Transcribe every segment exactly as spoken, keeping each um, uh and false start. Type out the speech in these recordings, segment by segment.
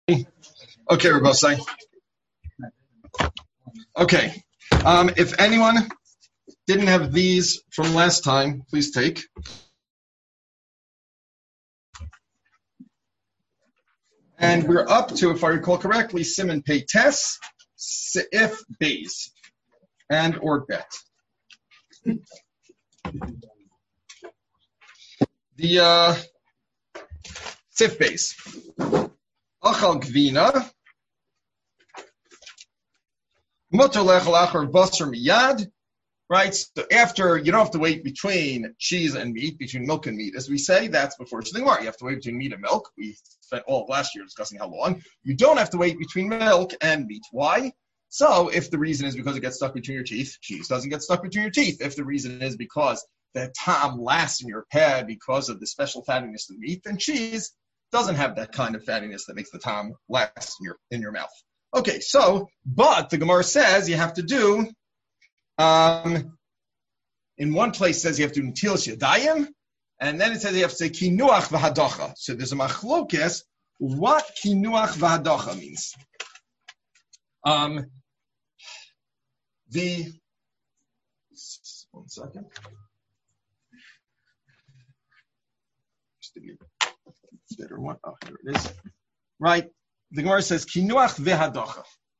Okay, we're both saying. Okay. Um, if anyone didn't have these from last time, please take. And we're up to, if I recall correctly, Siman Pei Tes, Seif Beis, and or Bet. The uh, Seif Beis. Achal Gvina. Mutter lechel achar basar miyad. Right? So after, you don't have to wait between cheese and meat, between milk and meat. As we say, that's before Shnimar. You have to wait between meat and milk. We spent all of last year discussing how long. You don't have to wait between milk and meat. Why? So if the reason is because it gets stuck between your teeth, cheese doesn't get stuck between your teeth. If the reason is because the tam lasts in your pad because of the special fattiness of meat, then cheese doesn't have that kind of fattiness that makes the tam last in your, in your mouth. Okay, so, but the Gemara says you have to do, um, in one place it says you have to do netilas yadayim, and then it says you have to say kinuach v'hadacha. So there's a machlokes what kinuach v'hadacha means. Um, the, one second. Better one. Oh, here it is. Right. The Gemara says kinuach v'hadacha.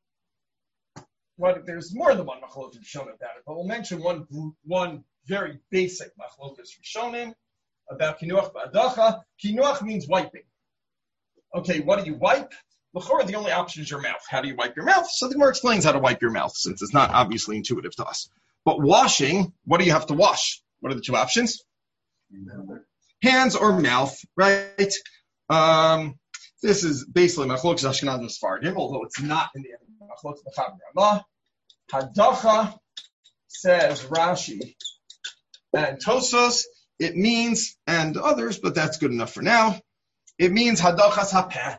What? There's more than one machlokas rishonim about it, but we'll mention one one very basic machlokas rishonim about kinuach v'hadacha. Kinuach means wiping. Okay, what do you wipe? L'chora, the only option is your mouth. How do you wipe your mouth? So the Gemara explains how to wipe your mouth, since it's not obviously intuitive to us. But washing, what do you have to wash? What are the two options? Hands or mouth, right? Um, this is basically Machlokes Ashkenaz and Sfardim, although it's not in the Machlokes Mechaber Ramah. Hadacha, says Rashi and Tosos, it means, and others, but that's good enough for now. It means Hadachas Hapeh,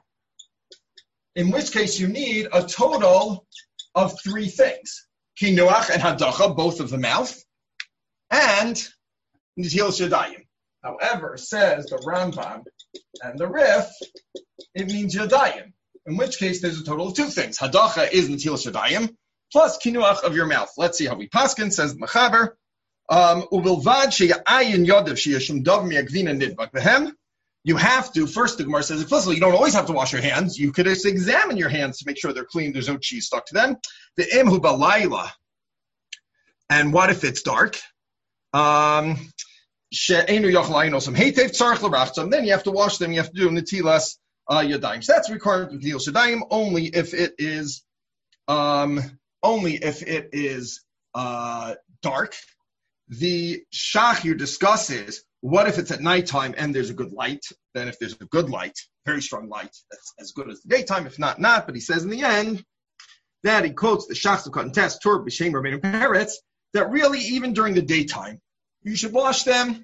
in which case you need a total of three things. Kinuach and Hadacha, both of the mouth, and Netilas Yadayim. However, says the Rambam and the Rif, it means Yadayim, in which case there's a total of two things. Hadacha is Netilas Yadayim, plus Kinuach of your mouth. Let's see how we paskin, says the Mechaber. Uvilvad she'ayin yodav she'yashum dov mi'agvina nidbak behem. You have to, first the Gemara says explicitly, you don't always have to wash your hands. You could just examine your hands to make sure they're clean, there's no cheese stuck to them. The imhu balayla. And what if it's dark? Um... Then you have to wash them. You have to do netilas uh, yadayim. So that's required with netilas yadayim only if it is, um, only if it is uh, dark. The shachir discusses what if it's at nighttime and there's a good light. Then if there's a good light, very strong light, that's as good as the daytime. If not, not. But he says in the end that he quotes the shachs of cotton test Tur b'shem Rabbeinu Peretz that really even during the daytime, you should wash them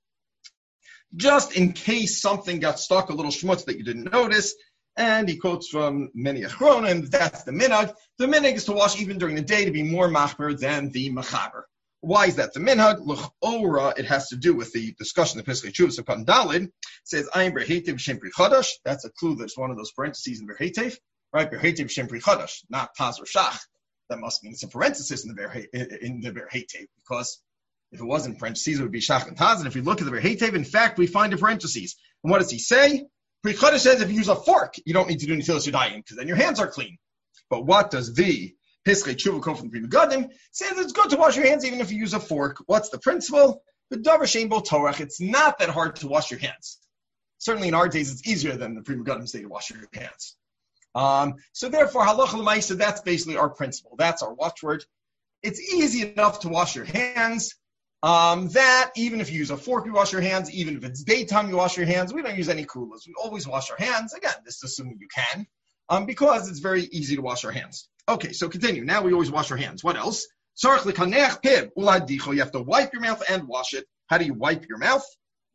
just in case something got stuck, a little schmutz that you didn't notice. And he quotes from many achronim, that's the minhag. The minhag is to wash even during the day to be more machmer than the mechaber. Why is that the minhag? L'chora, it has to do with the discussion of Pesach Chuvas of Katan Dalid. It says, Ayin berhetev shem pri chadash. That's a clue that's one of those parentheses in berhetev. Right, berhetev shem pri chadash, not taz or shach. That must mean it's a parenthesis in the berhetev, in the berhetev, because if it wasn't parentheses, it would be shach and taz. And if we look at the berhetev, in fact, we find a parentheses. And what does he say? Pri chadash says if you use a fork, you don't need to do netilas yadayim because then your hands are clean. But what does the Piskei Tshuva come from the Pri Megadim? Says it's good to wash your hands even if you use a fork. What's the principle? The davar shein bo torach. It's not that hard to wash your hands. Certainly in our days, it's easier than the Pri Megadim say to wash your hands. Um, so therefore, halacha l'maisa, that's basically our principle. That's our watchword. It's easy enough to wash your hands. Um, that even if you use a fork, you wash your hands. Even if it's daytime, you wash your hands. We don't use any kulas. We always wash our hands. Again, this is assuming you can, um, because it's very easy to wash our hands. Okay, so continue. Now we always wash our hands. What else? You have to wipe your mouth and wash it. How do you wipe your mouth?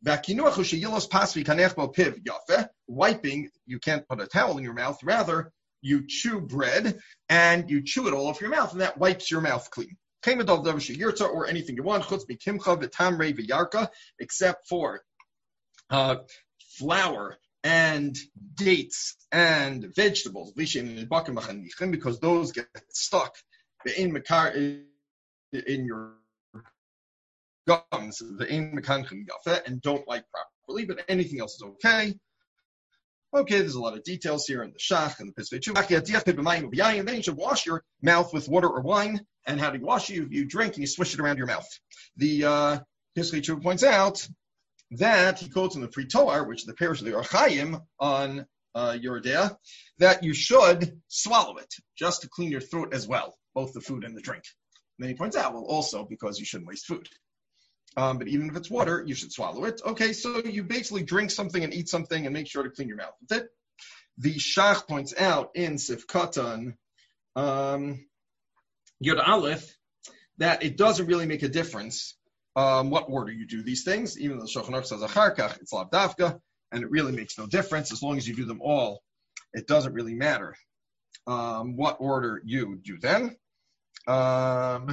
Wiping, you can't put a towel in your mouth. Rather, you chew bread and you chew it all off your mouth, and that wipes your mouth clean. Or anything you want, except for uh, flour and dates and vegetables, because those get stuck in your gums, and don't like properly, but anything else is okay. Okay, there's a lot of details here in the Shach and the Pesach Chuva. Then you should wash your mouth with water or wine. And how do you wash it? You, you drink and you swish it around your mouth. The uh, Pesach Chuva points out that he quotes in the Pri Toar, which is the parish of the Or Chaim on uh, Yeridea, that you should swallow it just to clean your throat as well, both the food and the drink. And then he points out, well, also because you shouldn't waste food. Um, but even if it's water, you should swallow it. Okay, so you basically drink something and eat something and make sure to clean your mouth with it. The Shach points out in Sif Katan, um, Yod Aleph, that it doesn't really make a difference um, what order you do these things, even though the Shulchan Aruch says Achar Kach, it's Lav Davka, and it really makes no difference. As long as you do them all, it doesn't really matter um, what order you do them. Um,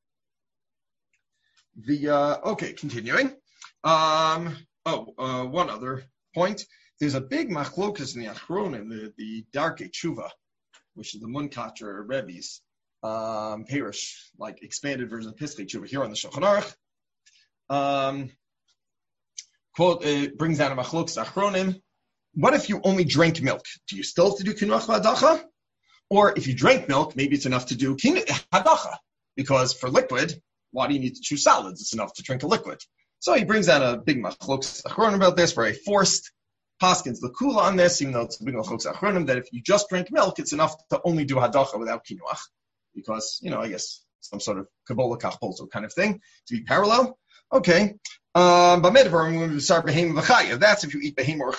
The uh, okay, continuing. Um, oh, uh, one other point. There's a big machlokas in the Achronim, the the Darkei Tshuva, which is the Munkacher Rebbe's um, parish, like expanded version of Pesach Tshuva here on the Shulchan Aruch. Um, quote it brings down a machlokas Achronim. What if you only drink milk? Do you still have to do kinuach v'hadacha? Or if you drink milk, maybe it's enough to do hadacha, because for liquid, why do you need to chew solids? It's enough to drink a liquid. So he brings out a big machlokes achronim about this, very forced paskins the kula on this, even though it's a big machlokes achronim, that if you just drink milk, it's enough to only do hadacha without kinuach, because, you know, I guess some sort of kabbalah kachpolzo kind of thing, to be parallel. Okay. Um, that's if you eat behema or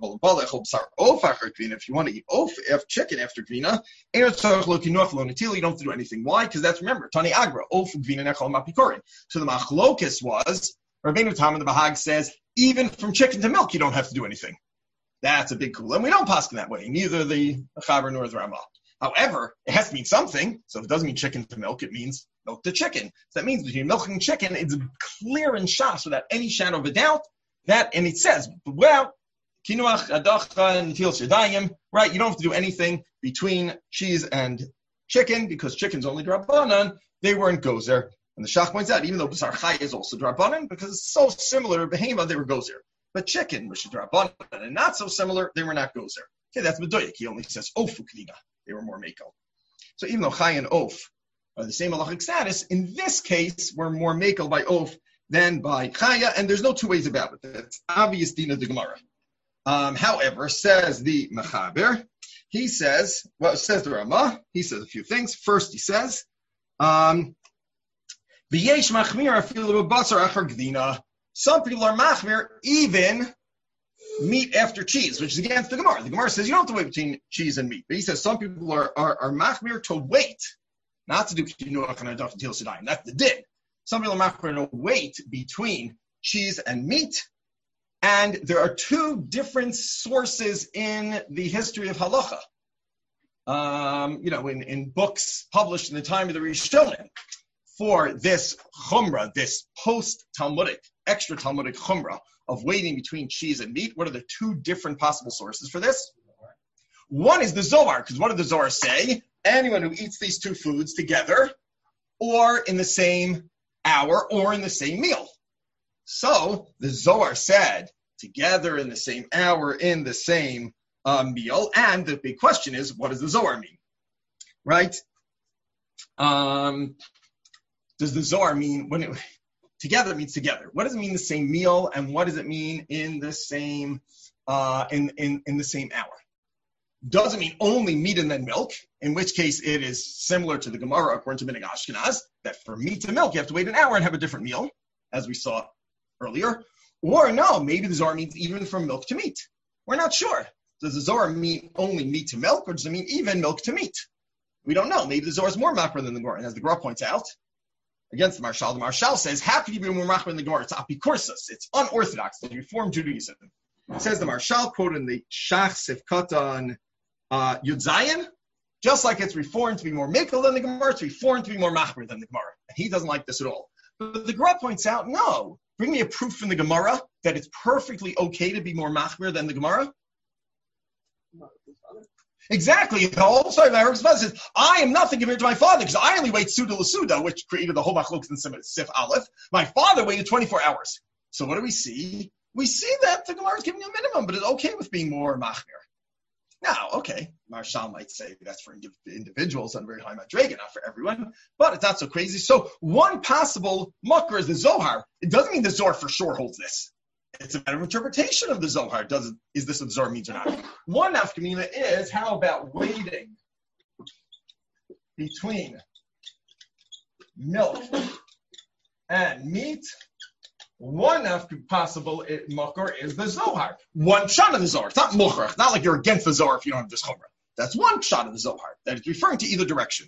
chaya. If you want to eat oaf, if chicken after gvina, you don't have to do anything. Why? Because that's, remember, Tani Agra, oaf gvina nechol mapikorin. So the machlokus was, Rabbeinu Tam in the Bahag says, even from chicken to milk, you don't have to do anything. That's a big cool. And we don't paskin that way, neither the Chaber nor the Ramah. However, it has to mean something. So if it doesn't mean chicken to milk, it means milk to chicken. So that means between milk and chicken, it's clear and shas without any shadow of a doubt that, and it says, well, kinuach, adacha, and netilas yadayim, right? You don't have to do anything between cheese and chicken because chicken's only drabanan. They weren't gozer. And the Shach points out, even though Basar Chai is also drabanan, because it's so similar to Behema, they were gozer. But chicken, which is drabanan, and not so similar, they were not gozer. Okay, that's Medoyek. He only says ofu knina. They were more mekel. So even though Chai and Oaf are the same halachic status, in this case, we're more mekel by Oaf than by Chaya, and there's no two ways about it. That's obvious din of the Gemara. Um, however, says the Mechaber, he says, well, says the Ramah, he says a few things. First, he says, um, V'yesh machmir afilu b'basar achar gdina. Some people are machmir even meat after cheese, which is against the Gemara. The Gemara says you don't have to wait between cheese and meat. But he says some people are are, are machmir to wait, not to do kinuach and adach until sedayim. That's the din. Some people are machmir to wait between cheese and meat. And there are two different sources in the history of halacha. Um, you know, in, in books published in the time of the Rishonim for this chumrah, this post-Talmudic, extra Talmudic chumrah of waiting between cheese and meat. What are the two different possible sources for this? One is the Zohar, because what did the Zohar say? Anyone who eats these two foods together, or in the same hour, or in the same meal. So the Zohar said, together in the same hour, in the same uh, meal, and the big question is, what does the Zohar mean? Right? Um, does the Zohar mean, when it, together means together. What does it mean the same meal, and what does it mean in the same uh, in, in, in the same hour? Does it mean only meat and then milk, in which case it is similar to the Gemara according to Minhag Ashkenaz, that for meat and milk you have to wait an hour and have a different meal, as we saw earlier. Or no, maybe the Zohar means even from milk to meat. We're not sure. Does the Zohar mean only meat to milk, or does it mean even milk to meat? We don't know. Maybe the Zohar is more makar than the Gemara. And as the Gemara points out, against the Marshal, the Marshal says, how can you be more makar than the Gemara? It's apikursus. It's unorthodox. It's Reform Judaism. It says the Marshal, quoted in the Shach Sif Katan uh, Yud Zayin, just like it's reformed to be more mekel than the Gemara, it's reformed to be more makar than the Gemara. And he doesn't like this at all. But the Gemara points out, no. Bring me a proof from the Gemara that it's perfectly okay to be more machmir than the Gemara. Exactly. The whole story of Eric's father says, I am nothing compared to my father because I only wait Suda L'Suda, which created the whole Machlokes in Sif Aleph. My father waited twenty-four hours. So what do we see? We see that the Gemara is giving you a minimum, but it's okay with being more machmir. Now, okay, Marshal might say that's for individuals on very high madrega, not for everyone, but it's not so crazy. So one possible mucker is the Zohar. It doesn't mean the Zohar for sure holds this. It's a matter of interpretation of the Zohar. Does it, is this what the Zohar means or not? One nafkamina is, how about waiting between milk and meat? One possible makor is the Zohar. One shot of the Zohar. It's not mukhrach. Not like you're against the Zohar if you don't have this chumrah. That's one shot of the Zohar. That is referring to either direction.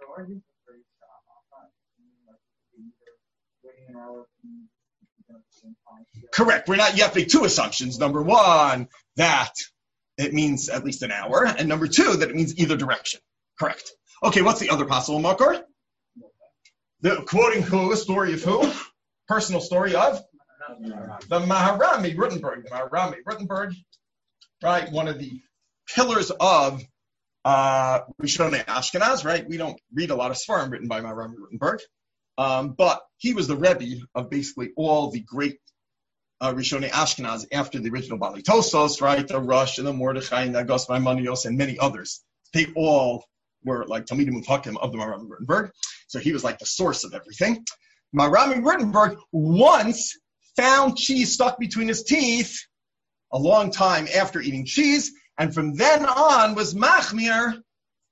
Correct. We're not yet make two assumptions. Number one, that it means at least an hour, and number two, that it means either direction. Correct. Okay, what's the other possible makor? The quoting who? Story of who? Personal story of the Maharami Rutenberg. The Maharami Rutenberg, right? One of the pillars of uh, Rishonei Ashkenaz, right? We don't read a lot of Sfarim written by Maharami Rutenberg, um, but he was the Rebbe of basically all the great uh, Rishonei Ashkenaz after the original Bali Tosos, right? The Rush and the Mordechai and the Agos Maimonios and many others. They all were like Talmidim Muvhakim of the Maharami Rutenberg. So he was like the source of everything. Maharami Rutenberg once found cheese stuck between his teeth a long time after eating cheese, and from then on was machmir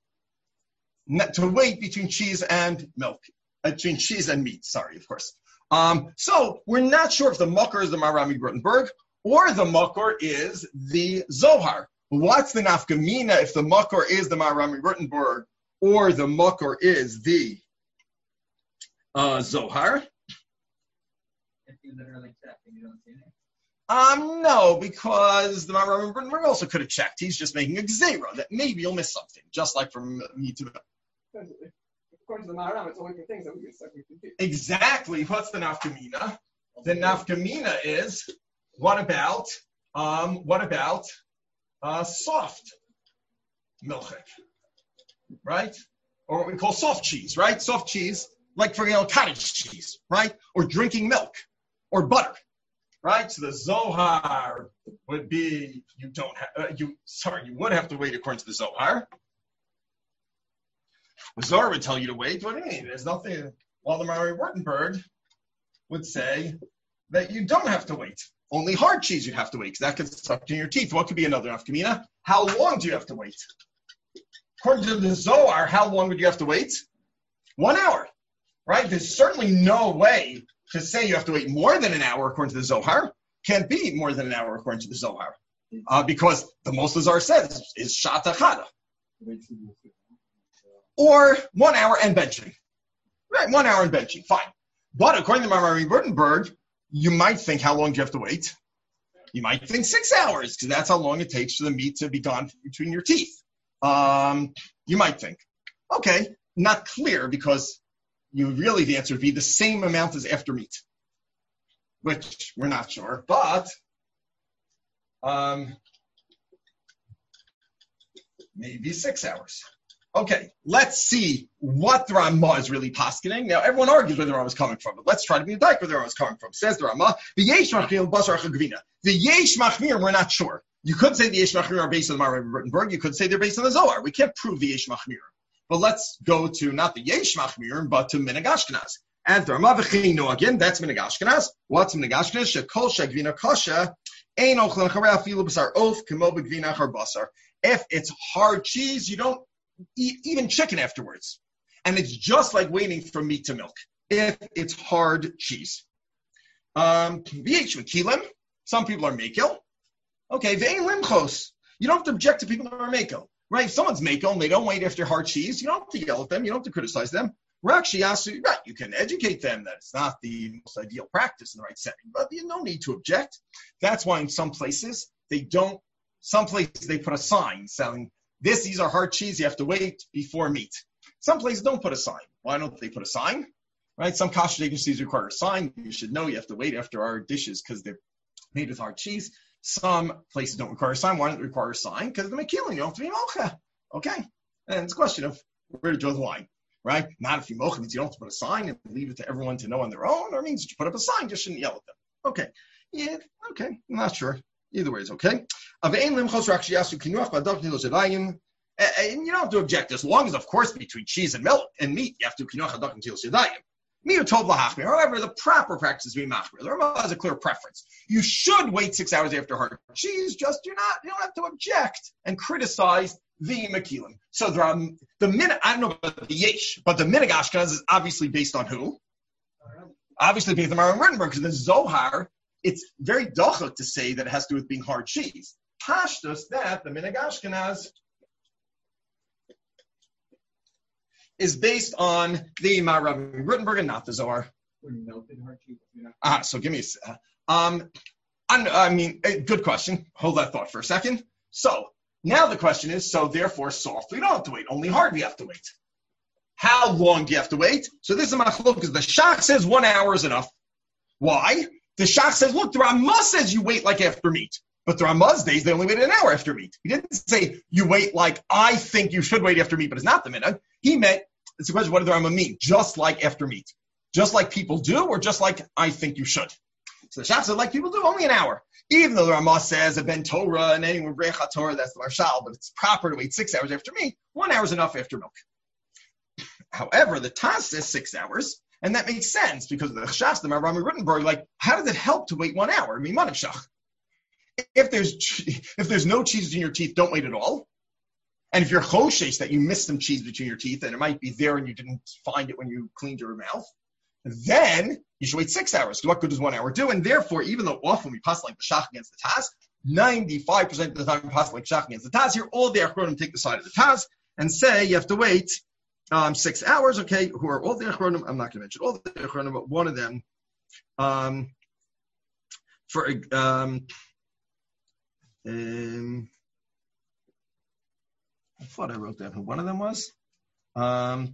to wait between cheese and milk, uh, between cheese and meat, sorry, of course. Um, so we're not sure if the makor is the Maharami Rutenberg or the makor is the Zohar. What's the nafkamina if the makor is the Maharami Rutenberg or the makor is the Uh, Zohar? If you literally check and you don't see it. Um, no, because the Maharami Rutenberg also could have checked. He's just making a gzeira that maybe you'll miss something, just like from me to them. According to the Maharam, it's only for things that we can stuck with the teeth. Exactly. What's the nafkamina? The nafkamina is what about um what about uh soft milchik, right? Or what we call soft cheese, right? Soft cheese. Like, for example, cottage cheese, right? Or drinking milk or butter, right? So the Zohar would be, you don't have, uh, you, sorry, you would have to wait according to the Zohar. The Zohar would tell you to wait. What do you mean? There's nothing, while the Maharami Rutenberg would say that you don't have to wait. Only hard cheese you'd have to wait, because that gets stuck in your teeth. What could be another nafkamina? How long do you have to wait? According to the Zohar, how long would you have to wait? One hour. Right? There's certainly no way to say you have to wait more than an hour according to the Zohar. Can't be more than an hour according to the Zohar. Uh, because the most the Zohar says is Shat Achada. Or one hour and benching. Right, one hour and benching. Fine. But according to Maharami Rutenberg, you might think, how long do you have to wait? You might think six hours, because that's how long it takes for the meat to be gone between your teeth. Um, you might think. Okay, not clear, because you really, the answer would be the same amount as after meat, which we're not sure, but um, maybe six hours. Okay, let's see what the Ramah is really poskening. Now, everyone argues where the Ramah is coming from, but let's try to be a dike where the Ramah is coming from. Says the Ramah, the Yesh Machmir Basar Chagvina. The Yesh Machmir, we're not sure. You could say the Yesh Machmir are based on the Maharami Rutenberg. You could say they're based on the Zohar. We can't prove the Yesh Machmir. But let's go to not the Yesh Machmir, but to Minhag Ashkenaz. And the Ramah V'chino again, that's Minhag Ashkenaz. What's Minhag Ashkenaz? Shekol Shegvina Kasha, Ein Ochlan Charei Afilu Basar Oaf, Kemo B'Gvina Char Basar. If it's hard cheese, you don't eat even chicken afterwards. And it's just like waiting for meat to milk, if it's hard cheese. Um, V'yesh V'kilim, some people are Mekel. Okay, V'ein Limchos. You don't have to object to people who are Mekel. Right, if someone's Mekel and they don't wait after hard cheese, you don't have to yell at them, you don't have to criticize them. Rakshiyasu, right, you can educate them that it's not the most ideal practice in the right setting, but you no need to object. That's why in some places they don't, some places they put a sign selling this, these are hard cheese, you have to wait before meat. Some places don't put a sign. Why don't they put a sign? Right, some kashrut agencies require a sign. You should know you have to wait after our dishes because they're made with hard cheese. Some places don't require a sign. Why don't they require a sign? Because the Mekilim, you don't have to be Mocha. Okay. And it's a question of where to draw the line, right? Not if you Mocha means you don't have to put a sign and leave it to everyone to know on their own, or it means that you put up a sign, just shouldn't yell at them. Okay. Yeah, okay. I'm not sure. Either way is okay. And you don't have to object as long as, of course, between cheese and milk and meat, you have to kinuach hadach until yadayim. Me or tov lahachmir. However, the proper practice is being machmir. The Rambam has a clear preference. You should wait six hours after hard cheese. Just you're not. You don't have to object and criticize the mekilim. So there are, the minute I don't know about the yesh, but the minig Ashkenaz is obviously based on who? Obviously based on Maharam Rittenberg, because the Zohar, it's very dochak to say that it has to do with being hard cheese. Pashtus that the minig Ashkenaz is based on the Maharam Rittenberg and not the Zohar. Ah, so give me a um, I mean, good question. Hold that thought for a second. So now the question is, so therefore soft, we don't have to wait. Only hard we have to wait. How long do you have to wait? So this is a machlok because the Shach says one hour is enough. Why? The Shach says, look, the Ramah says you wait like after meat. But the Ramah's days, they only waited an hour after meat. He didn't say you wait like I think you should wait after meat, but it's not the minhag. He meant, it's a question, what did the Ramah mean? Just like after meat. Just like people do, or just like I think you should? So the Shach said, like people do, only an hour. Even though the Ramah says a ben Torah and anyone Recha Torah, that's the Marshal, but it's proper to wait six hours after meat. One hour is enough after milk. However, the Taz says six hours, and that makes sense because of the Shach, the Maharam Rittenberg, like, how does it help to wait one hour? I mean, Manavshach. If there's if there's no cheese in your teeth, don't wait at all. And if you're choshesh that you missed some cheese between your teeth and it might be there and you didn't find it when you cleaned your mouth, then you should wait six hours. What good does one hour do? And therefore, even though often we pass like the Shach against the Taz, ninety-five percent of the time we pass like Shach against the Taz, here all the Achronim take the side of the Taz and say you have to wait um, six hours. Okay, who are all the Achronim? I'm not going to mention all the Achronim, but one of them um, for um, um, I thought I wrote down who one of them was. Um,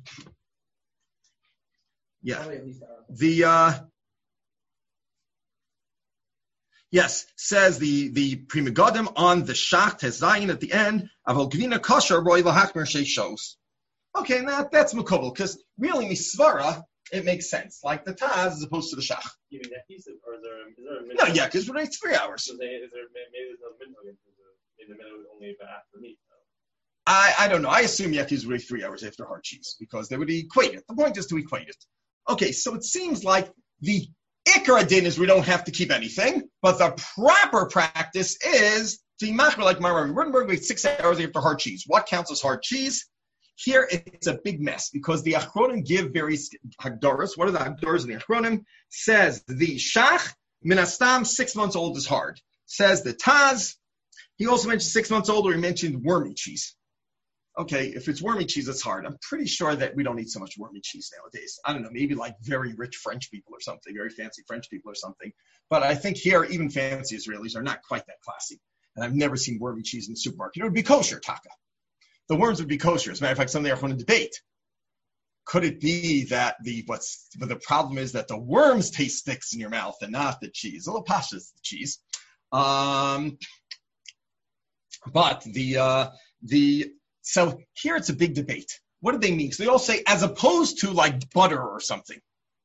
yeah, the uh, yes says the the Pri Megadim on the Shach Tezayin at the end. Aval Gvina Kosher Roy Lahakmer Sheishos. Okay, and that that's Mekubal because really Misvara it makes sense like the Taz as opposed to the Shach. Even that piece of, or is there, is there a minhag? No, yeah, because it's three hours. Is there, is there maybe there's no minhag? Maybe the minhag was only after meat. I, I don't know. I assume Yaki is really three hours after hard cheese because they would equate it. The point is to equate it. Okay, so it seems like the Ikar din is we don't have to keep anything, but the proper practice is to be machmer like Maharam Rittenberg, wait six hours after hard cheese. What counts as hard cheese? Here it's a big mess because the Achronim give various Hagdoros. What are the Hagdoros in the Achronim? Says the Shach, Minastam, six months old is hard. Says the Taz, he also mentioned six months old, or he mentioned wormy cheese. Okay, if it's wormy cheese, it's hard. I'm pretty sure that we don't eat so much wormy cheese nowadays. I don't know, maybe like very rich French people or something, very fancy French people or something. But I think here, even fancy Israelis are not quite that classy. And I've never seen wormy cheese in the supermarket. It would be kosher, taka. The worms would be kosher. As a matter of fact, something I want to debate. Could it be that the what's but the problem is that the worms taste sticks in your mouth and not the cheese? A little pasha is the cheese. Um, but the uh, the So here it's a big debate. What do they mean? So they all say as opposed to like butter or something.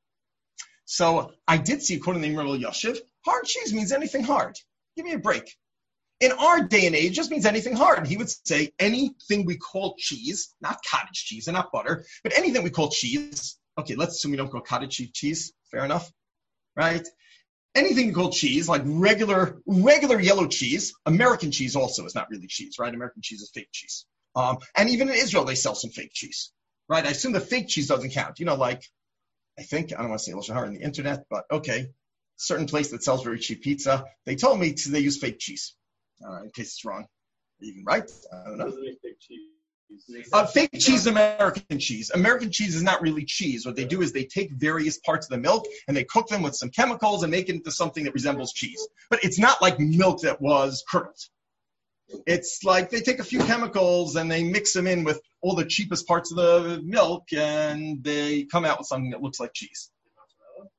So I did see, according to the Rabbi Yoshev, hard cheese means anything hard. Give me a break. In our day and age, it just means anything hard. He would say anything we call cheese, not cottage cheese and not butter, but anything we call cheese. Okay, let's assume we don't call cottage cheese. Fair enough, right? Anything we call cheese, like regular regular yellow cheese, American cheese also is not really cheese, right? American cheese is fake cheese. Um, and even in Israel, they sell some fake cheese, right? I assume the fake cheese doesn't count. You know, like, I think, I don't want to say Lashon Hara on the internet, but okay, certain place that sells very cheap pizza, they told me they use fake cheese. Uh, in case it's wrong. Even right? I don't know. Fake cheese. Uh, fake cheese is American cheese. American cheese is not really cheese. What they do is they take various parts of the milk and they cook them with some chemicals and make it into something that resembles cheese. But it's not like milk that was curdled. It's like they take a few chemicals and they mix them in with all the cheapest parts of the milk and they come out with something that looks like cheese.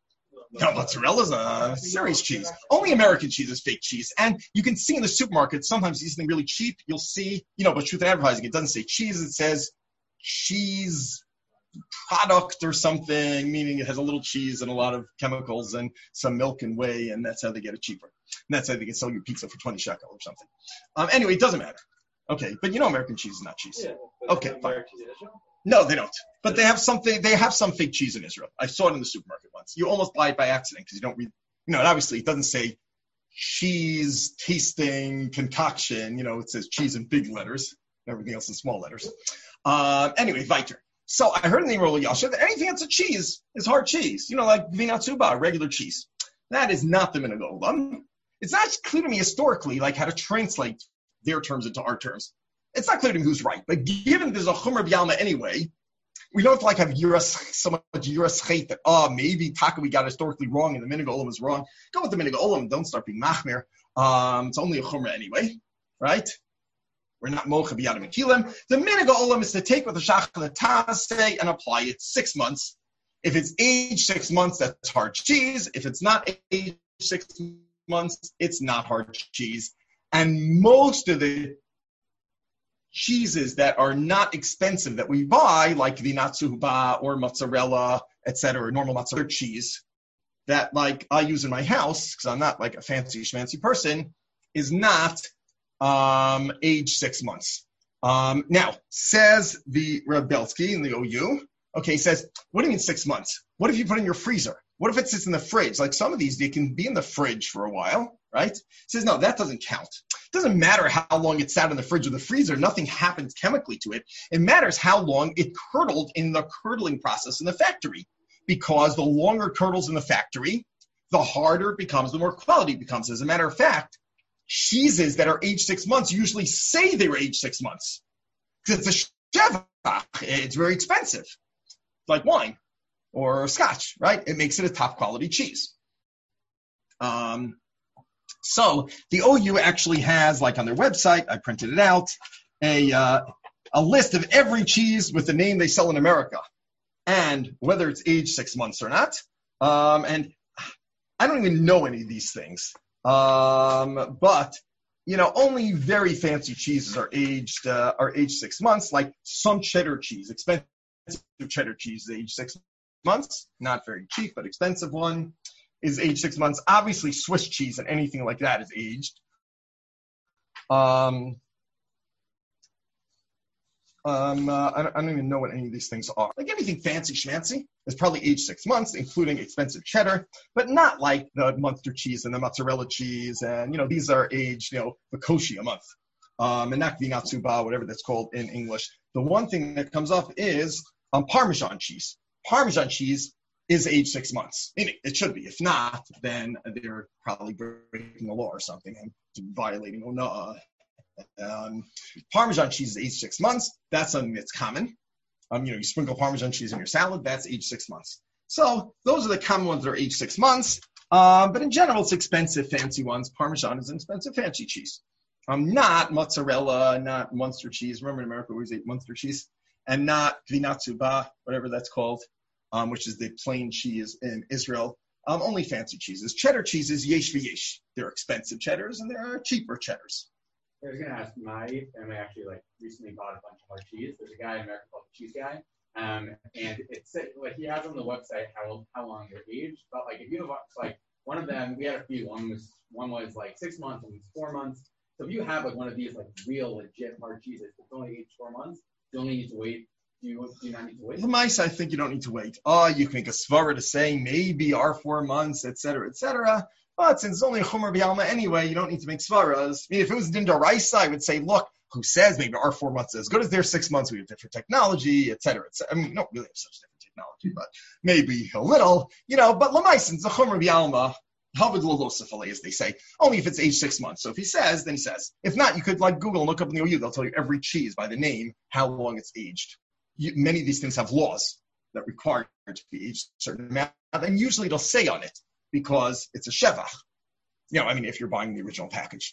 No, mozzarella's a serious cheese. Only American cheese is fake cheese. And you can see in the supermarket, sometimes these things really cheap. You'll see, you know, but truth in advertising, it doesn't say cheese. It says cheese product or something, meaning it has a little cheese and a lot of chemicals and some milk and whey, and that's how they get it cheaper. And that's how they can sell you pizza for twenty shekel or something. Um, anyway, it doesn't matter. Okay, but you know American cheese is not cheese. Yeah. Okay, fine. No, they don't. But they have something. They have some fake cheese in Israel. I saw it in the supermarket once. You almost buy it by accident because you don't read. You know, and obviously it doesn't say cheese tasting concoction. You know, it says cheese in big letters. Everything else in small letters. Uh, anyway, weiter. So I heard in the Rola Yasha that anything that's a cheese is hard cheese. You know, like vinatzuba, regular cheese. That is not the minhag olam. It's not clear to me historically, like how to translate their terms into our terms. It's not clear to me who's right, but given there's a Chumar B'Yalma anyway, we don't like have Yuras, so much Yuras Chait that, oh, maybe Taka we got historically wrong and the Minhag Olam is wrong. Go with the Minhag Olam, don't start being Machmir. Um, it's only a Chumra anyway, right? We're not Mocha B'Yad Mekilim. The Minhag Olam is to take what the Shach and the Taz say and apply it six months. If it's aged six months, that's hard cheese. If it's not aged six months, it's not hard cheese. And most of the cheeses that are not expensive that we buy, like vinatzuba or mozzarella, et cetera, normal mozzarella cheese, that like I use in my house, because I'm not like a fancy schmancy person, is not um, age six months. Um, now, says the Rebelsky in the O U, okay, says, what do you mean six months? What if you put it in your freezer? What if it sits in the fridge? Like some of these, they can be in the fridge for a while, right? He says, no, that doesn't count. It doesn't matter how long it sat in the fridge or the freezer. Nothing happens chemically to it. It matters how long it curdled in the curdling process in the factory. Because the longer it curdles in the factory, the harder it becomes, the more quality it becomes. As a matter of fact, cheeses that are aged six months usually say they were aged six months. Because it's a shevach. It's very expensive. Like wine or scotch, right? It makes it a top quality cheese. Um, so the O U actually has, like on their website, I printed it out, a uh, a list of every cheese with the name they sell in America and whether it's aged six months or not. Um, and I don't even know any of these things. Um, but you know, only very fancy cheeses are aged uh, are aged six months, like some cheddar cheese, expensive cheddar cheese is aged six months, not very cheap, but expensive one is aged six months. Obviously, Swiss cheese and anything like that is aged. Um, um, uh, I, don't, I don't even know what any of these things are. Like anything fancy schmancy is probably aged six months, including expensive cheddar, but not like the Munster cheese and the mozzarella cheese. And, you know, these are aged, you know, Vakoshi a month. Um, and not vinatzuba, whatever that's called in English. The one thing that comes up is um, Parmesan cheese. Parmesan cheese is aged six months. It, it should be. If not, then they're probably breaking the law or something and violating Ona. Um, Parmesan cheese is aged six months. That's something that's common. Um, you know, you sprinkle Parmesan cheese in your salad. That's aged six months. So those are the common ones that are aged six months. Um, but in general, it's expensive, fancy ones. Parmesan is an expensive, fancy cheese. Um, not mozzarella, not Munster cheese. Remember in America, we always ate Munster cheese. And not vinatzuba, whatever that's called, um, which is the plain cheese in Israel. Um, only fancy cheeses. Cheddar cheeses, yesh v'yesh. There are expensive cheddars and there are cheaper cheddars. I was going to ask, my family actually like recently bought a bunch of hard cheese. There's a guy in America called the Cheese Guy. Um, and it's like he has on the website how how long they're aged. But like if you have like one of them, we had a few. One was one was like six months, one was four months. So if you have like one of these like real legit hard cheeses, it's only aged four months. You only need to wait. Do you, do you not need to wait? Lemais, I think you don't need to wait. Oh, you can make a svara to say maybe our four months, et cetera, et cetera. But since it's only a Chumar B'Yalma anyway, you don't need to make svaras. I mean, if it was Din D'Oraisa, I would say, look, who says maybe our four months is as good as their six months? We have different technology, et cetera, et cetera. I mean, we don't really have such different technology, but maybe a little, you know. But Lemais, since the Chumar B'Yalma, Havud Lolosifale, as they say, only if it's aged six months. So if he says, then he says. If not, you could like Google and look up in the O U. They'll tell you every cheese by the name how long it's aged. You, many of these things have laws that require it to be aged a certain amount, and usually they'll say on it because it's a shevach. You know, I mean, if you're buying the original package.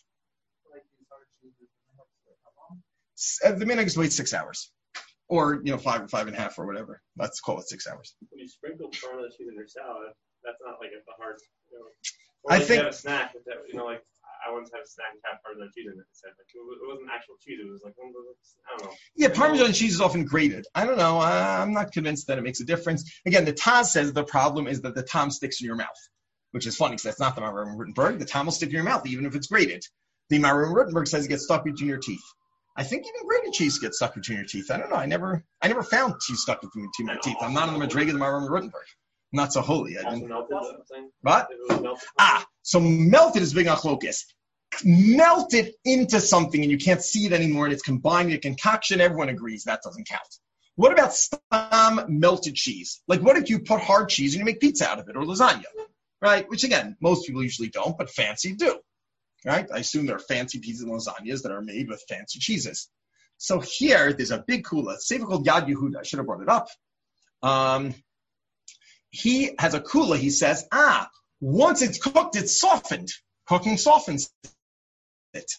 Uh, the minhag is to wait six hours, or you know, five or five and a half or whatever. Let's call it six hours. When you sprinkle Parmesan cheese in your salad, that's not like a hard. You know, or I like think- you have a snack with that. You know, like I once had a snack and had Parmesan cheese in it. It said like it was- it wasn't actual cheese. It was like one of those. I don't know. Yeah, Parmesan cheese is often grated. I don't know. Uh, I'm not convinced that it makes a difference. Again, the Taz says the problem is that the tom sticks in your mouth, which is funny because that's not the Maharam Rittenberg. The tom will stick in your mouth even if it's grated. The Maharam Rittenberg says it gets stuck between your teeth. I think even grated cheese gets stuck between your teeth. I don't know. I never, I never found cheese stuck between, between my teeth. I'm not on the Madriga of the Maharam Rittenberg. I'm not so holy. I Also didn't. melted. That thing. What? If it was melted. Ah, so melted is big achlokas. Melted into something and you can't see it anymore and it's combined in a concoction, everyone agrees that doesn't count. What about stam melted cheese? Like what if you put hard cheese and you make pizza out of it or lasagna, right? Which again, most people usually don't, but fancy do, right? I assume there are fancy pizzas and lasagnas that are made with fancy cheeses. So here, there's a big kula, sefer called Yad Yehuda. I should have brought it up. Um, he has a kula, he says, ah, once it's cooked, it's softened. Cooking softens it.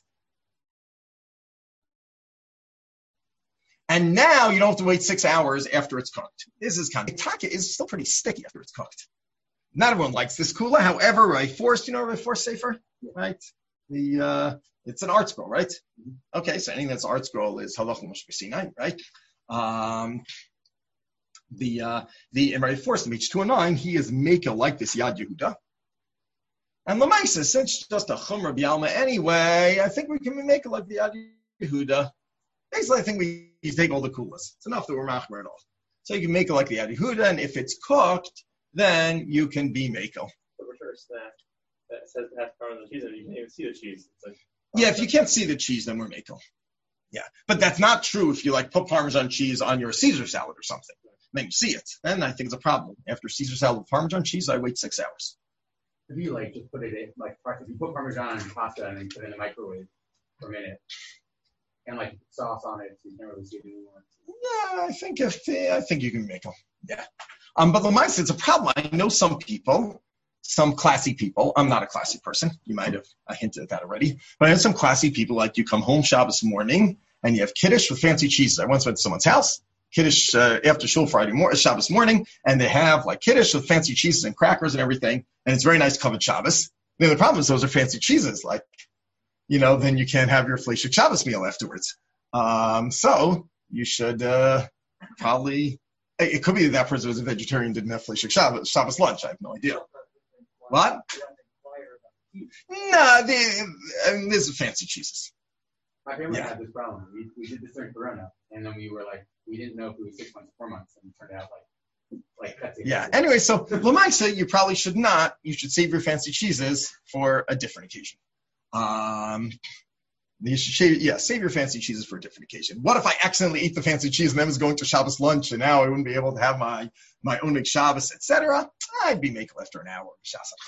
And now you don't have to wait six hours after it's cooked. This is kind of, taka is still pretty sticky after it's cooked. Not everyone likes this kula. However, I forced, you know, I forced Sefer, right? The, uh, it's an art scroll, right? Okay, so anything that's art scroll is halach Moshe Sinai, right? Um, the, uh, the, in my force, in page two oh nine, he is making like this Yad Yehuda. And Lamaisa, since it's just a Chumrah B'Alma anyway, I think we can make it like the Yad Yehuda. Basically, I think we you take all the kulas. It's enough that we're machmer at all. So you can make it like the Yad Yehuda, and if it's cooked, then you can be makel. But for sure, a snack that says it has Parmesan cheese in it, you can't even see the cheese. It's like, Yeah, if you can't see the cheese, then we're makel. Yeah, but that's not true if you like put Parmesan cheese on your Caesar salad or something. Then you see it. Then I think it's a problem. After Caesar salad with Parmesan cheese, I wait six hours. If you like just put it in, like if you put Parmesan on pasta and then put it in the microwave for a minute, and like sauce on it, so you can't really see it anymore. Yeah, I think if uh, I think you can make them. Yeah, um, but the mice, it's a problem. I know some people, some classy people. I'm not a classy person. You might have I hinted at that already. But I have some classy people. Like you come home Shabbos morning and you have kiddush with fancy cheeses. I once went to someone's house. Kiddush uh, after shul Friday morning, Shabbos morning, and they have like kiddush with fancy cheeses and crackers and everything, and it's very nice covered Shabbos. The only problem is those are fancy cheeses, like, you know, then you can't have your Fleishik Shabbos meal afterwards. Um, so you should uh, probably, it could be that that person was a vegetarian, didn't have Fleishik Shabbos, Shabbos lunch. I have no idea. What? No, they, I mean, there's fancy cheeses. My family Yeah. had this problem. We, we did this during Corona, and then we were like, we didn't know if it was six months, four months, and it turned out like, like that's it. Yeah. Anyway, so Lamaisa, you probably should not. You should save your fancy cheeses for a different occasion. Um, you should shave, yeah, save your fancy cheeses for a different occasion. What if I accidentally ate the fancy cheese and then was going to Shabbos lunch, and now I wouldn't be able to have my my own Shabbos, et cetera? I'd be making after an hour.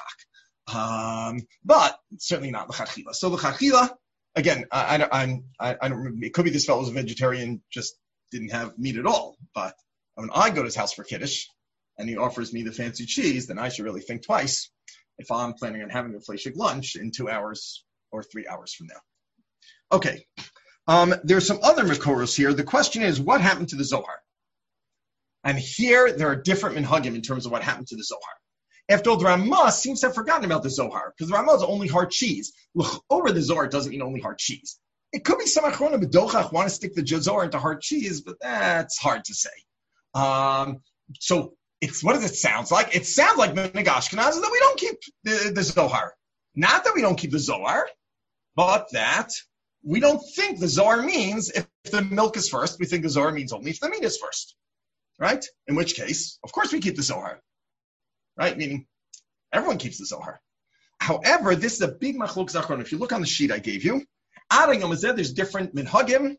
Um, but certainly not l'chachila. So l'chachila, again, I, I, I'm, I, I don't. It could be this fellow's a vegetarian, just didn't have meat at all. But when I go to his house for kiddush, and he offers me the fancy cheese, then I should really think twice if I'm planning on having a fleishik lunch in two hours or three hours from now. Okay, um, there's some other makoros here. The question is, what happened to the Zohar? And here there are different minhagim in terms of what happened to the Zohar. After all, the Ramah seems to have forgotten about the Zohar, because the Ramah is only hard cheese. Look, over the Zohar doesn't mean only hard cheese. It could be some achrona b'dochach want to stick the Zohar into hard cheese, but that's hard to say. Um, so it's what does it sound like? It sounds like Minhag Ashkenaz that we don't keep the, the Zohar. Not that we don't keep the Zohar, but that we don't think the Zohar means if the milk is first. We think the Zohar means only if the meat is first, right? In which case, of course, we keep the Zohar. Right? Meaning, everyone keeps the Zohar. However, this is a big machlok zachron. If you look on the sheet I gave you, Adayom Hazeh, there's different minhagim,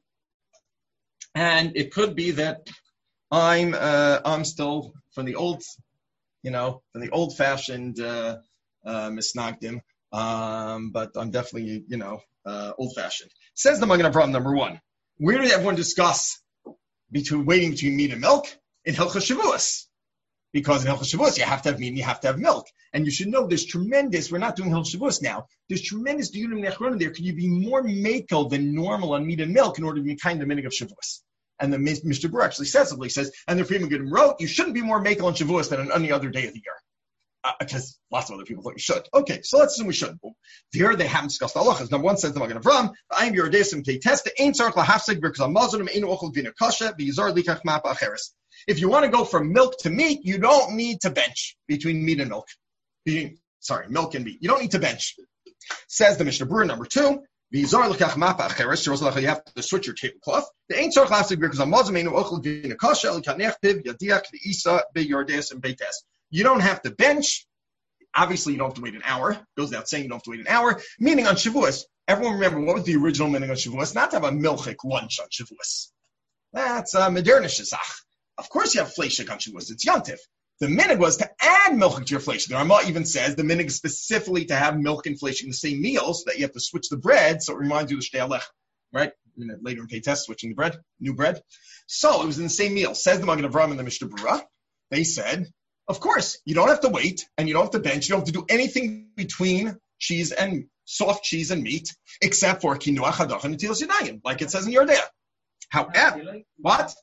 and it could be that I'm uh, I'm still from the old, you know, from the old-fashioned uh, uh, misnagdim, um, but I'm definitely, you know, uh, old-fashioned. Says the Magen Avraham, number one. Where did everyone discuss between waiting between meat and milk? In Hilchos Shavuos. Because in Hilchos Shavuos, you have to have meat and you have to have milk. And you should know there's tremendous, we're not doing Hilchos Shavuos now, there's tremendous diudim nechronim there. Could you be more makel than normal on meat and milk in order to be kind of the minhag of Shavuos? And the Mister Burr actually says it, he says, and the Friedman Gedim wrote, you shouldn't be more makel on Shavuos than on any other day of the year. because uh, lots of other people thought you should. Okay, so let's assume we should. Here they haven't discussed halachas. Number one says the Magen Avram, I am your desim te test ain't tzarich lahafsik because I'm mazon ain't ochel vina kasha v'yizar likach map acheres. If you want to go from milk to meat, you don't need to bench between meat and milk. Between, sorry, milk and meat. You don't need to bench. Says the Mishnah Berurah, number two, v'yizar likach map acheres. You have to switch your tablecloth. The ain't tzarich lahafsik because I'm mazon ain't ochel vina kasha likanech piv yadiach v'isa be'yor desim beites. You don't have to bench. Obviously, you don't have to wait an hour. It goes without saying you don't have to wait an hour. Meaning on Shavuos, everyone remember what was the original meaning on Shavuos? Not to have a milchik lunch on Shavuos. That's a modernish zach. Of course, you have fleshik on Shavuos. It's yontif. The minhag was to add milchik to your fleshik. The Rama even says the minhag is specifically to have milk and fleshik in the same meal, so that you have to switch the bread, so it reminds you of the shtei alech, right? Later in Peites, switching the bread, new bread. So it was in the same meal. Says the Magen Avram and the Mishnah Berurah. They said, of course, you don't have to wait, and you don't have to bench. You don't have to do anything between cheese and soft cheese and meat, except for kinuach hadach and netilas yadayim, like it says in Yordea. However, what?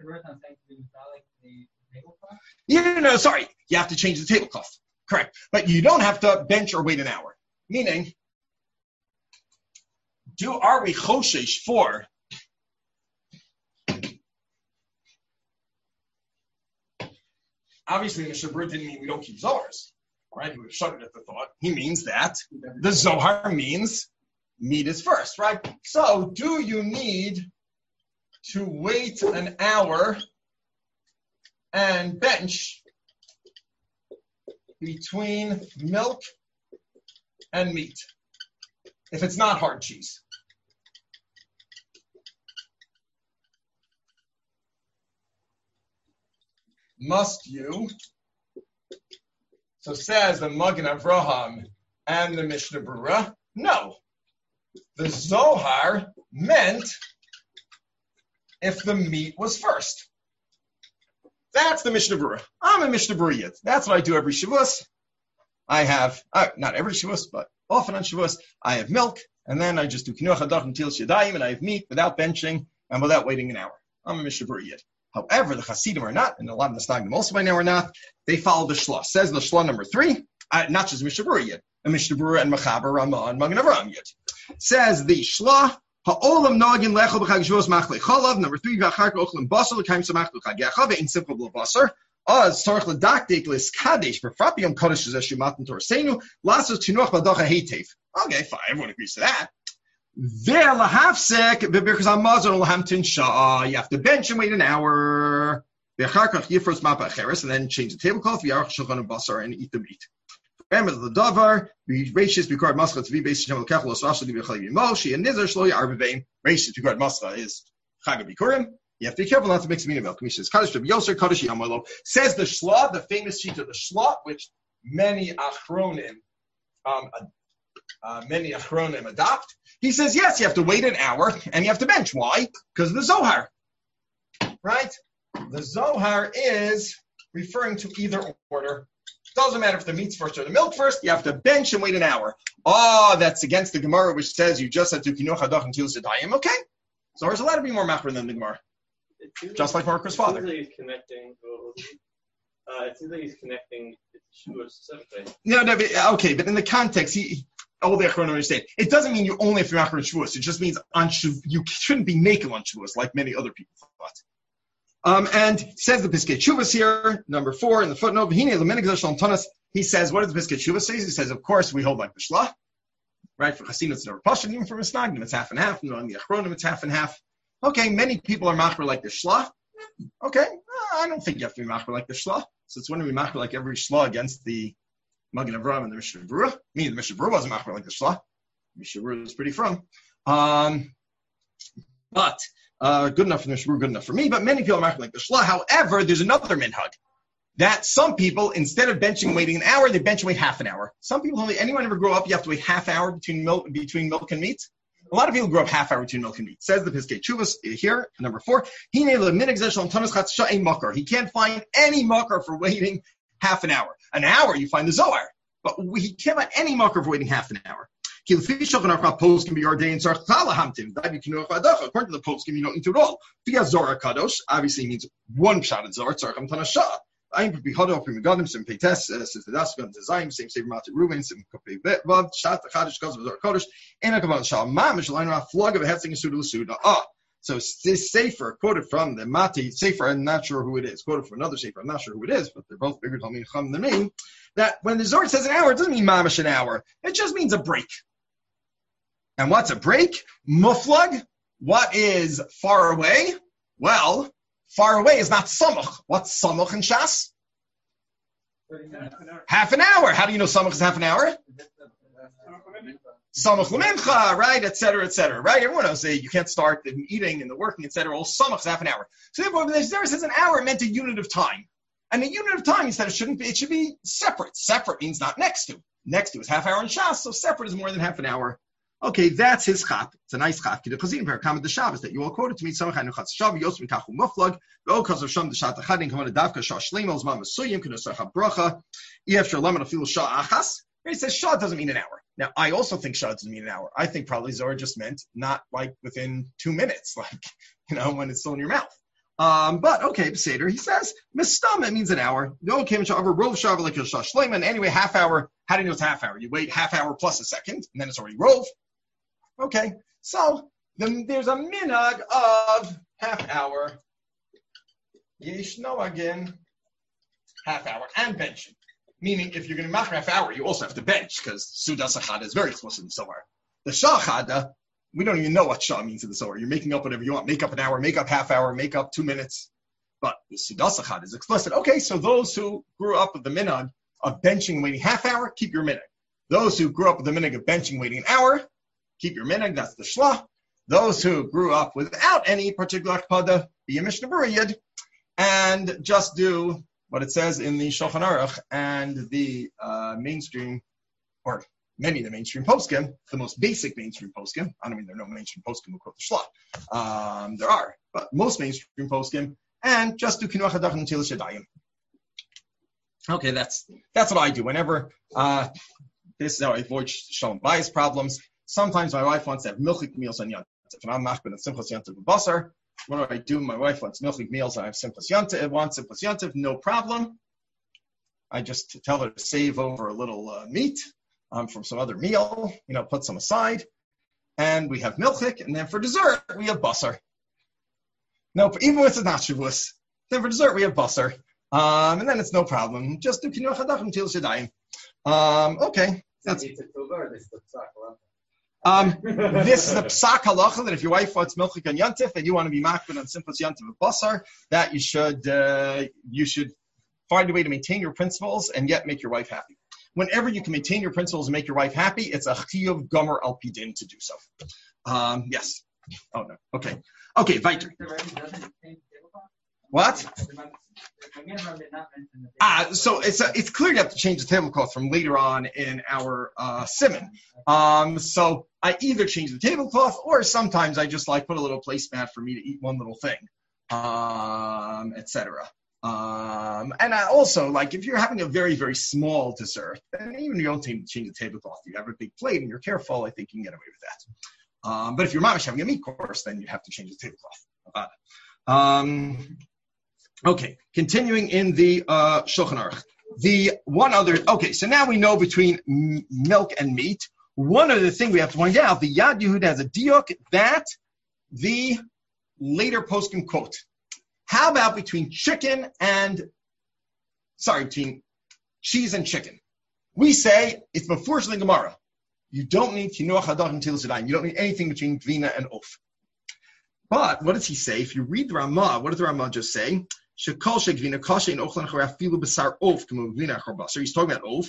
Yeah, no, no, sorry. You have to change the tablecloth. Correct. But you don't have to bench or wait an hour. Meaning, do are we choshesh for obviously, Mishnah Berurah didn't mean we don't keep Zohars, right? He would have shuddered at the thought. He means that the Zohar means meat is first, right? So, do you need to wait an hour and bench between milk and meat if it's not hard cheese? Must you? So says the Magen Avraham and the Mishnah Berurah, no. The Zohar meant if the meat was first. That's the Mishnah Berurah. I'm a Mishnah Berurah yet. That's what I do every Shavuos. I have, uh, not every Shavuos, but often on Shavuos, I have milk, and then I just do kinuach hadach and netilas yadayim, and I have meat without benching and without waiting an hour. I'm a Mishnah Berurah yet. However, the Hasidim are not, and a lot of the Stagnim also by now are not. They follow the Shlah. Says the Shlah number three, uh, not just Mishnah Berurah yet, a Mishnah Berurah and Mechaber, Ramah, and Magen Avraham yet. Says the Shlah, Ha'olam nogin lechol b'chag Shavuos machlei cholav. Number three, v'achar k'ochlim basar l'kaim samach l'chag yachav ve'in simple b'basar. Az tzarich l'dakdik l'skadesh b'frapiyom kodesh zeh shumatan torseinu lasos tinuach b'dacha heitev. Okay, fine, everyone agrees to that. You have to bench and wait an hour. And then change the tablecloth and eat the meat. Remember the davar, rachis required masla to be based on kechlos rashli b'chayim moshi and nizar shlo yarbevein. Rachis required masla is chag bikurim. You have to be careful not to mix meat and milk. Says Kaddish Rabbi Yosef Kaddish Yamalo. Says the Shlah, the famous sheet of the Shlah, which many achronim, um, uh, many achronim adopt. He says, yes, you have to wait an hour and you have to bench. Why? Because of the Zohar. Right? The Zohar is referring to either order. Doesn't matter if the meat's first or the milk first, you have to bench and wait an hour. Oh, that's against the Gemara, which says you just have to kinuach hadach and netilas yadayim. Okay. So there's allowed to be more machmer than the Gemara. Just like Marcus' father. It seems like he's connecting, uh, it seems like he's connecting Shavuos specifically. No, no, but, okay, but in the context, he, all the Achronim understand. It doesn't mean you only have to be machmer on Shavuos. It just means on Shav, you shouldn't be naked on Shavuos like many other people thought. Um, and says the Piskei Teshuvos here, number four in the footnote. He says, what does the Piskei Teshuvos say? He says, of course, we hold like the Shlah, right? For Chassidim, it's never Pashut, even for Misnagdim, it's half and half. And on the Achronim, it's half and half. Okay, many people are machmer like the Shlah. Okay, I don't think you have to be machmer like the Shlah. So it's when we machmer like every Shlah against the Magen Avraham and the Mishnah Berurah. Me, the Mishnah Berurah wasn't machmer like the Shlah. Mishnah Berurah was pretty from. Um, but uh, good enough for the Mishnah Berurah, good enough for me. But many people are machmer like the Shlah. However, there's another minhag that some people, instead of benching and waiting an hour, they bench and wait half an hour. Some people, only anyone ever grow up, you have to wait half hour between milk between milk and meat. A lot of people grow up half hour between milk and meat. Says the Piskei Teshuvos here, number four. He can't find any makar for waiting half an hour. An hour, you find the Zohar. But he can't find any makar for waiting half an hour. According to the post, you don't need to at all. Zohar Kadosh, obviously means one shot at Zohar, I'm be hodol pri megadim sim peites since the das gun design same same mat Ruben sim kopei vav shat chadish koz v'zor kodesh and a kavan shal mamish line off flug of a hetzing suda suda ah. So this sefer quoted from the Mati sefer. I'm not sure who it is. Quoted from another sefer. I'm not sure who it is, but they're both bigger Talmid Chacham than me. That when the Zohar says an hour, it doesn't mean mamish an hour. It just means a break. And what's a break? Muflag. What is far away? Well, far away is not samach. What's samach in Shas? Half an hour. How do you know samach is half an hour? Samach l'mincha, right, et cetera, et cetera, right? Everyone knows that you can't start the eating and the working, et cetera. All samach is half an hour. So therefore, when the Zohar says an hour, it meant a unit of time. And a unit of time, he said it shouldn't be, it should be separate. Separate means not next to. Next to is half hour in Shas, so separate is more than half an hour. Okay, that's his chap. It's a nice chap. The chazim per comment the Shabbos that you all quoted to me. Samach anu chatz shav yosmin kachu muflag. Ve'ol kazav sham deshat achadin kavan davka shah shleimos ma mesuyim k'nosach bracha. Ef shalom afilu shah achas. He says shah doesn't mean an hour. Now, I also think shah doesn't mean an hour. I think probably Zohar just meant not like within two minutes, like, you know, when it's still in your mouth. Um, but okay, Seder, he says, mistam, it means an hour. No came to over rov shav like shah shleiman. Anyway, half hour. How do you know it's half hour? You wait half hour plus a second, and then it's already rov. Okay, so then there's a minhag of half hour. Yesh no again, half hour and benching. Meaning, if you're going to make half hour, you also have to bench because Sudas Achada is very explicit in the Zohar. The Shah Achada, we don't even know what Shah means in the Zohar. You're making up whatever you want. Make up an hour, make up half hour, make up two minutes. But the Sudas Achada is explicit. Okay, so those who grew up with the minhag of benching and waiting half hour, keep your minhag. Those who grew up with the minhag of benching and waiting an hour, keep your minhag. That's the Shlah. Those who grew up without any particular akpada, be a Mishnah Berurah Yid, and just do what it says in the Shulchan Aruch and the uh, mainstream, or many of the mainstream poskim, the most basic mainstream poskim. I don't mean there are no mainstream poskim who quote the Shlah. Um, there are, but most mainstream poskim, and just do Kinuach Hadach and Netilas Yadayim. Okay, that's that's what I do. Whenever uh, this is how I avoid showing bias problems. Sometimes my wife wants to have milchik meals on Yom Tov, and I'm machbin and simchas Yom Tov basar. What do I do? My wife wants milchik meals, and I have simchas Yom Tov. Wants simchas Yom Tov, no problem. I just tell her to save over a little uh, meat um, from some other meal, you know, put some aside, and we have milchik, and then for dessert we have basar. No, even if it's not Shavuos, then for dessert we have basar, um, and then it's no problem. Just do kinuach hadach until shadayim. Um, okay, that's. Um, this is the psak halacha that if your wife wants milchik on yantif and you want to be makbid on simchas yantif of basar, that you should uh, you should find a way to maintain your principles and yet make your wife happy. Whenever you can maintain your principles and make your wife happy, it's a chiyuv gomer al pidin to do so. Um, yes. Oh no. Okay. Okay. Weiter. What? Ah, so it's a, it's clear you have to change the tablecloth from later on in our uh, simon. Um, so I either change the tablecloth or sometimes I just like put a little placemat for me to eat one little thing, um, et cetera. Um, and I also like if you're having a very very small dessert, and even if you don't change the tablecloth, you have a big plate and you're careful, I think you can get away with that. Um, but if your mamish having a meat course, then you have to change the tablecloth. Um, Okay, continuing in the uh, Shulchan Aruch. The one other, okay, so now we know between m- milk and meat. One other thing we have to point out, the Yad Yehuda has a diuk that the later poskim quote. How about between chicken and, sorry, between cheese and chicken? We say, it's before Shling Gemara. You don't need Kinuach Hadach and Tilas Yadayim. You don't need anything between Gvina and Of. But what does he say? If you read the Ramah, what does the Ramah just say? He's talking about oaf.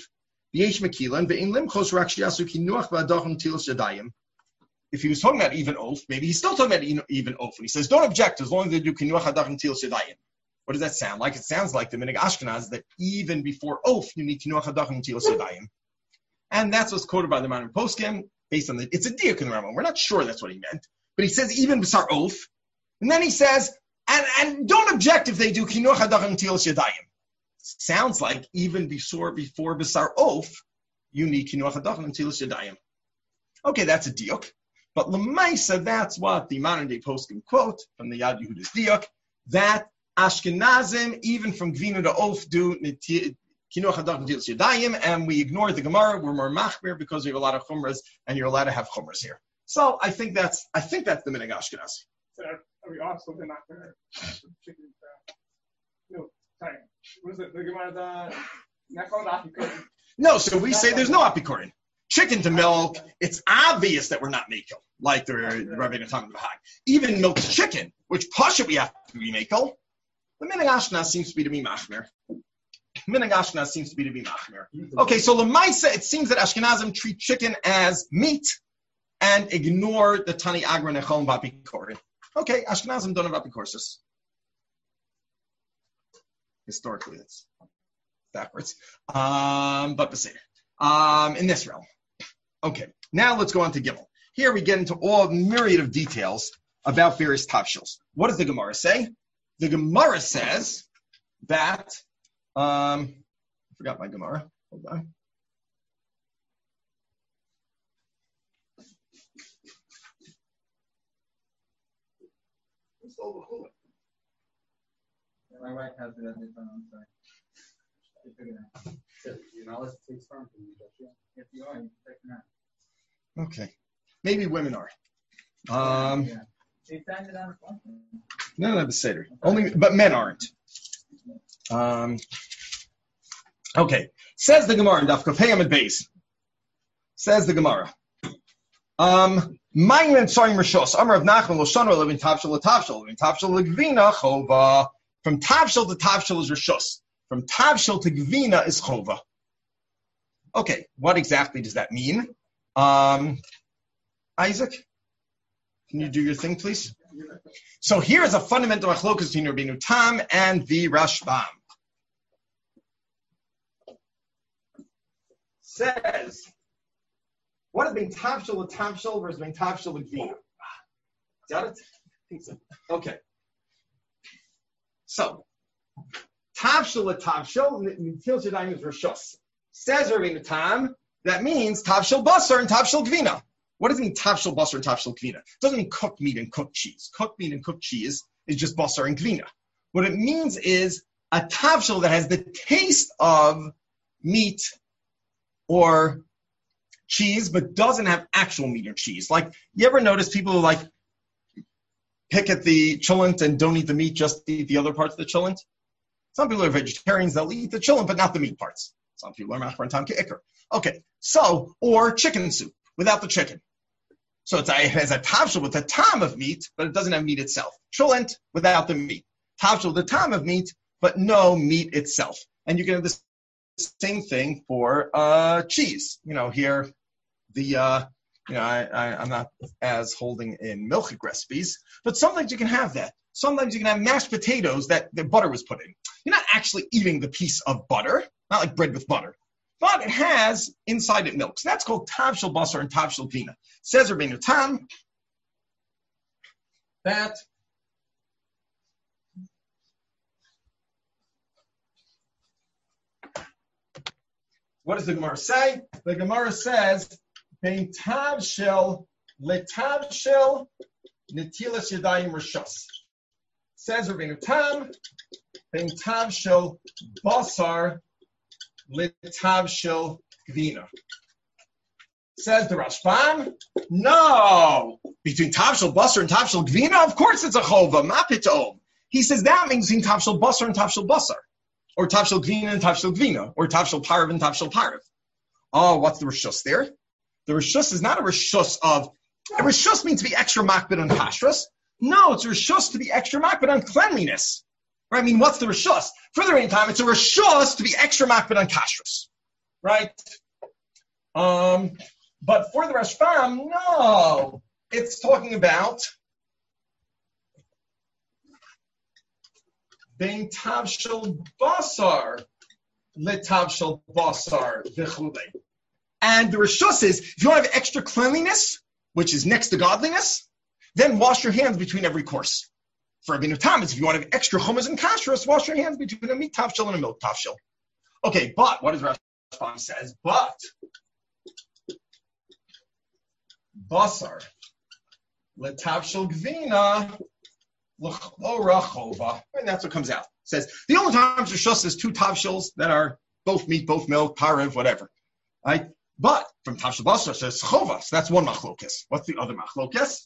If he was talking about even oaf, maybe he's still talking about even oaf. And he says, don't object as long as they do kinuach hadach and tilas yadayim. What does that sound like? It sounds like the minhag Ashkenaz that even before oaf, you need kinuach hadach and tilas yadayim. And that's what's quoted by the Maimon Poskim based on the, it's a diuk in the Rambam. We're not sure that's what he meant. But he says even b'sar oaf. And then he says, And, and don't object if they do kinuach hadach and tilas yadayim. Sounds like even before before B'sar Oaf, you need kinuach hadach and tilas yadayim. Okay, that's a diuk. But l'maisa, that's what the modern day poskim quote from the Yad Yehuda's diuk, that Ashkenazim, even from Gvina to Oaf, do Kinuach Hadach Netilas Yadayim, and we ignore the Gemara. We're more machmir because we have a lot of chumras, and you're allowed to have chumras here. So I think that's I think that's the minhag Ashkenaz. So are we also not going to chicken? Uh, no, sorry. What is it? The Gemara, the Nechol Apikorin. No, so we say there's no apikorin. Chicken to milk, it's obvious that we're not makel, like the Rabbi Natan of the Hag. Even milk chicken, which pasha we have to be makel. The minhag Ashkenaz seems to be to be machmir. Minhag Ashkenaz seems to be to be machmir. Okay, so Lemaisa, it seems that Ashkenazim treat chicken as meat and ignore the Tani Agra Nechol Vapikorin. Okay, Ashkenazim don't have apikorsis. Historically, it's backwards. Um, but Beseder. Um, in this realm. Okay, now let's go on to Gimel. Here we get into all myriad of details about various tafshils. What does the Gemara say? The Gemara says that, um, I forgot my Gemara. Hold on. My wife has it at this time. I'm sorry. You figured it out. So, you know, let's take from you. If you are, you can check it out. Okay. Maybe women are. Um, Yeah. They signed it on the no, no, the Seder. Only, but men aren't. Um, okay. Says the Gemara in Daf Kafei Amud Beis. Says the Gemara. Um, Ma'im and Tzarim Rishos. Amar of Nachman Loshana living Tavshil Tavshil living Tavshil Gvina Chova. From Tavshil to Tavshil is Rishos. From Tavshil to Gvina is Chova. Okay, what exactly does that mean? Um, Isaac, can you do your thing, please? So here is a fundamental machlokas between Rabbeinu Tam and the Rashbam. Says, what is being Tavshil to Tavshil versus being Tavshil to Gvina? Got it? I think so. Okay. So, Tavshil to Tavshil, Netilas Yadayim is Rishos. Says Rabbeinu Tam, that means Tavshil Basar and Tavshil Gvina. What does it mean Tavshil Basar and Tavshil Gvina? It doesn't mean cooked meat and cooked cheese. Cooked meat and cooked cheese is just Basar and Gvina. What it means is a Tavshil that has the taste of meat or cheese, but doesn't have actual meat or cheese. Like, you ever notice people who like pick at the chulent and don't eat the meat, just eat the other parts of the chulent? Some people are vegetarians, they'll eat the chulent, but not the meat parts. Some people are machbar and tam ke'ikr. Okay, so, or chicken soup without the chicken. So it's a, it has a tavshil with a tam of meat, but it doesn't have meat itself. Chulent without the meat. Tavshil with a tam of meat, but no meat itself. And you can have the same thing for uh, cheese. You know, here, the, uh, you know, I, I, I'm not as holding in milchik recipes, but sometimes you can have that. Sometimes you can have mashed potatoes that the butter was put in. You're not actually eating the piece of butter, not like bread with butter, but it has inside it milk. So that's called Tavshil Basar and Tavshil Gvina. Says Rabbeinu Tam that what does the Gemara say? The Gemara says, Bein Tavshil Letavshil Netilas Yadayim Rishos. Says Rabbeinu Tam, Bein Tavshil Basar Letavshil Gvina. Says the Rashbam, no. Between Tavshil Basar and Tavshil Gvina, of course it's a chova, ma pitom. He says that means between Tavshil Basar and Tavshil Basar, or Tavshil Gvina and Tavshil Gvina, or Tavshil Parav and Tavshil Parav. Oh, what's the Rishus there? The Rishus is not a Rishus of, a Rishus means to be extra makbid on kashrus. No, it's a Rishus to be extra makbid on cleanliness. Right? I mean, what's the Rishus? Further in time, it's a Rishus to be extra makbid on kashrus. Right? Um, but for the Rashbam, no. It's talking about Bein Tavshil Basar Letavshil Basar V'chulei. And the Rishus is, if you want to have extra cleanliness, which is next to godliness, then wash your hands between every course. For Rabbeinu Tam, if you want to have extra hummus and kashrus, wash your hands between a meat tavshil and a milk tavshil. Okay, but what does Rashbam says? But basar letavshil gvina l'chora chova, and that's what comes out. It says the only times rishus is two tavshils that are both meat, both milk, parev, whatever, right? But from tavshil basar says chova, so that's one machlokes. What's the other machlokes?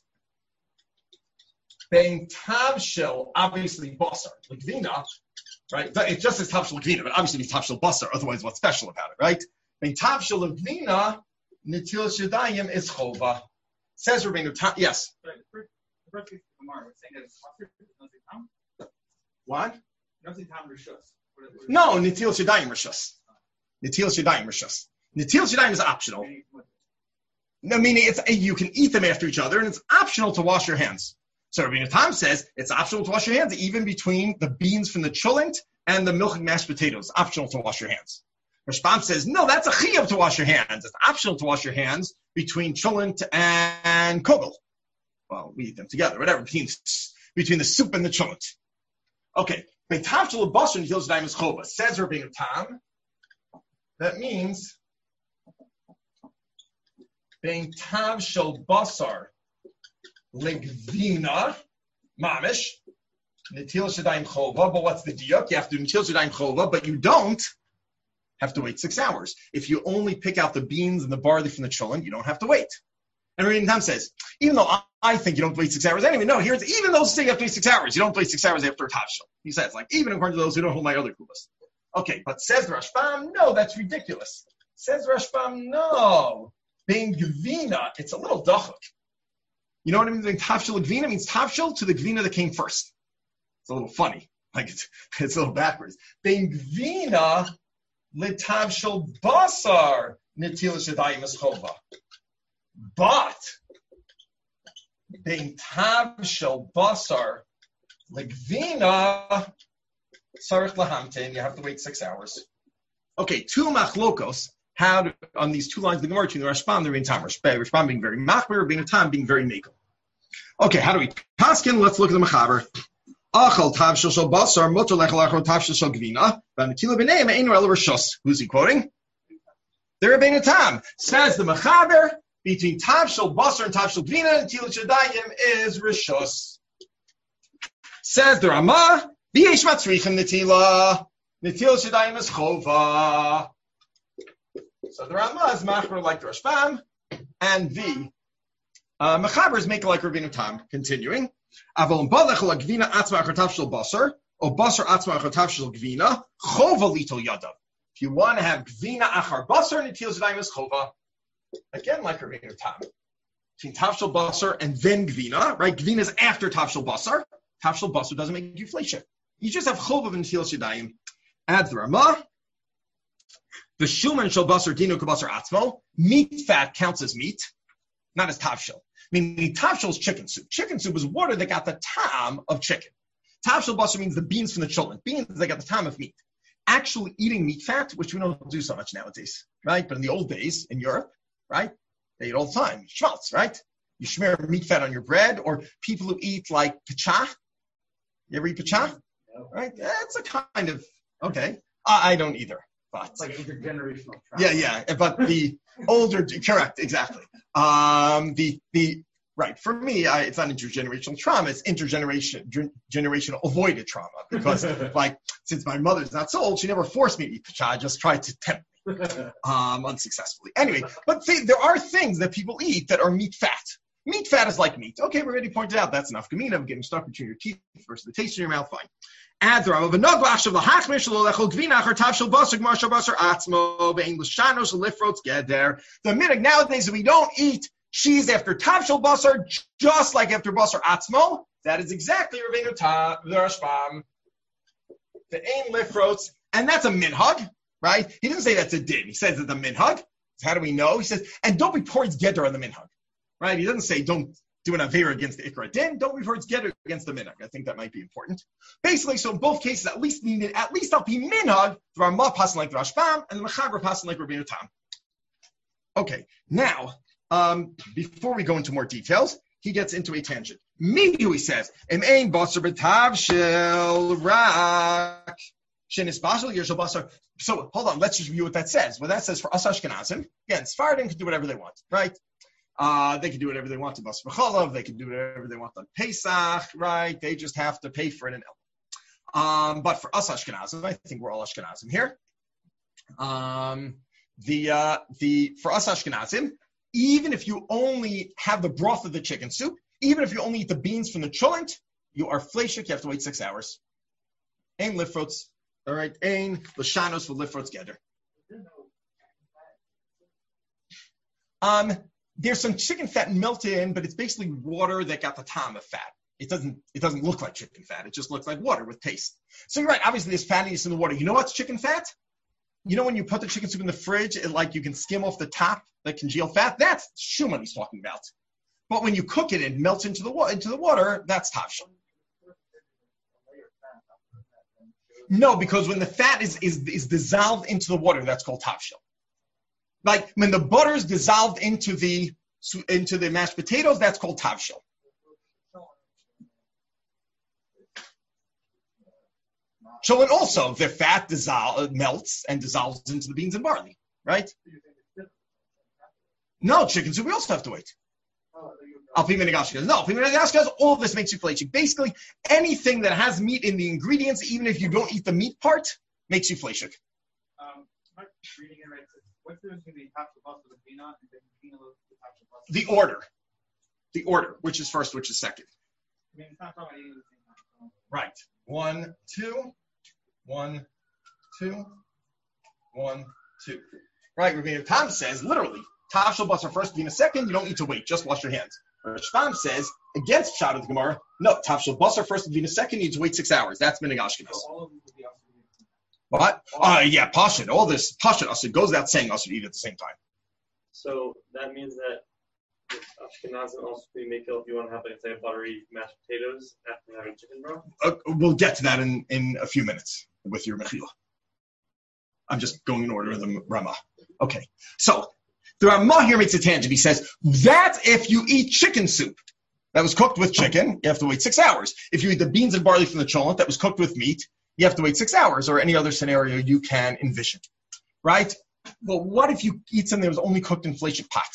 Bein tavshil, obviously basar, l'gvina, right? It just says tavshil l'gvina, but obviously it's tavshil basar. Otherwise, what's special about it, right? Bein tavshil l'gvina, nitil shadayim is chova. Says Rabbeinu Tam. Yes. Sorry, the first, the first piece of Gemara was saying that it's possible to say Tam. What? You don't say Tam Rishus. No, nitil shadayim rishus. Nitil shadayim rishus. Nitil shadayim is optional. No, meaning it's you can eat them after each other, and it's optional to wash your hands. So Rabbeinu Tam says it's optional to wash your hands, even between the beans from the cholent and the milk and mashed potatoes. Optional to wash your hands. Rashbam says, no, that's a chiyuv to wash your hands. It's optional to wash your hands between cholent and kugel. Well, we eat them together, whatever, between, between the soup and the cholent. Okay. Beitavshel basar nitil shadayim is chova. Says Rabbeinu Tam, that means beitavshel basar legvina mamish nitil shadayim chova. But what's the diuk? You have to do nitil shadayim chova, but you don't have to wait six hours. If you only pick out the beans and the barley from the cholent, you don't have to wait. And Rabbeinu Tam says, even though I think you don't wait six hours anyway, no, here's even those say you have to wait six hours. You don't wait six hours after a tavshil. He says, like, even according to those who don't hold my other kubas. Okay, but says Rashbam, no, that's ridiculous. Says Rashbam, no. Being gvina, it's a little dachuk. You know what I mean? Being tavshil gvina means tavshil to the gvina that came first. It's a little funny. Like, it's, it's a little backwards. Being gvina, L'tavshel basar nitil shadayim is chova. But being tavshel basar legvina sarich lahamtin, you have to wait six hours. Okay, two machlokos had on these two lines of the Gemara between the Rashbam and the Rabbeinu Tam. Rashbam being very machmir, Rabbeinu Tam being very mekel. Okay, how do we paskin? Let's look at the mechaber. Achal tavshil shel basar mutar lechel achal tavshil shel gvina. Who's he quoting? The Rabbeinu Tam says the mechaber between tavshil basar and tavshil gvina and nitil shadayim is rishus. Says the Rama v'yesh matzrichim nitila nitil shadayim is chova. So the Rama is machmer like the Rashbam, and the uh, mechaber is making like Rabbeinu Tam. Continuing. Aval balech gvina atzma achatav basar, or basar atzma achatav gvina, chova litol yadav. If you want to have gvina achar basar, nitil shadayim is chova. Again, like Rabbeinu Tam. Between tavshel basar and then gvina, right? Gvina is after tavshel basar. Tavshel basar doesn't make you fleisha. You just have chova and nitil shadayim. Add the Rama. The shuman shel basar dinu kabasar atzmo. Meat fat counts as meat, not as tavshel. Meaning tavshel is chicken soup. Chicken soup is water that got the tam of chicken. Tavshel basar means the beans from the cholent. Beans that got the tam of meat. Actually eating meat fat, which we don't do so much nowadays, right? But in the old days in Europe, right, they eat all the time. Schmaltz, right? You smear meat fat on your bread, or people who eat like pacha. You ever eat pacha? No. Right? It's a kind of, okay. I, I don't either. But it's like intergenerational trauma. Yeah, yeah. But the older, correct, exactly. Um, the the right for me, I, it's not intergenerational trauma. It's intergeneration generational avoided trauma because, like, since my mother's not so old, she never forced me to eat pacha. Just tried to tempt me, um, unsuccessfully. Anyway, but see, there are things that people eat that are meat fat. Meat fat is like meat. Okay, we already pointed out that's enough. Gamina of getting stuck between your teeth versus the taste in your mouth. Fine. Add the Rav of a noglash of the hachmish lolechol gvina achar tavshel basar gmar basar atzmo be'english shanos lifrots get there. The minhag nowadays we don't eat cheese after tavshel basar just like after basar atzmo. That is exactly Rabbeinu Tam the Rashbam. The ain lifrots, and that's a minhag, right? He didn't say that's a din. He says it's a minhag. So how do we know? He says, and don't be towards geder on the minhag, right? He doesn't say don't do an avera against the ikra din. Don't refer to get against the minhag. I think that might be important. Basically, so in both cases, at least needed, at least I'll be minhag. The Rama passing like the Rashbam, and the Mechaber passing like Rabbeinu Tam. Okay, now um, before we go into more details, he gets into a tangent. Me, who he says, im ein basar b'tavshel rak shenis basar yershel basar. So hold on, let's just review what that says. What that says for us Ashkenazim, again, Sephardim can do whatever they want, right? Uh, they can do whatever they want to Bas B'chalav. They can do whatever they want on Pesach, right? They just have to pay for it in El. Um, but for us Ashkenazim, I think we're all Ashkenazim here. Um, the uh, the for us Ashkenazim, even if you only have the broth of the chicken soup, even if you only eat the beans from the cholent, you are fleishik. You have to wait six hours. Ein lifrots, all right. Ein l'shanos for lifrots gather. Um. There's some chicken fat melted in, but it's basically water that got the tom of fat. It doesn't it doesn't look like chicken fat. It just looks like water with taste. So you're right. Obviously, there's fattiness in the water. You know what's chicken fat? You know when you put the chicken soup in the fridge, it, like you can skim off the top, that congealed fat? That's shuman he's talking about. But when you cook it, it melts into the, wa- into the water. That's tavshil. No, because when the fat is, is, is dissolved into the water, that's called tavshil. Like when the butter is dissolved into the into the mashed potatoes, that's called tavshil. Cholent also, the fat dissolve, melts and dissolves into the beans and barley, right? No, chicken soup, we also have to wait. Alpi Menegashkaz. No, Alpi Menegashkaz, all of this makes you fleishik. Basically, anything that has meat in the ingredients, even if you don't eat the meat part, makes you fleishik. Um, I'm reading it right. What's the difference between the tafshil bas and the vina, and then vina the tafshil bas? The order. The order, which is first, which is second. I mean, it's not talking about eating the same time. Right. One, two, one, two, one, two. Right, Rabbi Tam says, literally, tafshil bas first, vina second, you don't need to wait, just wash your hands. Rashbam says, against Pshat of the Gemara, no, tafshil bas first, vina second, you need to wait six hours. That's Minhag Ashkenaz. So all of them would be also. What? Uh, yeah, Pashut. All this Pashut us, it goes without saying us would eat at the same time. So that means that Ashkenazim also be make if you want to have like say buttery mashed potatoes after having chicken broth. Uh, we'll get to that in, in a few minutes with your mechila. I'm just going in order of the Ramah. Okay, so the Ramah here makes a tangent. He says that if you eat chicken soup that was cooked with chicken, you have to wait six hours. If you eat the beans and barley from the cholent that was cooked with meat, you have to wait six hours, or any other scenario you can envision, right? But what if you eat something that was only cooked in fleishik pot?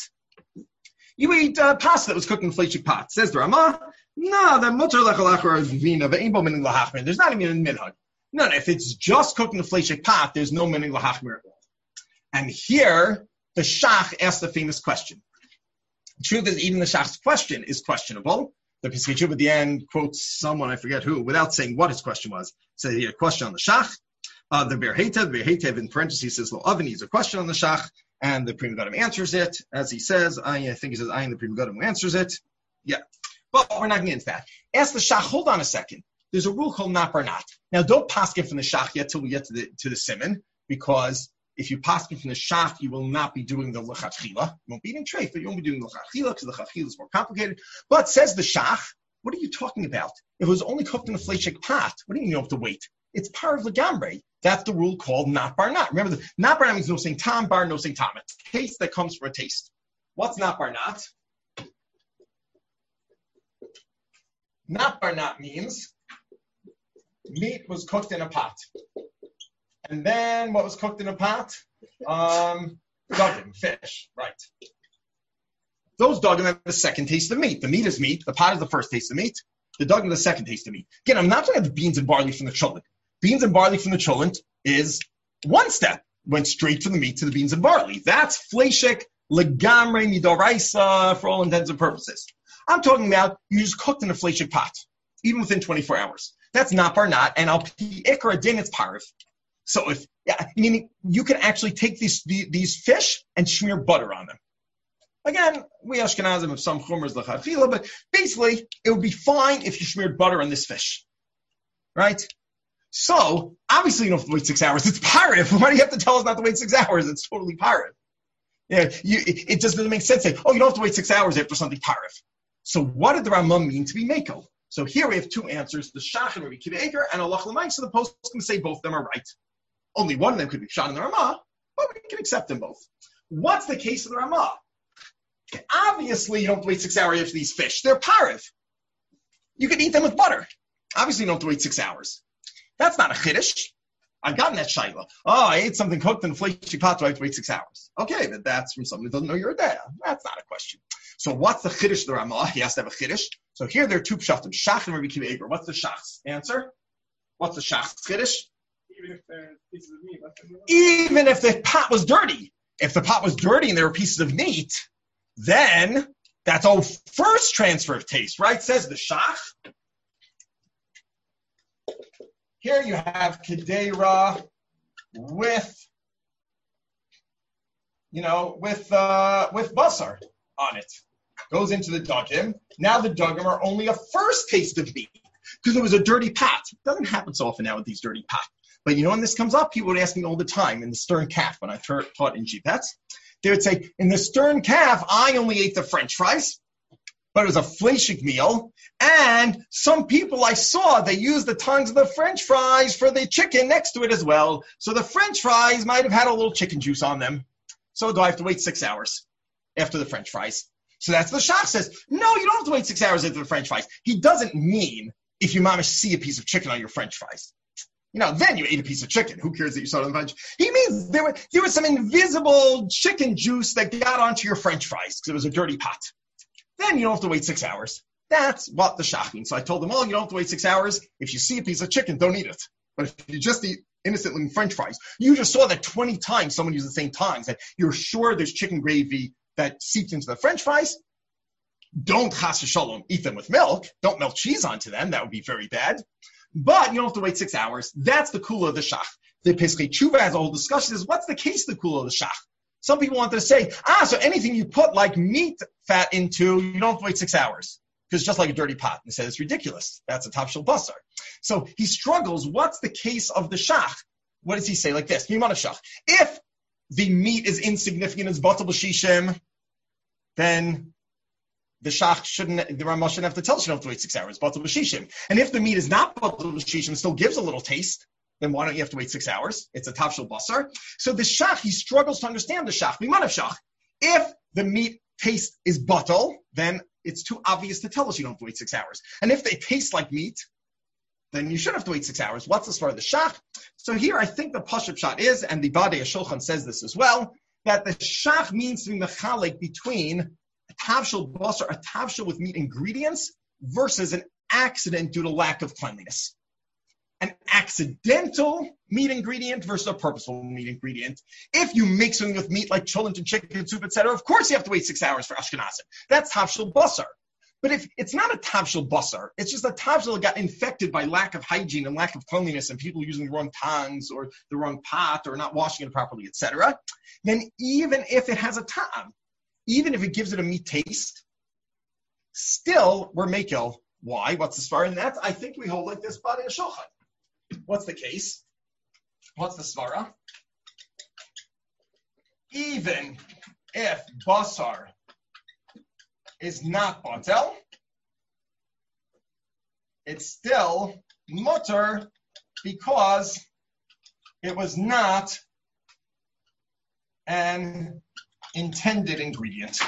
You eat uh, pasta that was cooked in fleishik pot. Says the Ramah, no, the mutter lechalachar vina ve'imbo minig lahachmir. There's not even a minhag. No, no, if it's just cooked in a fleishik pot, there's no minig lahachmir at all. And here, the Shach asked the famous question. The truth is, even the Shach's question is questionable. The Pesach Shuv at the end quotes someone, I forget who, without saying what his question was. So he had a question on the Shach. Uh, the Ber Heitev, Ber Heitev in parentheses says, Lo Oven, he's a question on the Shach, and the Pri Megadim answers it. As he says, I, I think he says, I am the Pri Megadim who answers it. Yeah. But we're not getting into that. Ask the Shach, hold on a second. There's a rule called not bar not. Now, don't paskin from the Shach yet till we get to the to the Simon, because if you paskin from the Shach, you will not be doing the lechatchila. You won't be eating treif, but you won't be doing the lechatchila because the lechatchila is more complicated. But says the Shach, what are you talking about? If it was only cooked in a fleishik pot, what do you mean you don't have to wait? It's par of legambre. That's the rule called not bar not. Remember, the, not bar not means no saying tam, bar, no saying tam. A taste that comes from a taste. What's not bar not? Not bar not means meat was cooked in a pot. And then what was cooked in a pot? Um, duggan, fish, right. Those duggan have the second taste of meat. The meat is meat. The pot is the first taste of meat. The duggan is the second taste of meat. Again, I'm not talking about the beans and barley from the cholent. Beans and barley from the cholent is one step. Went straight from the meat to the beans and barley. That's fleishik, legamre, midoraisa, for all intents and purposes. I'm talking about you just cooked in a fleishik pot, even within twenty-four hours. That's not bar not, and I'll pi ikra din, it's parv. So if, yeah, meaning you can actually take these these fish and smear butter on them. Again, we Ashkenazim have some chumras l'chachila, but basically it would be fine if you smeared butter on this fish, right? So obviously you don't have to wait six hours. It's parv. Why do you have to tell us not to wait six hours? It's totally parv. Yeah, you, it, it just doesn't make sense. Say, oh, you don't have to wait six hours after something parv. So what did the Rambam mean to be meko? So here we have two answers: the Shach and Rabbi Kiva Eger, and Allah L'mayim. So the post can say both of them are right. Only one of them could be Pshat in the Ramah, but we can accept them both. What's the case of the Ramah? Obviously, you don't have to wait six hours after these fish. They're parv. You can eat them with butter. Obviously, you don't have to wait six hours. That's not a chiddush. I got in that shaila. Oh, I ate something cooked in a fleishy pot, so I have to wait six hours. Okay, but that's from someone who doesn't know you're a day. That's not a question. So what's the chiddush of the Ramah? He has to have a chiddush. So here there are two pshatim, shach and Rabbi Akiva Eiger. What's the shach's answer? What's the shach's chiddush? Even if there's pieces of meat left in the Even if the pot was dirty. If the pot was dirty and there were pieces of meat, then that's all first transfer of taste, right? Says the shach. Here you have Kedera with, you know, with uh, with basar on it. Goes into the dugim. Now the dugim are only a first taste of meat because it was a dirty pot. It doesn't happen so often now with these dirty pots. But you know when this comes up, people would ask me all the time in the stern calf when I taught in G P E Ts. They would say, in the stern calf, I only ate the French fries, but it was a fleishik meal. And some people I saw, they used the tongues of the French fries for the chicken next to it as well. So the French fries might have had a little chicken juice on them. So do I have to wait six hours after the French fries? So that's what the shach says. No, you don't have to wait six hours after the French fries. He doesn't mean if you mamish see a piece of chicken on your French fries. You know, then you ate a piece of chicken. Who cares that you saw it on the French? He means there, were, there was some invisible chicken juice that got onto your French fries because it was a dirty pot. Then you don't have to wait six hours. That's what the shach means. So I told them, oh, you don't have to wait six hours. If you see a piece of chicken, don't eat it. But if you just eat innocently French fries, you just saw that twenty times someone used the same tongs, that you're sure there's chicken gravy that seeped into the French fries. Don't chas v'shalom eat them with milk. Don't melt cheese onto them. That would be very bad. But you don't have to wait six hours. That's the kula of the shach. The Pesachei Tshuva has a whole discussion is what's the case of the kula of the shach? Some people wanted to say, ah, so anything you put like meat fat into, you don't have to wait six hours. Because it's just like a dirty pot. And he said it's ridiculous. That's a tafshil basar. So he struggles. What's the case of the shach? What does he say like this? If the meat is insignificant as batal b'shishim, then the shach shouldn't, the Ramah shouldn't have to tell us you don't have to wait six hours. Batal b'shishim. And if the meat is not batal b'shishim, still gives a little taste, then why don't you have to wait six hours? It's a tafshil basar. So the shach, he struggles to understand the shach. Mimanav shach. If the meat taste is batal, then it's too obvious to tell us you don't have to wait six hours. And if they taste like meat, then you should have to wait six hours. What's the start of the shach? So here I think the pashup shot is, and the Badei Shulchan says this as well, that the shach means to be mechalek between a tavshel basar, a tavshel with meat ingredients, versus an accident due to lack of cleanliness. An accidental meat ingredient versus a purposeful meat ingredient. If you make something with meat like cholent and chicken soup, et cetera, of course you have to wait six hours for Ashkenazim. That's tavshel basar. But if it's not a tavshel basar, it's just a tavshel that got infected by lack of hygiene and lack of cleanliness and people using the wrong tongs or the wrong pot or not washing it properly, et cetera, then even if it has a tam, even if it gives it a meat taste, still we're mekel. Why? What's the svara? And that's, I think we hold like this Badei Shulchan. What's the case? What's the svara? Even if basar is not batel, it's still mutter because it was not an intended ingredient.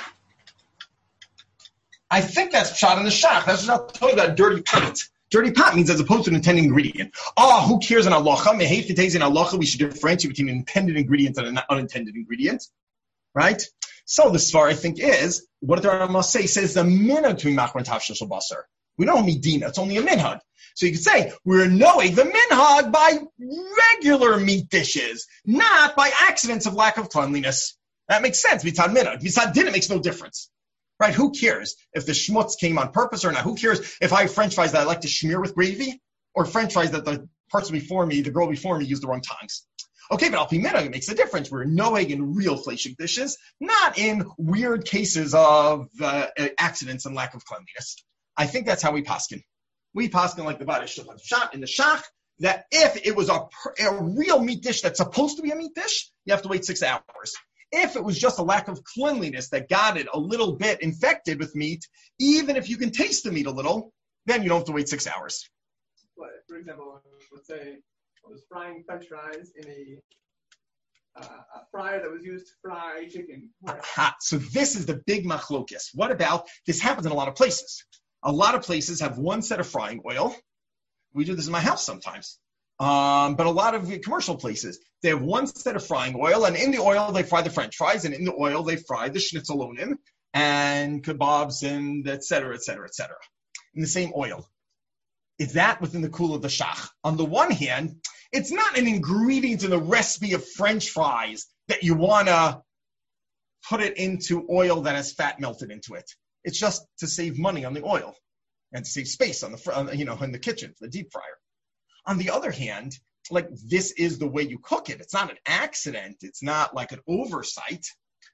I think that's shot in the shach. That's just not talking about dirty pot. Dirty pot means as opposed to an intended ingredient. Oh, who cares in halacha? Mehei chitei in halacha, we should differentiate between an intended ingredient and an unintended ingredient, right? So the svar I think is what the Ramah say says the minhag to be machmer and tavshel shel basar. We don't need dina; it's only a minhag. So you could say we're knowing the minhag by regular meat dishes, not by accidents of lack of cleanliness. That makes sense. Mitzad minhag, mitzad din, it makes no difference. Right? Who cares if the schmutz came on purpose or not? Who cares if I have French fries that I like to smear with gravy or French fries that the person before me, the girl before me, used the wrong tongs? Okay, but al pi minhag, it makes a difference. We're knowing in real fleishik dishes, not in weird cases of uh, accidents and lack of cleanliness. I think that's how we paskin. We paskin like the Badei Shulchan shot in the shach, that if it was a, a real meat dish that's supposed to be a meat dish, you have to wait six hours. If it was just a lack of cleanliness that got it a little bit infected with meat, even if you can taste the meat a little, then you don't have to wait six hours. What, for example, let's say I was frying French fries in a, uh, a fryer that was used to fry chicken. Aha. So this is the big machlokas. What about, this happens in a lot of places. A lot of places have one set of frying oil. We do this in my house sometimes. Um, but a lot of commercial places, they have one set of frying oil, and in the oil they fry the French fries, and in the oil they fry the schnitzelonim and kebabs and et cetera, et cetera, et cetera, in the same oil. Is that within the kula of the shach? On the one hand, it's not an ingredient in the recipe of French fries that you want to put it into oil that has fat melted into it. It's just to save money on the oil and to save space on the, fr- you know, in the kitchen, the deep fryer. On the other hand, like this is the way you cook it. It's not an accident. It's not like an oversight.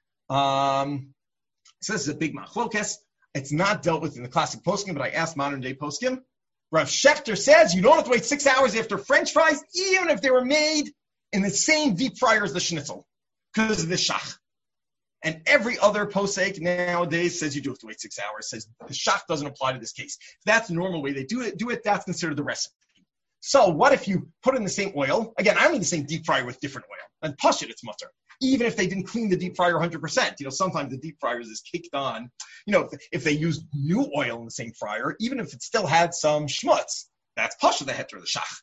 Um, so this is a big machlokas. It's not dealt with in the classic poskim, but I asked modern day poskim. Rav Schechter says you don't have to wait six hours after French fries, even if they were made in the same deep fryer as the schnitzel, because of the shach. And every other posek nowadays says you do have to wait six hours, says the shach doesn't apply to this case. If that's the normal way they do it, do it, that's considered the recipe. So what if you put in the same oil? Again, I mean the same deep fryer with different oil. And push it, it's mutter. Even if they didn't clean the deep fryer one hundred percent. You know, sometimes the deep fryers is kicked on. You know, if, if they used new oil in the same fryer, even if it still had some schmutz, that's pasha the heter, the shach.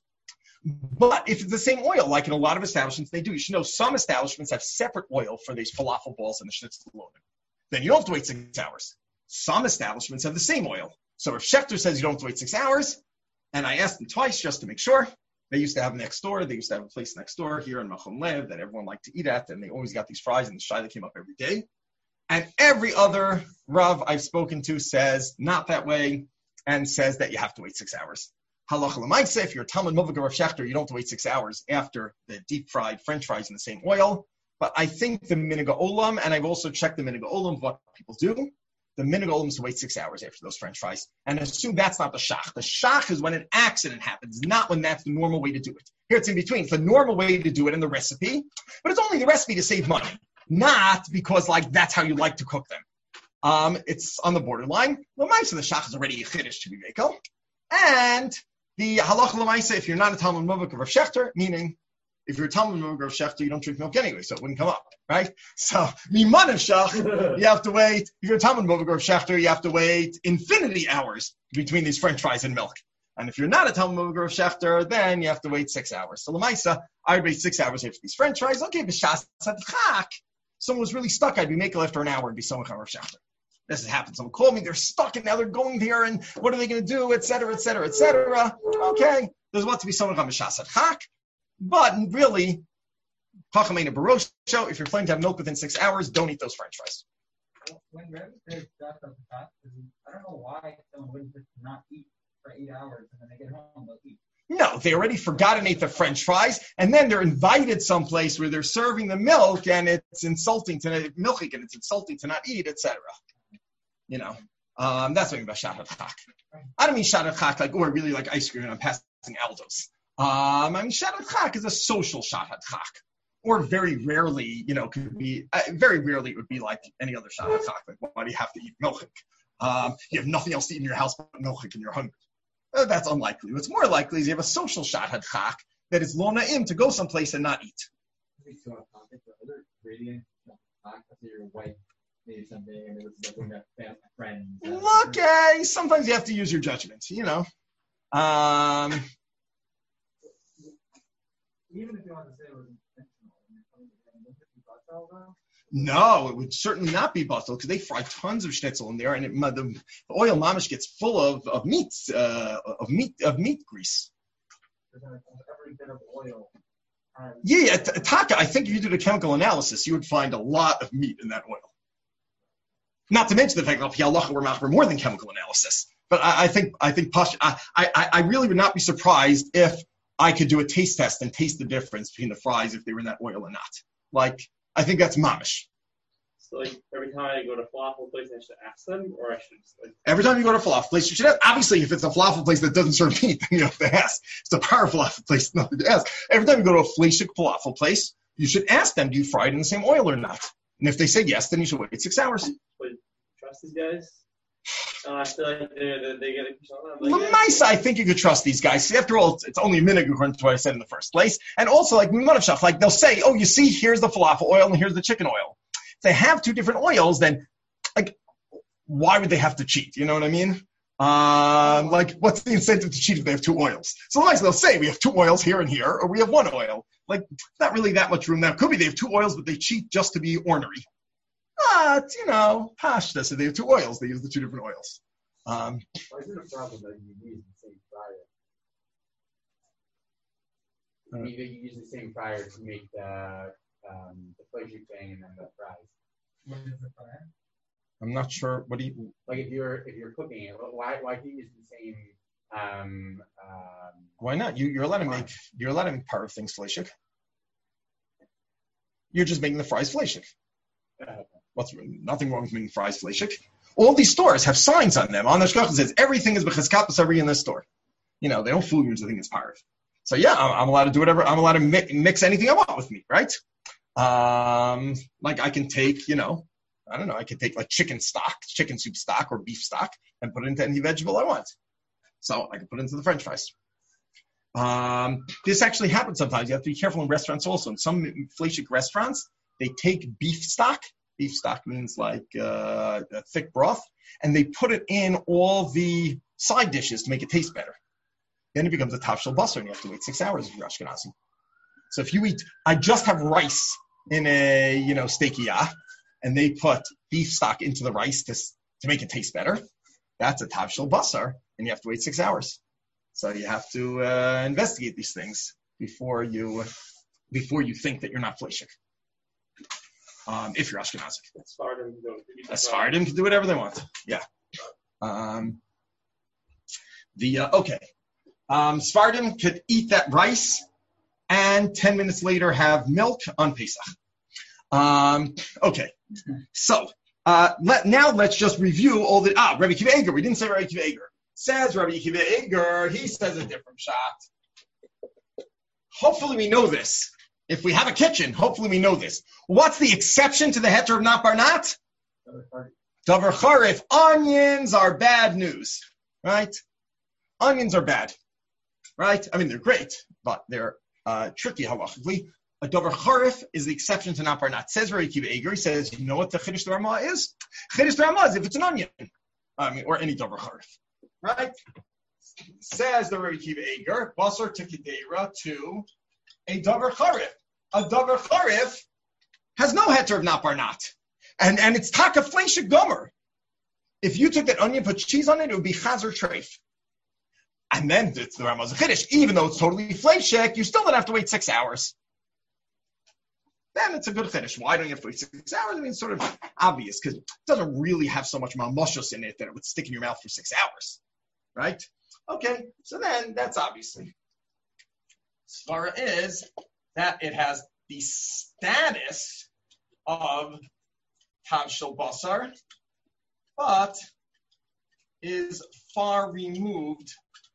But if it's the same oil, like in a lot of establishments they do, you should know some establishments have separate oil for these falafel balls and the schnitzel. Then you don't have to wait six hours. Some establishments have the same oil. So if Schechter says you don't have to wait six hours, and I asked them twice just to make sure. They used to have next door. They used to have a place next door here in Machom Lev that everyone liked to eat at, and they always got these fries and the shai that came up every day. And every other Rav I've spoken to says not that way and says that you have to wait six hours. Halacha l'maaseh, if you're a Talmud Movig of Rav Schechter, you don't have to wait six hours after the deep fried French fries in the same oil. But I think the Minhag Olam, and I've also checked the Minhag Olam of what people do. The minhag olam is to wait six hours after those French fries, and assume that's not the shach. The shach is when an accident happens, not when that's the normal way to do it. Here it's in between. It's the normal way to do it in the recipe, but it's only the recipe to save money, not because like that's how you like to cook them. Um, it's on the borderline. L'maisa, the shach is already a chiddush to be mekel, and the halacha l'maisa, if you're not a Talmud Movig of Rav Schechter, meaning if you're a Talmud Movig of Rav Schechter, you don't drink milk anyway, so it wouldn't come up, right? So, miman of shach, you have to wait. If you're a Talmud Movig of Schechter, you have to wait infinity hours between these French fries and milk. And if you're not a Talmud Movig of Schechter, then you have to wait six hours. So, l'maisa, I would wait six hours after these French fries. Okay, b'shas tzadchak. Someone was really stuck. I'd be making after an hour and be someone Rav Schechter. This has happened. Someone called me. They're stuck, and now they're going there, and what are they going to do, et cetera, et cetera, et cetera. Okay, there's what to be someone b'shas tzadchak. But really, Pachamena Barosho, if you're planning to have milk within six hours, don't eat those French fries. When Rebbe says that's a fact, I don't know why someone wouldn't just not eat for eight hours and then they get home they'll eat. No, they already forgot and ate the French fries, and then they're invited someplace where they're serving the milk, and it's insulting to milking, and it's insulting to not eat, et cetera. You know, um, that's what I mean by Shadat Chak. I don't mean Shadat Chak like, oh, I really like ice cream and I'm passing Aldos. Um, I mean, Shadat Chak is a social Shadat Chak, or very rarely, you know, could be, uh, very rarely it would be like any other Shadat Chak. Like, why do you have to eat milchik? Um, you have nothing else to eat in your house but milchik and you're hungry. Uh, that's unlikely. What's more likely is you have a social Shadat Chak that is lo na'im to go someplace and not eat. Look, eh, sometimes you have to use your judgment, you know. Um, Even if you want to say it was intentional, no, it would certainly not be batel because they fry tons of schnitzel in there, and it, the, the oil mamish gets full of of meat, uh, of meat, of meat grease. every bit of oil. Um, Yeah, yeah, t- taka. I think if you did a chemical analysis, you would find a lot of meat in that oil. Not to mention the fact that Piyalacha were for more than chemical analysis. But I, I think I think Pash, I, I I really would not be surprised if I could do a taste test and taste the difference between the fries if they were in that oil or not. Like, I think that's mamish. So, like, every time I go to a falafel place, I should ask them, or I should just, like... Every time you go to a falafel place, you should ask. Obviously, if it's a falafel place that doesn't serve meat, then you have to ask. It's a power falafel place, nothing to ask. Every time you go to a fleshik falafel place, you should ask them, do you fry it in the same oil or not? And if they say yes, then you should wait six hours. But trust these guys? Uh, I feel like they they get a like, Nice, I think you could trust these guys. After all, it's, it's only a minute according to what I said in the first place. And also, like, like they'll say, oh, you see, here's the falafel oil and here's the chicken oil. If they have two different oils, then, like, why would they have to cheat? You know what I mean? Um, like, what's the incentive to cheat if they have two oils? So nice, they'll say we have two oils here and here, or we have one oil. Like, not really that much room. Now, it could be they have two oils, but they cheat just to be ornery. Ah, it's, you know, pashta. So they have two oils. They use the two different oils. Um, Why is it a problem that you use the same fryer? Uh, You, you use the same fryer to make the um, the flakey thing and then the fries. What is the fire? I'm not sure. What do you? Like if you're if you're cooking it, why why do you use the same? Um, um, Why not? You, you're allowed to make. You're allowed to make part of things fleshik. You're just making the fries fleshik. uh, What's nothing wrong with making fries fleshik? All these stores have signs on them. On the shkach says everything is b'cheskat b'sari in this store. You know, they don't fool you into thinking it's parv. So yeah, I'm, I'm allowed to do whatever. I'm allowed to mi- mix anything I want with meat, right? Um, like I can take, you know, I don't know, I can take like chicken stock, chicken soup stock or beef stock and put it into any vegetable I want. So I can put it into the French fries. Um, this actually happens sometimes. You have to be careful in restaurants also. In some fleshik restaurants, they take beef stock. Beef stock means like uh, a thick broth, and they put it in all the side dishes to make it taste better. Then it becomes a tafshel basar, and you have to wait six hours if you're Ashkenazi. So if you eat, I just have rice in a, you know, steakiya, and they put beef stock into the rice to, to make it taste better, that's a tafshel basar, and you have to wait six hours. So you have to uh, investigate these things before you before you think that you're not fleshik. Um, if you're Ashkenazi. Sfardim don't. Sfardim can do whatever they want. Yeah. Um, the uh, okay. Um, Sfardim could eat that rice and ten minutes later have milk on Pesach. Um, okay. So uh, let, now let's just review all the ah Rabbi Akiva Eiger. We didn't say Rabbi Akiva Eiger. Says Rabbi Akiva Eiger. He says a different shot. Hopefully we know this. If we have a kitchen, hopefully we know this. What's the exception to the heter of not barnat? Davar charif. Onions are bad news, right? Onions are bad, right? I mean, they're great, but they're uh, tricky halachically. A davar charif is the exception to not barnat. Says Rabbi Akiva Eiger. He says, you know what the chiddush d'Rama is? Chiddush d'Rama is if it's an onion, I mean, or any davar charif, right? Says the Rabbi Akiva Eiger, basar tekidera to a davar charif. A davar charif has no heter of not barnat. And, and it's taka fleshik gomer. If you took that onion, put cheese on it, it would be chazer treif. And then it's the Ramaz Chiddush. Even though it's totally fleshik, you still don't have to wait six hours. Then it's a good Chiddush. Why don't you have to wait six hours? I mean, it's sort of obvious because it doesn't really have so much mamoshos in it that it would stick in your mouth for six hours. Right? Okay, so then that's obviously. Svara is that it has the status of tavshel basar, but is far removed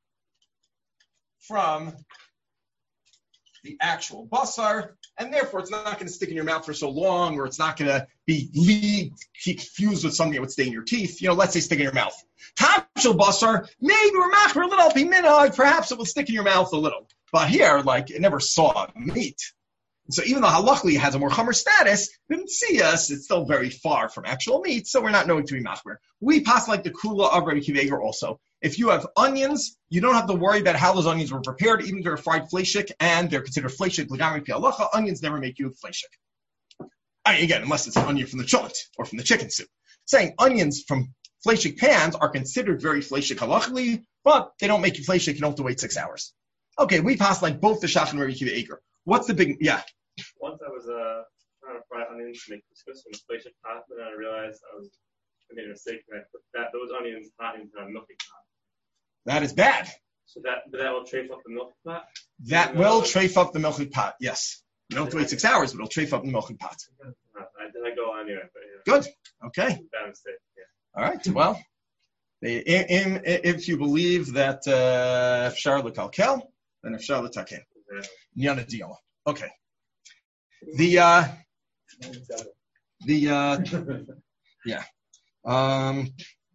from the actual basar, and therefore it's not going to stick in your mouth for so long, or it's not going to be lead, fused with something that would stay in your teeth. You know, let's say stick in your mouth. Tavshel basar, maybe we're machmer a little piminag, perhaps it will stick in your mouth a little. But here, like, it never saw meat. So even though halachically it has a more chomer status, didn't see us, it's still very far from actual meat, so we're not knowing to be machmer. We pass like the kula of Rabbi Akiva Eiger also. If you have onions, you don't have to worry about how those onions were prepared, even if they're fried fleshik, and they're considered fleshik, l'gamri pi halacha, onions never make you fleshik. I mean, again, unless it's an onion from the chunt, or from the chicken soup. Saying onions from fleshik pans are considered very fleshik halachically, but they don't make you fleshik, you don't have to wait six hours. Okay, we passed like both the Shach and Rabbi Akiva Eiger. What's the big, yeah? Once I was uh, trying to fry onions to make couscous from a fleshik pot, but then I realized I was I made a mistake and I put that those onions hot into a milking pot. That is bad. So that but that will trafe up the milking pot? That will trafe up the milking pot, yes. You don't have to wait six hours, but it'll trafe up the milking pot. Uh, I, then I go on anyway, but yeah. Good, okay. Bad mistake, yeah. All right, well, in, in, if you believe that uh, Efshar l'kalkel, then Efshar l'taken. Nyana diyala. Okay. The, uh, the, uh, yeah. Um,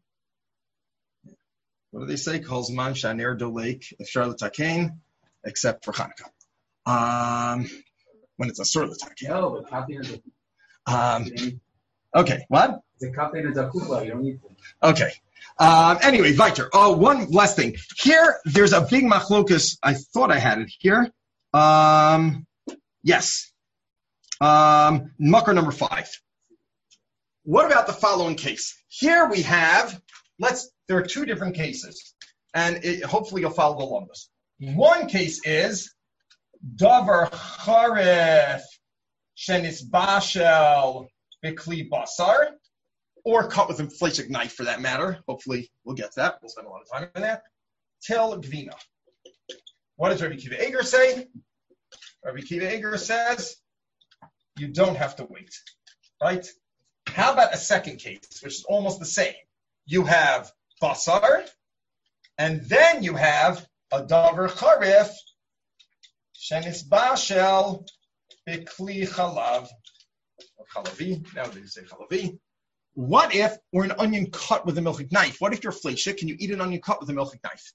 what do they say? Calls man shaner do lake Efshar l'taken, except for Hanukkah. Um, when it's a sur l'taken. No, but coffee is a Um, okay, what? the coffee is a kupa. You don't need to. Okay. Um, anyway, weiter. Oh, one last thing. Here, there's a big machlokus. I thought I had it here. Um, yes. Um, Makar number five. What about the following case? Here we have, let's, there are two different cases. And it, hopefully you'll follow along this. One case is, Davar Charef Shenis Bashel Bikli Basar, or cut with a fleshik knife for that matter. Hopefully we'll get to that. We'll spend a lot of time on that. Til Gvina. What does Rabbi Kiva Eger say? Rabbi Kiva Eger says, you don't have to wait. Right? How about a second case, which is almost the same? You have Basar, and then you have a Davar Charef Shenis Bashel Bikli Chalav. Or Chalavi. Nowadays you say Chalavi. What if, or an onion cut with a milchik knife? What if you're fleshik and you eat an onion cut with a milchik knife?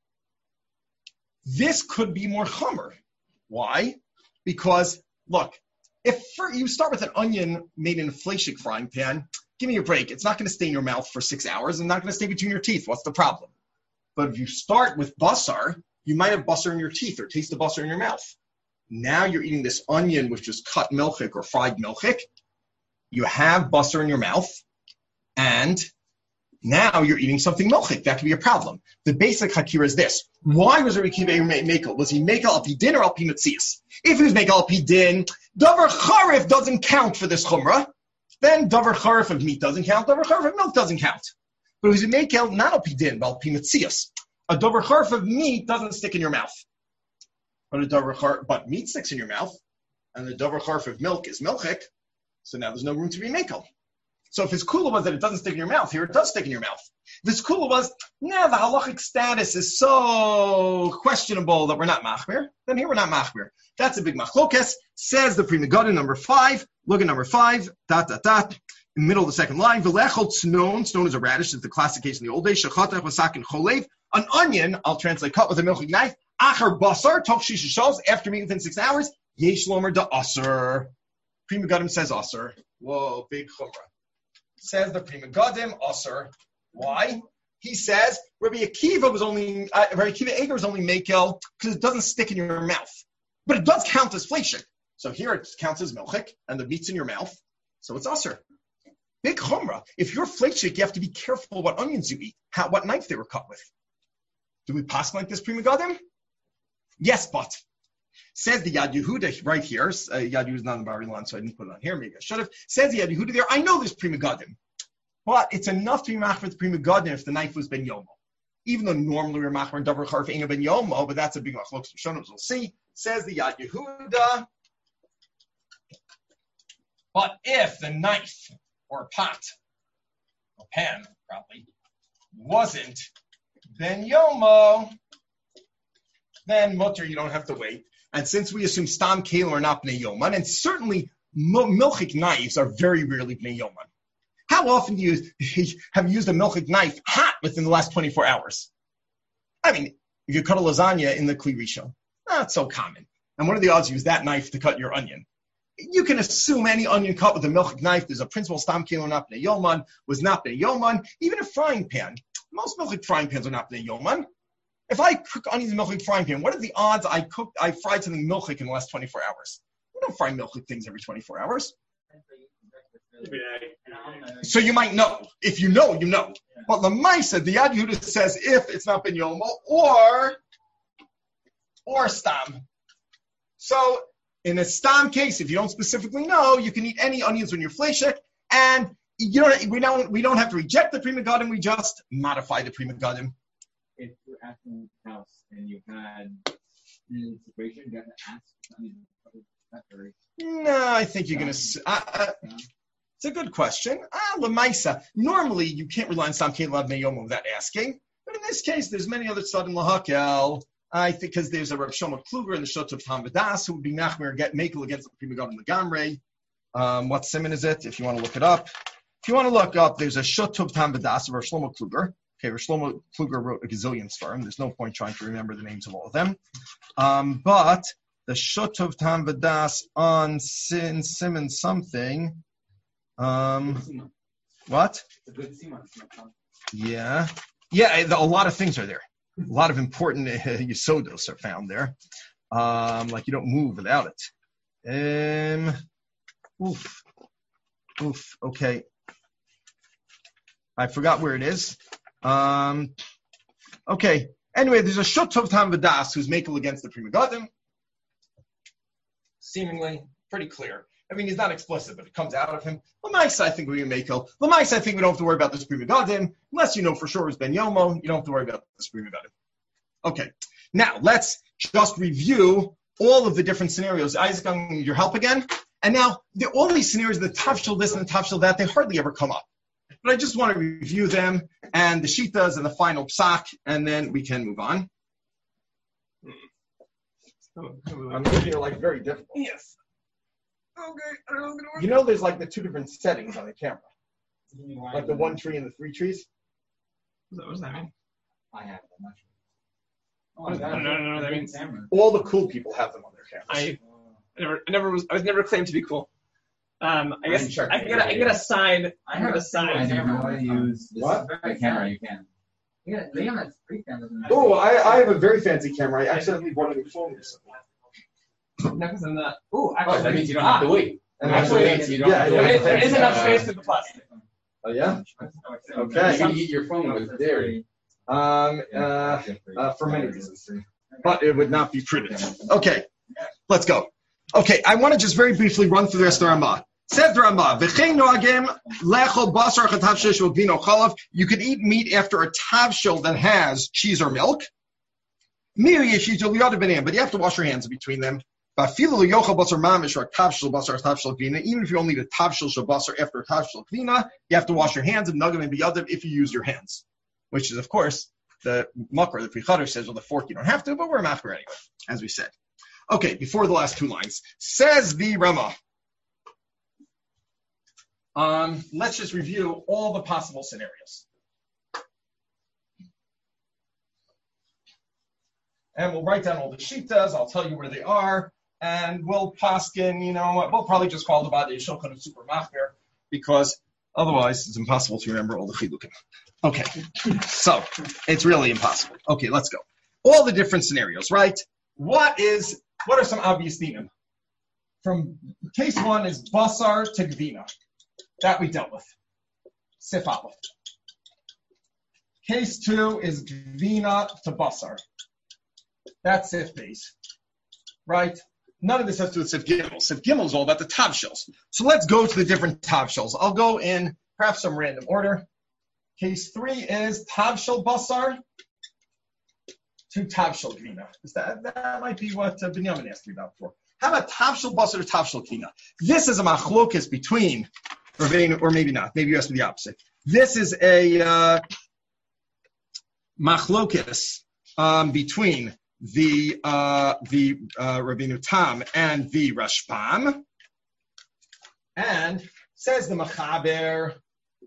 This could be more chomer. Why? Because, look, if for, you start with an onion made in a fleshik frying pan, give me a break. It's not going to stay in your mouth for six hours and not going to stay between your teeth. What's the problem? But if you start with basar, you might have basar in your teeth or taste the basar in your mouth. Now you're eating this onion, which is cut milchik or fried milchik. You have basar in your mouth, and now you're eating something milchik. That could be a problem. The basic hakira is this. Why was Rabbi Kiva mekel? Was he mekel al pi din or al pi metzias? If he was mekel al pi din, davar charif doesn't count for this chumrah. Then davar charif of meat doesn't count. Davar charif of milk doesn't count. But if he was mekel not al pi din, but al pi metzias. A davar charif of meat doesn't stick in your mouth. But a davar charif, but meat sticks in your mouth, and the davar charif of milk is milchik. So now there's no room to be mekel. So if his kula was that it doesn't stick in your mouth, here it does stick in your mouth. If his kula was, nah, the halachic status is so questionable that we're not machmir, then here we're not machmir. That's a big machlokes. Says the Pri Megadim, number five. Look at number five. Dot, dot, dot. In the middle of the second line. V'lechol tznon. Tznon is a radish. It's the classic case in the old days. Shachatach v'sakin cholev. An onion, I'll translate, cut with a milchik knife. Achar basar. Toch shisha shos. After meat within six hours. Yesh lomer da aser. Pri Megadim says aser. Whoa, big chumrah. Says the Pri Megadim, aser. Why? He says Rabbi Akiva was only uh, Rabbi Akiva Eger was only mekel because it doesn't stick in your mouth, but it does count as fleshik. So here it counts as milchik, and the meat's in your mouth, so it's aser. Big chumrah. If you're fleshik, you have to be careful what onions you eat, how, what knife they were cut with. Do we pass like this, Pri Megadim? Yes, but. Says the Yad Yehuda right here. Uh, Yad Yehuda is not in the Bari-Lan, so I didn't put it on here. Maybe I should have. Says the Yad Yehuda there. I know there's Pri Megadim, but it's enough to be machmer the Pri Megadim if the knife was ben yomo. Even though normally we're machmer and davar charif ain't ben yomo, but that's a big machlokes for shonos. We'll see. Says the Yad Yehuda. But if the knife or pot or pan probably wasn't ben yomo, then mutter you don't have to wait. And since we assume stam kelim are not bnei yoman, and certainly milchik knives are very rarely bnei yoman. How often do you have used a milchik knife hot within the last twenty-four hours? I mean, if you cut a lasagna in the kli rishon, not so common. And what are the odds you use that knife to cut your onion? You can assume any onion cut with a milchik knife, there's a principle stam kelim not bnei yoman, was not bnei yoman. Even a frying pan, most milchik frying pans are not bnei yoman. If I cook onions in milchik frying pan, what are the odds I cooked, I fried something milchik in the last twenty-four hours? We don't fry milchik things every twenty-four hours. So you might know. If you know, you know. But the Maisa, the Yad Yehuda says if it's not ben yomo or or stam. So in a stam case, if you don't specifically know, you can eat any onions when you're fleshik, and you don't. We don't. We don't have to reject the Pri Megadim. We just modify the Pri Megadim. If you're at the house and you had an situation, you have to ask. I mean, that's very. No, I think you're going to. Uh, uh, it's a good question. Ah, Lamaisa. Normally, you can't rely on Sam Kelim Meyomo without asking. But in this case, there's many other Tzadim Lahakel. I think because there's a Rav Shlomo Kluger in the Shot of Tam Vadas who would be Nachmer get Mekel against the Pri Megadim Legamrei. Um, what simon is it? If you want to look it up, if you want to look up, there's a Shot of Tam Vadas of Rav Shlomo Kluger. Okay, Rav Shlomo Kluger wrote a gazillion sfarim. There's no point trying to remember the names of all of them. Um, but the Shot of Tam Vadas on Sin Simon something. Um, what? Yeah. Yeah, a lot of things are there. A lot of important uh, yisodos are found there. Um, like you don't move without it. Um, oof. Oof. Okay. I forgot where it is. Um, okay. Anyway, there's a Shutov Tam Vadas who's makel against the Pri Megadim. Seemingly pretty clear. I mean, he's not explicit, but it comes out of him. L'maisa, I think we can makel. L'maisa, I think we don't have to worry about this Pri Megadim. Unless you know for sure it's Ben Yomo, you don't have to worry about this Pri Megadim. Okay. Now, let's just review all of the different scenarios. Isaac, I'm going to need your help again. And now, the, all these scenarios, the tafshil this and the tafshil that, they hardly ever come up. But I just want to review them and the shitas and the final psak, and then we can move on. I'm making it like very difficult. Yes. Okay. I don't know work. You know, there's like the two different settings on the camera, like the one tree and the three trees. What does that mean? I have them. Oh, no, no, no, no, that means all the cool people have them on their cameras. I never, I never was, I was never claimed to be cool. Um, I guess I can get, a, I get a sign. I have a sign. I never know how to use this what? Very camera. You can. Yeah, Liam has three cameras. Oh, I, I have a very fancy camera. I accidentally bought a new phone recently. No, because I'm not. Oh, actually, Oh, that means you don't have to wait. And actually, actually, you don't yeah, have to yeah, wait. there is Uh, enough space with the plastic. Oh yeah. You Okay. can eat your phone with dairy. Um. Uh. uh for many reasons, but it would not be prudent. Okay. Let's go. Okay. I want to just very briefly run through the rest of the Ramah. Said the Ramah, "V'chein noagim lechol basar chatav shel vino chalav." You could eat meat after a tavshil that has cheese or milk. Miri yeshito liyad b'neim, but you have to wash your hands in between them. Even if you only the tavshil shel basar after a tavshil kvina, you have to wash your hands and nugam and biyadim if you use your hands, which is of course the makar. The Pri Chadar says, well, the fork you don't have to, but we're makar anyway, as we said. Okay, before the last two lines, says the Ramah. Um, let's just review all the possible scenarios. And we'll write down all the shitas. I'll tell you where they are. And we'll paskin, you know, we'll probably just call the Badei Shulchan of Super Machmer, because otherwise it's impossible to remember all the chilukim. Okay, so it's really impossible. Okay, let's go. All the different scenarios, right? What is, what are some obvious dinim? From case one is basar to gvina. That we dealt with. Sif aleph. Case two is gvina to basar. That's Sif base. Right? None of this has to do with Sif Gimel. Sif Gimel is all about the tavshils. So let's go to the different tavshils. I'll go in perhaps some random order. Case three is tavshil basar to tavshil gvina. That, that might be what uh, Binyamin asked me about before. How about tavshil basar to tavshil gvina? This is a machlokas between, or, or maybe not. Maybe you asked me the opposite. This is a uh, machlokas um, between the uh, the uh, Rabbeinu Tam and the Rashbam, and says the Machaber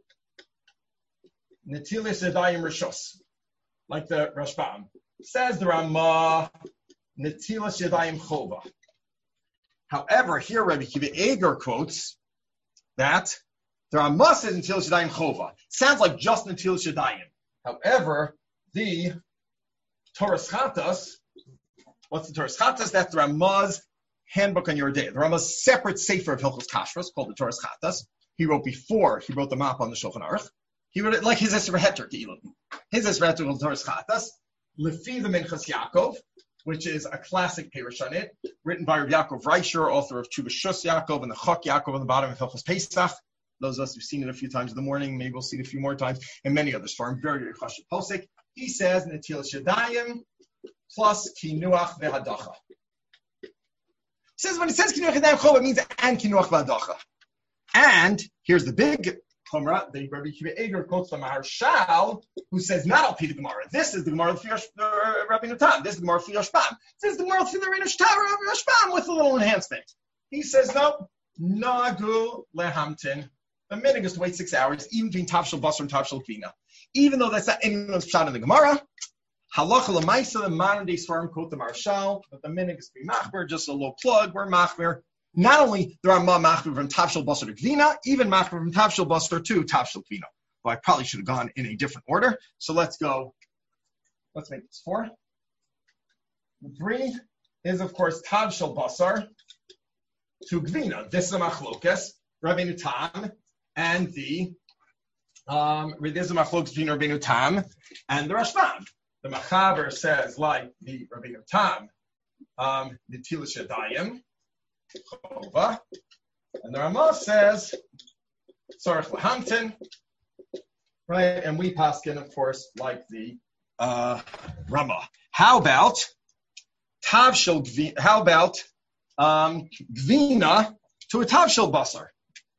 Netilis Yadayim Rishos, like the Rashbam. Says the Ramah Netilis Yadayim Chova. However, here Rabbi Kiva Eger quotes that the Ramah says Netilis Yadayim Chova. Sounds like just Netilis Yadayim. However, the Torah Chatas, what's the Torah Chatas? That's the Ramah's handbook on your day. The Ramah's separate sefer of Hilchos Kashrus called the Torah Chatas. He wrote before he wrote the map on the Shulchan Aruch. He wrote it like his Esfer Heter to Elam. His Esfer Heter called the Torah Chatas. Lefi the Minchas Yaakov, which is a classic Perush on it, written by Rabbi Yaakov Reisher, author of Chuvas Shus Yaakov and the Chok Yaakov on the bottom of Hilchos Pesach. Those of us who've seen it a few times in the morning, maybe we'll see it a few more times, and many others. For him, very, very chashuv posik. He says Netilas Yadayim plus Kinuach v'Hadacha. He says when it says Kinuach Yadayim Chova, it means and Kinuach v'Hadacha. And here's the big chumrah. The Rabbi Kiva Eger quotes the Maharshal, who says not al pi the Gemara. This is the Gemara of Rabbi Natan. This is the Gemara of Rashbam. This is the Gemara of Rashbam with a little enhancement. He says no. Nagu lehamtin. The minhag is to wait six hours, even between tavshil basar and tavshil kvina. Even though that's not anyone's shot in the Gemara, halacha lemaisa, the modern day svarim quote the Maharshal, but the minhag is to be machmer. Just a little plug, we're machmer. Not only there are ma machmer from tavshil basar to kvina, even machmer from tavshil basar to tavshil kvina. Well, I probably should have gone in a different order. So let's go. Let's make this four. Three is, of course, Tav Shel Basar to Gvina. This is a Machlokas, Rabbeinu Tam, and the um, this is a Machlokas between Rabbeinu Tam and the Rashbam. The Machaber says, like the Rabbeinu Tam, um, Netilas Yadayim, Chova, and the Ramah says, Tzarech Lahamtin, right? And we paskin, of course, like the uh, Ramah. How about Tav Shel Gvina? How about um, Gvina to a Tav Shel Basar?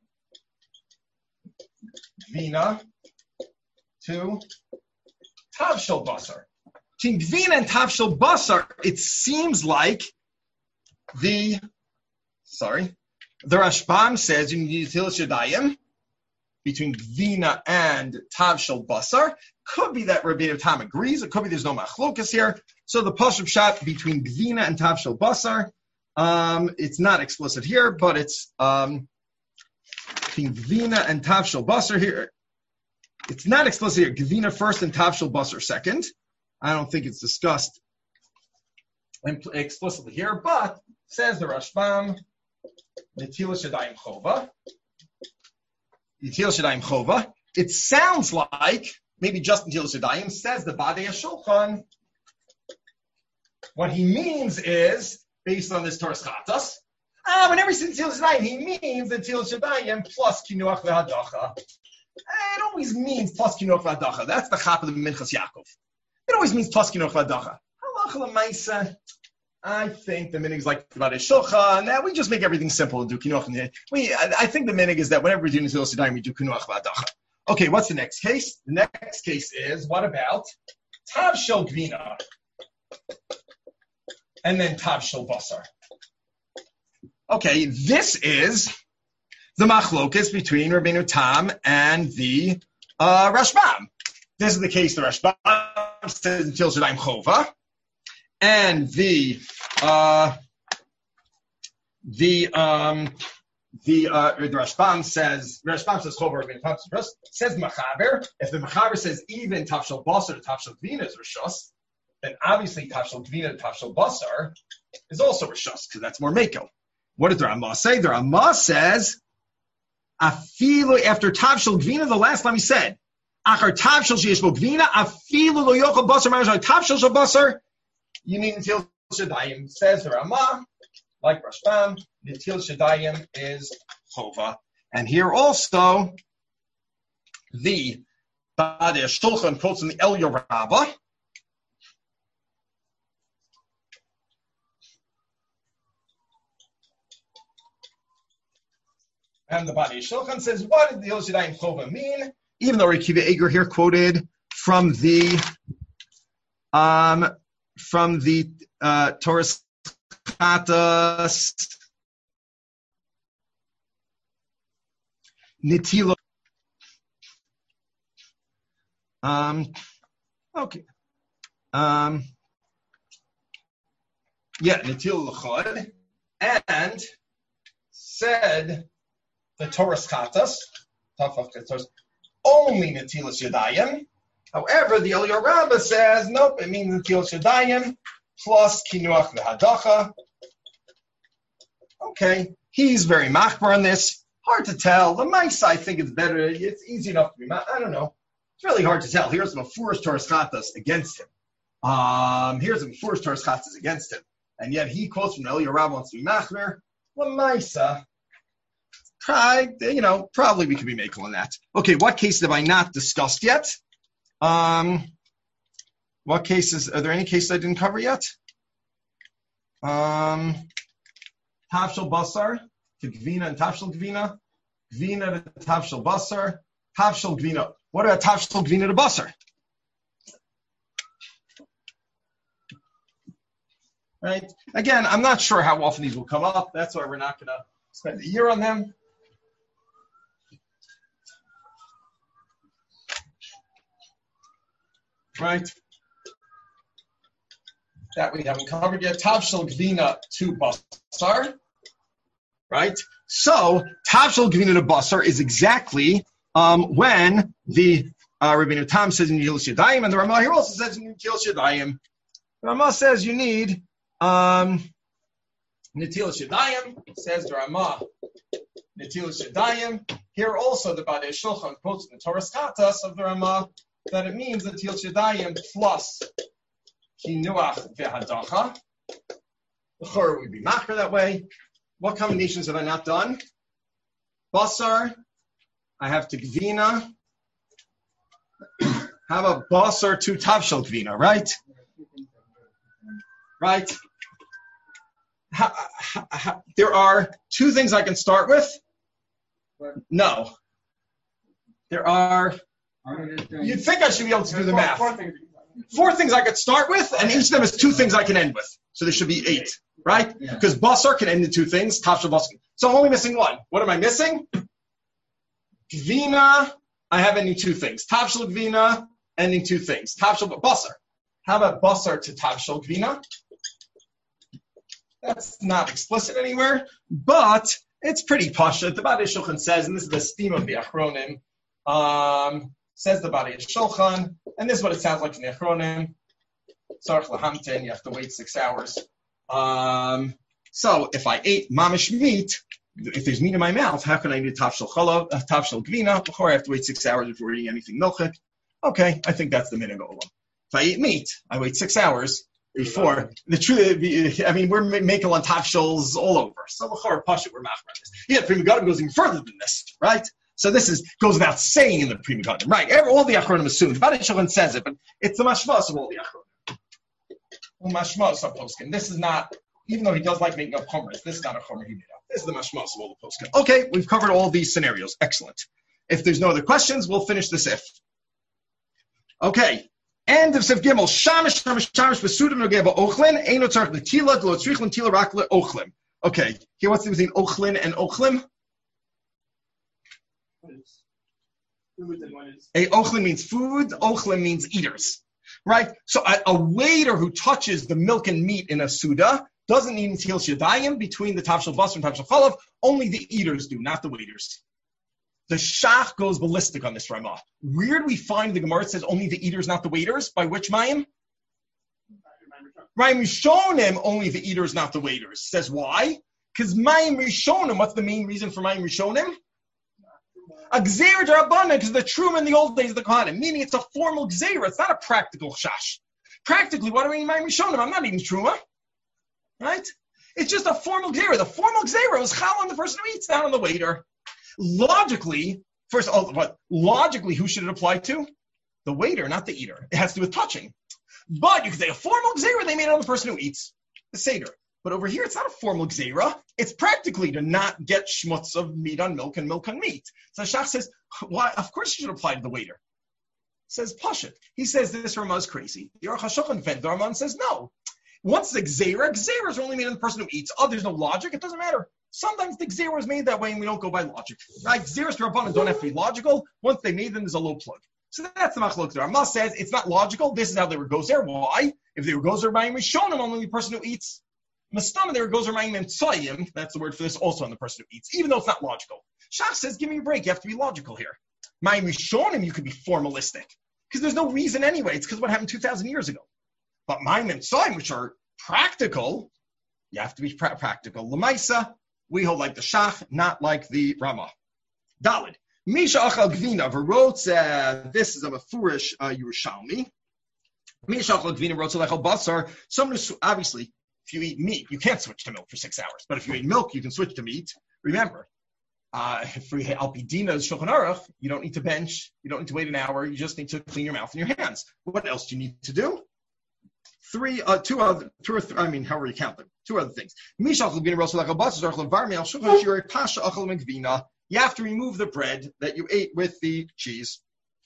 Gvina to Tav Shel Basar. Between Gvina and Tav Shel Basar, it seems like the sorry, the Rashbam says you need Netilas Yadayim between Gvina and Tav Shel Basar. Could be that Rabbeinu Tam agrees. It could be there's no machlokas here. So the Pashup shot between Gvina and Tav Shel Basar, um, it's not explicit here, but it's um, between Gvina and Tav Shel Basar here. It's not explicit here. Gvina first and Tav Shel Basar second. I don't think it's discussed explicitly here, but says the Rashbam, Netilas Yadayim Chova. Netilas Yadayim Chova. It sounds like maybe just Netilas Yadayim, says the Badei HaShulchan. What he means is, based on this Toras Chatas, ah, whenever he says Netilas Yadayim, he means Netilas Yadayim plus Kinuach V'Hadacha. It always means plus Kinuach V'Hadacha. That's the Chap of the Minchas Yaakov. It always means plus Kinuach V'Hadacha. Halacha L'maisa, I think the minig is like the Badei HaShulchan. Now we just make everything simple and do Kinuach. We, I, I think the minig is that whenever we do Netilas Yadayim, we do Kinuach V'Hadacha. Okay, what's the next case? The next case is, what about Tav Shel Gvina and then Tav Shel Basar? Okay, this is the machlokas between Rabbeinu Tam and the uh, Rashbam. This is the case the Rashbam says until Shadaim Chova, and the uh, the um, The uh, the Rashbam says the Rashbam says Chover Rabbeinu Tam says Machaber. If the Machaber says even Tav Shel Basar to Tav Shel Gvina is Rishus, then obviously Tav Shel Gvina to Tav Shel Basar is also Rishus because that's more Mako. What did the Ramah say? The Ramah says Afilu after Tav Shel Gvina. The last time he said Achar Tav Shel Sheyesh Bo Gvina Afilu Lo Yochel Basar Marash Tav Shel Shel Basar. You mean until Shadayim, says the Ramah. Like Rashbam, Netilas Yadayim is Chova. And here also, the Badei HaShulchan quotes in the Eliyah Rabbah. And the Badei HaShulchan says, what did the Netilas Yadayim Chova mean? Even though Rekiva Eger here quoted from the um, from the uh, Toras Chatas Netila. Um, okay. Um, yeah, Netila L'chod, and said the Toras Chatas, only Netilas Yadayim. However, the Eliyah Rabbah says, nope, it means Netilas Yadayim plus Kinuach V'Hadacha. Okay, he's very machbar on this. Hard to tell. The mice, I think it's better. It's easy enough to be mach. I don't know. It's really hard to tell. Here's the Mefurish Toras Chatas against him. Um, here's the Mefurish Toras Chatas against him. And yet he quotes from Eliyah Rabbah wants to be machmer. Lamaisa. Try, you know, probably we could be making on that. Okay, what cases have I not discussed yet? Um, what cases, are there any cases I didn't cover yet? Um, Tav Shel Basar to Gvina and Tav Shel Gvina. Gvina to Tav Shel Basar. Tav Shel Gvina. What about Tav Shel Gvina to Basar? Right? Again, I'm not sure how often these will come up. That's why we're not going to spend a year on them. Right? That we haven't covered yet. Tav Shel Gvina to Basar. Right? So, Tav Shel Gvina to Basar is exactly um, when the uh, Rabbeinu Tam says in Netilas Yadayim, and the Ramah here also says in Netilas Yadayim. The Ramah says you need um, Netilas Yadayim, says the Ramah, Netilas Yadayim. Here also the Badei Shulchan quotes in the Torah Skatas of the Ramah that it means Netilas Yadayim plus Kinuach Vehadacha. The Chor would be Machar that way. What combinations have I not done? Basar, I have to Gvina. Have a Basar to Tavshel Gvina, right? Right? Ha, ha, ha, there are two things I can start with. No. There are, you'd think I should be able to do the math. Four things I could start with, and each of them is two things I can end with. So there should be eight, right? Yeah. Because Basar can end in two things, Tavshel Basar. So I'm only missing one. What am I missing? Gvina, I have ending two things. Tavshel Gvina, ending two things. Tavshel Basar. How about Basar to Tavshel Gvina? That's not explicit anywhere, but it's pretty pasha. The Badei Shulchan says, and this is the steam of the Achronim, um, says the Badei Shulchan, and this is what it sounds like in the Achronim. Tzarech lahamten, you have to wait six hours. Um, so if I ate mamish meat, if there's meat in my mouth, how can I eat tafshel chalav, uh, tafshel gvina? Before I have to wait six hours before eating anything milchik. Okay, I think that's the minhag olam. If I eat meat, I wait six hours before the truth. I mean, we're making on tafshels all over. So before pasha, we're machmir this. Yeah, Pri Megadim goes even further than this, right? So this is goes without saying in the Pri Megadim, right? Every, all the Achronim assume. The Badei Shulchan says it, but it's the mashmas of all the Achronim. Well, mashmas of poskim. This is not, even though he does like making up chumras, this is not a chumra he made up. This is the mashmas of all the poskim. Okay, we've covered all these scenarios. Excellent. If there's no other questions, we'll finish this if. Okay. End of Sif Gimel. Shamish, shamish, shamish, besudim nogeba ochlin. Eino tzarech netila, lo tzrich netila rak le ochlim. Okay. Here, what's the difference between ochlin and ochlim? A ochlin means food. Ochlim means eaters. Right? So a, a waiter who touches the milk and meat in a suda doesn't need Netilas Yadayim between the tafshel basar and tafshel chalav. Only the eaters do, not the waiters. The Shach goes ballistic on this Ramah. Where do we find the Gemara says only the eaters, not the waiters? By which Mayim? Mayim Rishonim, only the eaters, not the waiters. Says why? Because Mayim Rishonim, what's the main reason for Mayim Rishonim? A Gzeir D'Rabbanan, because the Truma in the old days of the Kohanim, meaning it's a formal Gzeir, it's not a practical Shash. Practically, what do we mean Mayim Rishonim? I'm not eating Truma. Right? It's just a formal Gzeir. The formal Gzeir was Chal on the person who eats, not on the waiter. Logically, first of all, what logically, who should it apply to? The waiter, not the eater. It has to do with touching. But you could say a formal gzeira they made it on the person who eats the seder. But over here, it's not a formal gzeira. It's practically to not get schmutz of meat on milk and milk on meat. So Shach says, why? Of course, you should apply to the waiter. Says Pashut. He says this Ramah is crazy. The Aruch HaShulchan Ven Darman says no. Once the gzeira, gzeira is only made on the person who eats. Oh, there's no logic. It doesn't matter. Sometimes the gzeira is made that way and we don't go by logic. Right? Gzeiras D'Rabbanan don't have to be logical. Once they made them, there's a low plug. So that's the machlok. The Ramah says it's not logical. This is how they were gozer. Why? If they were gozer b'ayim rishonim, only the person who eats. Mastama, they were gozer b'ayim emtsoyim. That's the word for this also on the person who eats, even though it's not logical. Shach says, give me a break. You have to be logical here. B'ayim rishonim, you could be formalistic. Because there's no reason anyway. It's because of what happened two thousand years ago. But b'ayim emtsoyim, which are practical, you have to be pra- practical. L'maisa, we hold like the Shach, not like the Ramah. Dalid. Misha achal gvina v'rotz. This is a mefurish uh, Yerushalmi. Misha achal gvina v'rotz lechal basar. Someone who, obviously, if you eat meat, you can't switch to milk for six hours. But if you eat milk, you can switch to meat. Remember, uh, for Alpidina's Shulchan Aruch, you don't need to bench. You don't need to wait an hour. You just need to clean your mouth and your hands. What else do you need to do? Three, uh, two other, two or three. I mean, however you count them. Two other things. Misha achal gvina v'rotz lechal basar. Achal varmi al shulchan shirei pasha achal megvina. You have to remove the bread that you ate with the cheese.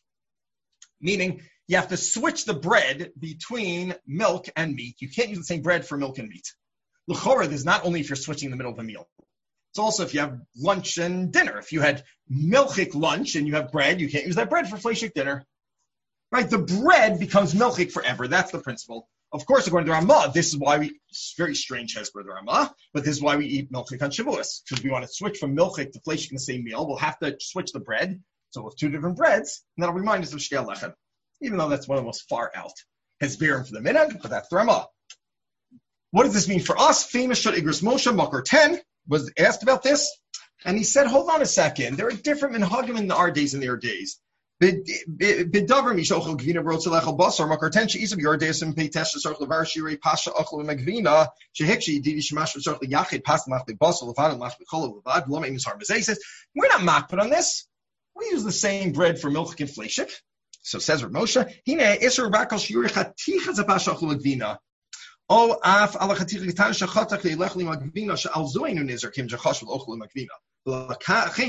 Meaning, you have to switch the bread between milk and meat. You can't use the same bread for milk and meat. L'chorah is not only if you're switching in the middle of a meal. It's also if you have lunch and dinner. If you had milchik lunch and you have bread, you can't use that bread for fleishik dinner. Right? The bread becomes milchik forever. That's the principle. Of course, according to Ramah, this is why we, it's very strange hesper the Ramah, but this is why we eat milchik on Shavuos, because we want to switch from milchik to fleishik in the same meal. We'll have to switch the bread. So we'll have two different breads, and that'll remind us of Shkel Lechem, even though that's one of the most far out. Hezberim for the minhag, but that's the Ramah. What does this mean for us? Famous Shad Igros Moshe, Makar ten, was asked about this, and he said, hold on a second, there are different minhagim in our days and their days. B'davar mishochel gvina b'rotzalechel basar makar ten she'isab yordesim peitesh shesorch levar shirei pasha ochel v'megvina shehikshi yididi shemash v'sorch liyachid pas mach b'basar levad mach b'chol levad lo me'im zhar b'zeises. We're not makpid on this. We use the same bread for milk and fleshik. So says Rav Moshe, hine iser rakal shiuri chaticha zapasha ochel v'gvina. O af ala chaticha gitan shechatach leilech limagvina she'al zoinu nizer kim jechash v'ochel limagvina. It's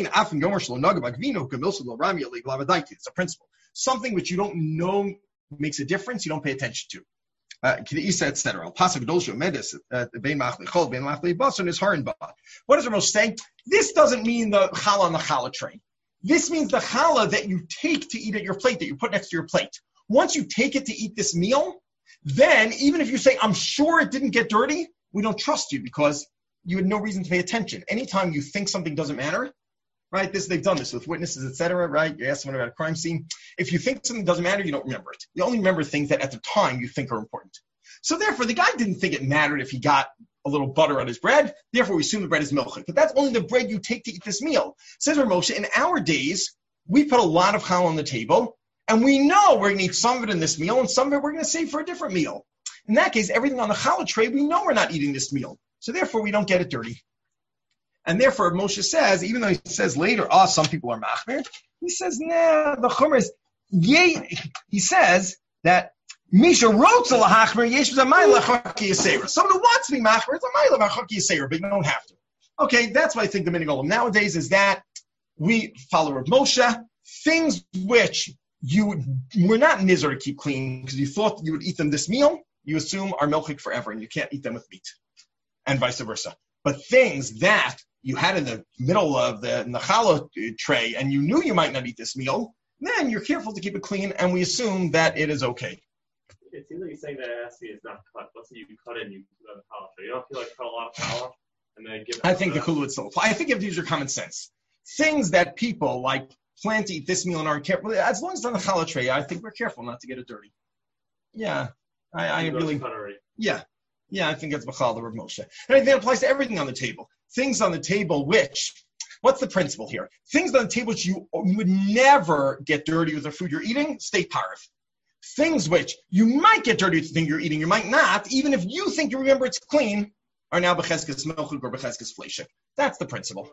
a principle. Something which you don't know makes a difference, you don't pay attention to. Uh, et cetera. What does Ramosh say? This doesn't mean the challah on the challah tray. This means the challah that you take to eat at your plate, that you put next to your plate. Once you take it to eat this meal, then even if you say, I'm sure it didn't get dirty, we don't trust you because you had no reason to pay attention. Anytime you think something doesn't matter, right? This they've done this with witnesses, et cetera, right? You ask someone about a crime scene. If you think something doesn't matter, you don't remember it. You only remember things that at the time you think are important. So therefore, the guy didn't think it mattered if he got a little butter on his bread. Therefore, we assume the bread is milchik. But that's only the bread you take to eat this meal. Says Rav Moshe, in our days, we put a lot of challah on the table, and we know we're going to eat some of it in this meal, and some of it we're going to save for a different meal. In that case, everything on the challah tray, we know we're not eating this meal. So therefore, we don't get it dirty. And therefore, Moshe says, even though he says later, oh, some people are machmir, he says, nah, the chumr is, yay. He says that, Misha wrote to lahachmir, yesh v'zamayla chaki yisera. Someone who wants to be machmir, it's a mayla chaki yisera, but you don't have to. Okay, that's what I think the minig olam nowadays is that we follow Rav Moshe, things which you were not nizar to keep clean because you thought you would eat them this meal, you assume are milchik forever and you can't eat them with meat. And vice versa. But things that you had in the middle of the challah tray and you knew you might not eat this meal, then you're careful to keep it clean and we assume that it is okay. It seems like you're saying that aspi is not cut. Let's say you cut in, you put it on the challah tray. You don't feel like cut a lot of challah and then give it I think the kula would still apply. I think you have to use your common sense. Things that people like plan to eat this meal and aren't careful, as long as it's on the challah tray, I think we're careful not to get it dirty. Yeah. I, I really, yeah. Yeah, I think that's Bachal, the Rav Moshe. And I think it applies to everything on the table. Things on the table which, what's the principle here? Things on the table which you would never get dirty with the food you're eating, stay parv. Things which you might get dirty with the thing you're eating, you might not, even if you think you remember it's clean, are now becheskes melchuk or becheskes fleshik. That's the principle.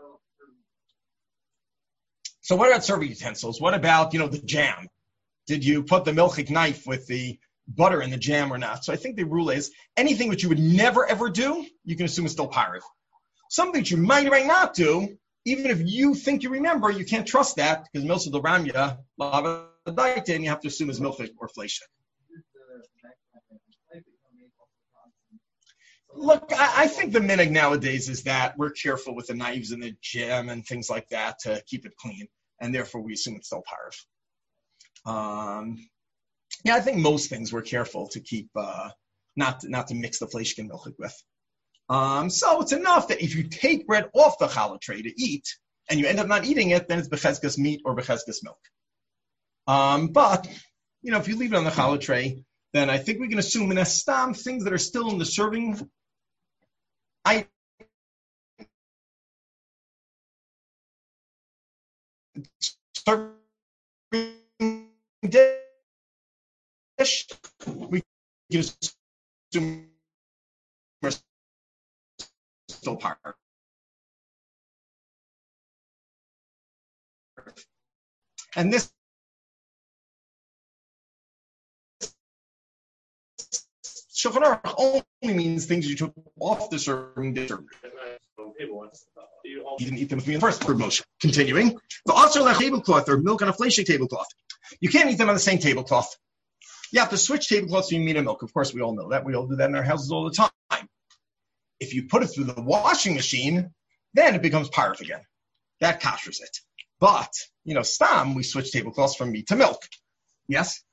So what about serving utensils? What about, you know, the jam? Did you put the milchik knife with the butter in the jam or not? So I think the rule is anything which you would never ever do, you can assume is still parv. Something that you might or might not do, even if you think you remember, you can't trust that because milsa del ramya lavadaita, and you have to assume is milchik or fleshik. Look, I, I think the minhag nowadays is that we're careful with the knives and the jam and things like that to keep it clean, and therefore we assume it's still parv. Um, Yeah, I think most things we're careful to keep, uh, not, not to mix the fleshik and milchik with. Um, so it's enough that if you take bread off the challah tray to eat, and you end up not eating it, then it's becheskes meat or becheskes milk. Um, but, you know, if you leave it on the challah tray, then I think we can assume in a stam things that are still in the serving, I, serving dish, we can assume we're still part. And this Shulchan Aruch only means things you took off the serving dish. You didn't eat them with me in the first promotion. Continuing, the also left tablecloth or milk on a fleshik tablecloth. You can't eat them on the same tablecloth. You have to switch tablecloths so you meat and milk. Of course, we all know that. We all do that in our houses all the time. If you put it through the washing machine, then it becomes parv again. That kashers it. But, you know, stam, we switch tablecloths from meat to milk. Yes?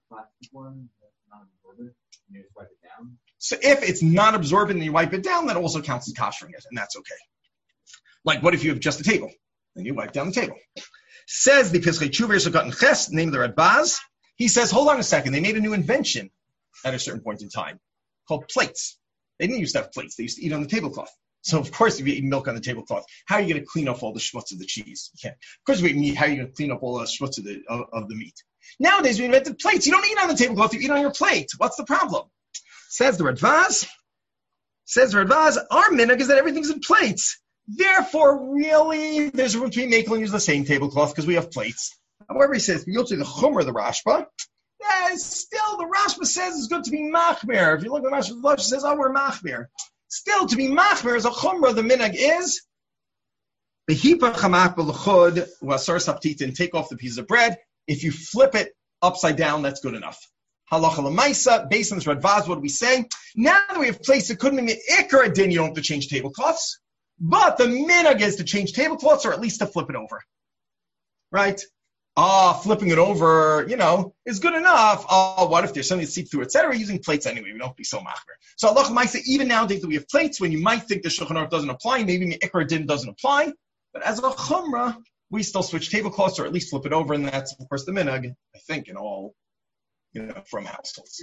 So if it's not absorbent and you wipe it down, that also counts as koshering it, and that's okay. Like, what if you have just a table? Then you wipe down the table. Says the Pischei Tshuva Yeshakot Ches, name of the Radbaz. He says, hold on a second. They made a new invention at a certain point in time called plates. They didn't used to have plates. They used to eat on the tablecloth. So, of course, if you eat milk on the tablecloth, how are you going to clean off all the schmutz of the cheese? You can't. Of course, if you eat meat, how are you going to clean up all the schmutz of the, of, of the meat? Nowadays, we invented plates. You don't eat on the tablecloth. You eat on your plate. What's the problem? Says the Radvaz. Says the Radvaz, our minhag is that everything's in plates. Therefore, really, there's room to be making and use the same tablecloth because we have plates. However, he says, you'll see the Chumrah, the Rashba. Yeah, still, the Rashba says it's good to be machmer. If you look at the Rashba, the Rashba says, oh, we're machmer. Still, to be machmer as a Chumrah, the minhag is behipa chamak b'lechod u'asar saptitin. Take off the piece of bread. If you flip it upside down, that's good enough. Halacha l'maisa, based on this Radvaz, what do we say? Now that we have plates, it couldn't be the ikar din, you don't have to change tablecloths. But the minhag is to change tablecloths or at least to flip it over. Right? Ah, flipping it over, you know, is good enough. Oh, what if there's something to seep through, et cetera? Using plates anyway, we don't be so machmer. So halacha l'maisa, even nowadays that we have plates, when you might think the Shulchan Aruch doesn't apply, maybe the ikar din doesn't apply. But as a chumrah, we still switch tablecloths or at least flip it over, and that's, of course, the minhag, I think, in all, you know, from households.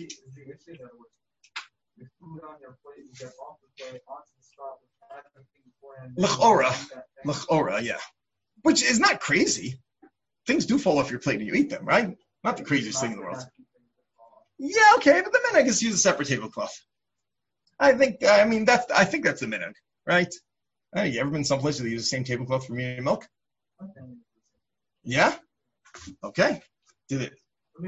L'chora, l'chora, yeah. Which is not crazy. Things do fall off your plate and you eat them, right? Not the craziest thing in the world. Yeah, okay, but the minhag is to use a separate tablecloth. I think, I mean, that's, I think that's the minhag, right? Hey, you ever been someplace where they use the same tablecloth for meat and milk? Yeah? Okay. Did it?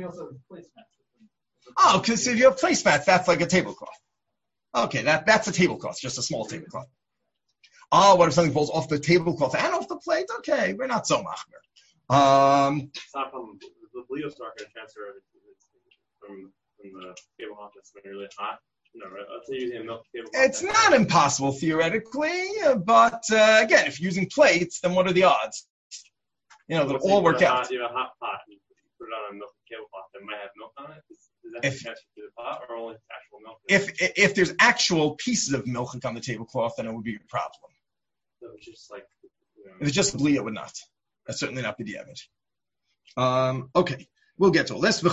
Oh, because if you have placemats, that's like a tablecloth. Okay, that, that's a tablecloth, just a small tablecloth. Oh, what if something falls off the tablecloth and off the plate? Okay, we're not so machmer. Um, it's not from the Leo Star can transfer from, from the tablecloth that's been really hot. No, right? Let's say using a milk tablecloth. It's not impossible theoretically, but uh, again, if you're using plates, then what are the odds? You know, they'll all work out. Hot, you have a hot pot, and you put it on a milk tablecloth that might have milk on it. Is, is that if, transfer to the pot or only actual milk? If if there's actual pieces of milk on the tablecloth, then it would be a problem. So it's just like, you know, if it's just Leo, it would not. That's certainly not be the evidence. Um, okay. We'll get to all this.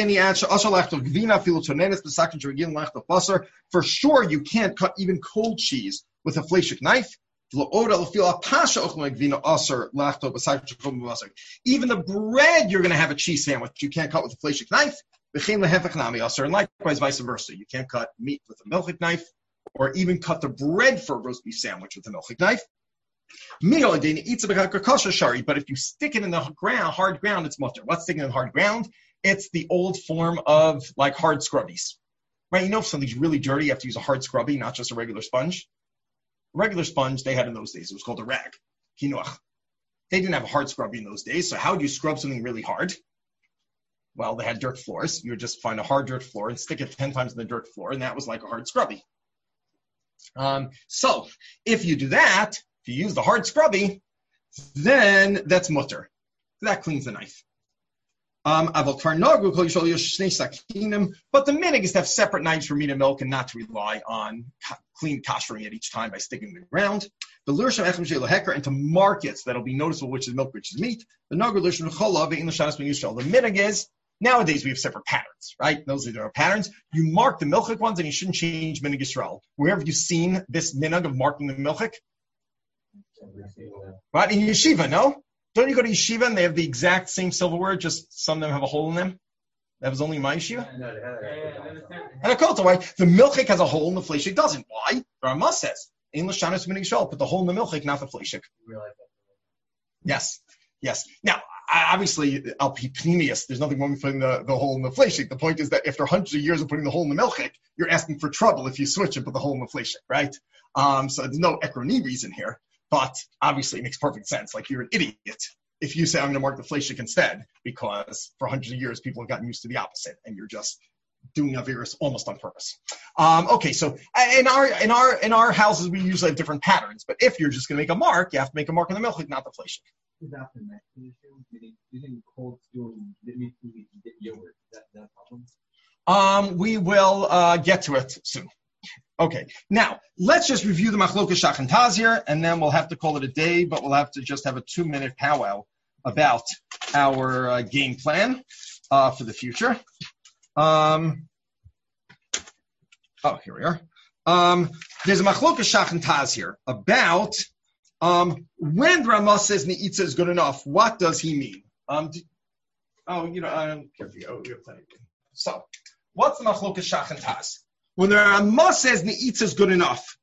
For sure, you can't cut even cold cheese with a fleshik knife. Even the bread, you're going to have a cheese sandwich. You can't cut with a fleshik knife. And likewise, vice versa. You can't cut meat with a milchik knife, or even cut the bread for a roast beef sandwich with a milchik knife. But if you stick it in the ground, hard ground, it's mutter. What's sticking in hard ground? It's the old form of like hard scrubbies, right? You know, if something's really dirty, you have to use a hard scrubby, not just a regular sponge. A regular sponge they had in those days, it was called a rag, kinuach. They didn't have a hard scrubby in those days, so how would you scrub something really hard? Well, they had dirt floors. You would just find a hard dirt floor and stick it ten times in the dirt floor, and that was like a hard scrubby. Um, so if you do that, if you use the hard scrubby, then that's mutter. That cleans the knife. Um, but the minhag is to have separate knives for meat and milk and not to rely on clean koshering it each time by sticking it in the ground. And to mark it so that'll be noticeable which is milk, which is meat. The minhag is, nowadays we have separate patterns, right? Those are there are patterns. You mark the milchik ones and you shouldn't change minhag Yisrael. Where have you seen this minhag of marking the milchik? Right, in yeshiva, no? Don't you go to yeshiva and they have the exact same silverware, just some of them have a hole in them? That was only my yeshiva? And a kol, right? The milchik has a hole and the fleshik doesn't. Why? The Ramah says, English Shanas Minhag Yisrael, put the hole in the milchik, not the fleshik. Yes, yes. Now, obviously, al pi pnimius, there's nothing wrong with putting the, the hole in the fleshik. The point is that after hundreds of years of putting the hole in the milchik, you're asking for trouble if you switch and put the hole in the fleshik, right? Um, so there's no ekroni reason here. But obviously, it makes perfect sense. Like, you're an idiot if you say, I'm going to mark the fleshik instead, because for hundreds of years, people have gotten used to the opposite, and you're just doing a virus almost on purpose. Um, okay, so in our in our in our houses, we usually have different patterns. But if you're just going to make a mark, you have to make a mark on the milchik, not the fleshik. Is that the next issue? Using cold steel meat to get yogurt, is that that problem? Um, we will uh, get to it soon. Okay, now let's just review the Machlokas Shach and Taz here, and then we'll have to call it a day, but we'll have to just have a two-minute powwow about our uh, game plan uh, for the future. Um, oh, here we are. Um, there's a machlokas Shach and Taz here about um, when Ramah says Ne'itza is good enough, what does he mean? Um, do, oh, you know, I don't care if you go. We have plenty of time. So, what's the machlokas Shach and Taz? When the Ramah says Ne'itza is good enough,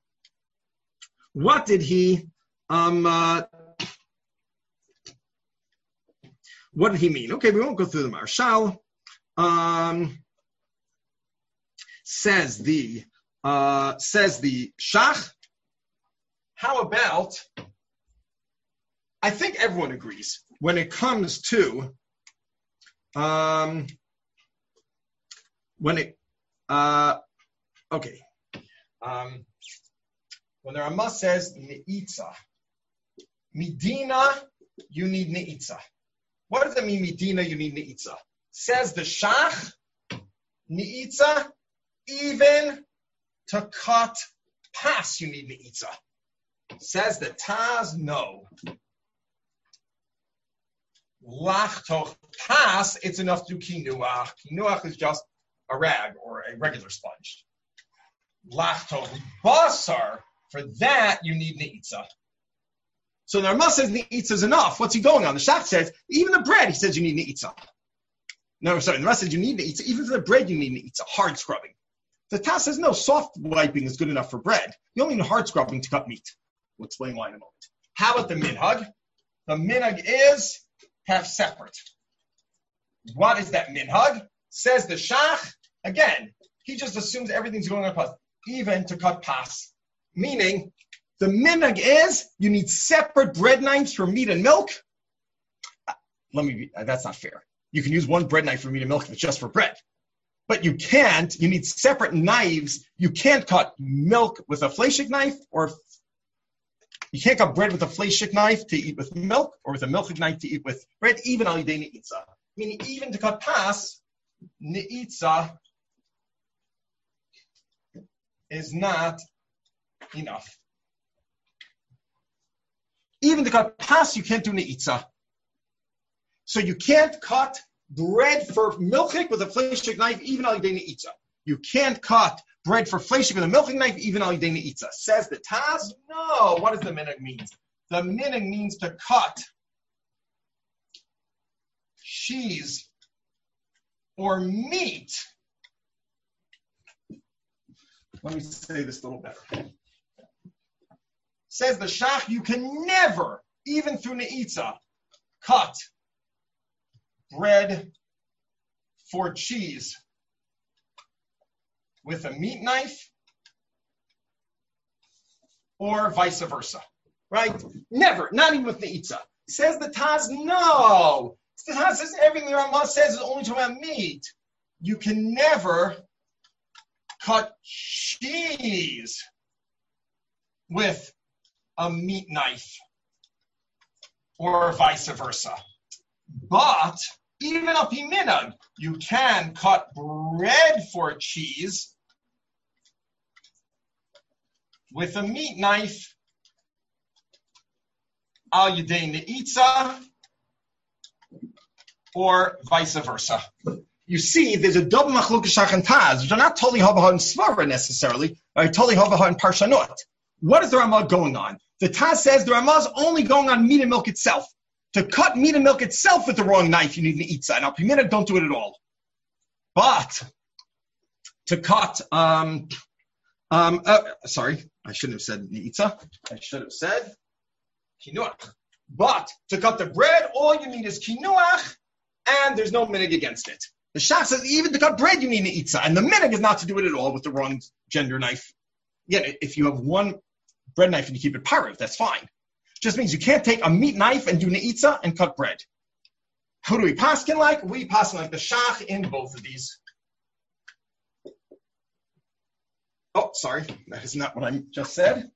what did he, um, uh, what did he mean? Okay, we won't go through the Marshal. Um, says the, uh, says the Shach. How about, I think everyone agrees, when it comes to, um, when it, uh, okay, um, when the Ramah says Ne'itza, Medina, you need Ne'itza. What does that mean, Medina, you need Ne'itza? Says the Shach, Ne'itza, even to cut pass, you need Ne'itza. Says the Taz, no. Lach toch pass, it's enough to do kinuach. Kinuach is just a rag or a regular sponge. Lach toch basar, for that you need Ne'itza. So the Ramah says Ne'itza is enough. What's he going on? The Shach says, even the bread, he says you need Ne'itza. No, sorry, the Ramah says you need Ne'itza. Even for the bread, you need Ne'itza, hard scrubbing. The Taz says, no, soft wiping is good enough for bread. You only need hard scrubbing to cut meat. We'll explain why in a moment. How about the minhag? The minhag is have separate. What is that minhag? Says the Shach, again, he just assumes everything's going on past, even to cut pas. Meaning, the minhag is you need separate bread knives for meat and milk. Let me be, that's not fair. You can use one bread knife for meat and milk if it's just for bread. But you can't, you need separate knives. You can't cut milk with a fleshik knife, or you can't cut bread with a fleshik knife to eat with milk, or with a milchik knife to eat with bread, even al yidei ne'itza. Meaning, even to cut pas, ne'itza is not enough. Even to cut pas, you can't do ne'itza. So you can't cut bread for milchik with a fleshik knife, even al yidei ne'itza. You can't cut bread for fleshik with a milchik knife, even al yidei ne'itza. Says the Taz, no. What does the minhag mean? The minhag means to cut cheese or meat. Let me say this a little better. Says the Shach, you can never, even through ne'itza, cut bread for cheese with a meat knife or vice versa, right? Never, not even with ne'itza. Says the Taz, no. The Taz says everything the Ramah says is only talking about meat. You can never cut cheese with a meat knife or vice versa. But even up in minhag, you can cut bread for cheese with a meat knife al yidei ne'itza or vice versa. You see, there's a double machlokas Shach and Taz, which are not totally havaha and svara necessarily, or totally havaha and parshanot. What is the Ramah going on? The Taz says the Ramah is only going on meat and milk itself. To cut meat and milk itself with the wrong knife, you need ne'itza. And al pi minhag, don't do it at all. But to cut, um, um, uh, sorry, I shouldn't have said ne'itza. I should have said kinuach. But to cut the bread, all you need is kinuach, and there's no minhag against it. The Shach says even to cut bread, you need ne'itza, and the minhag is not to do it at all with the wrong gender knife. Again, if you have one bread knife and you keep it parov, that's fine. Just means you can't take a meat knife and do ne'itza and cut bread. Who do we paskin like? We paskin like the Shach in both of these. Oh, sorry, that is not what I just said.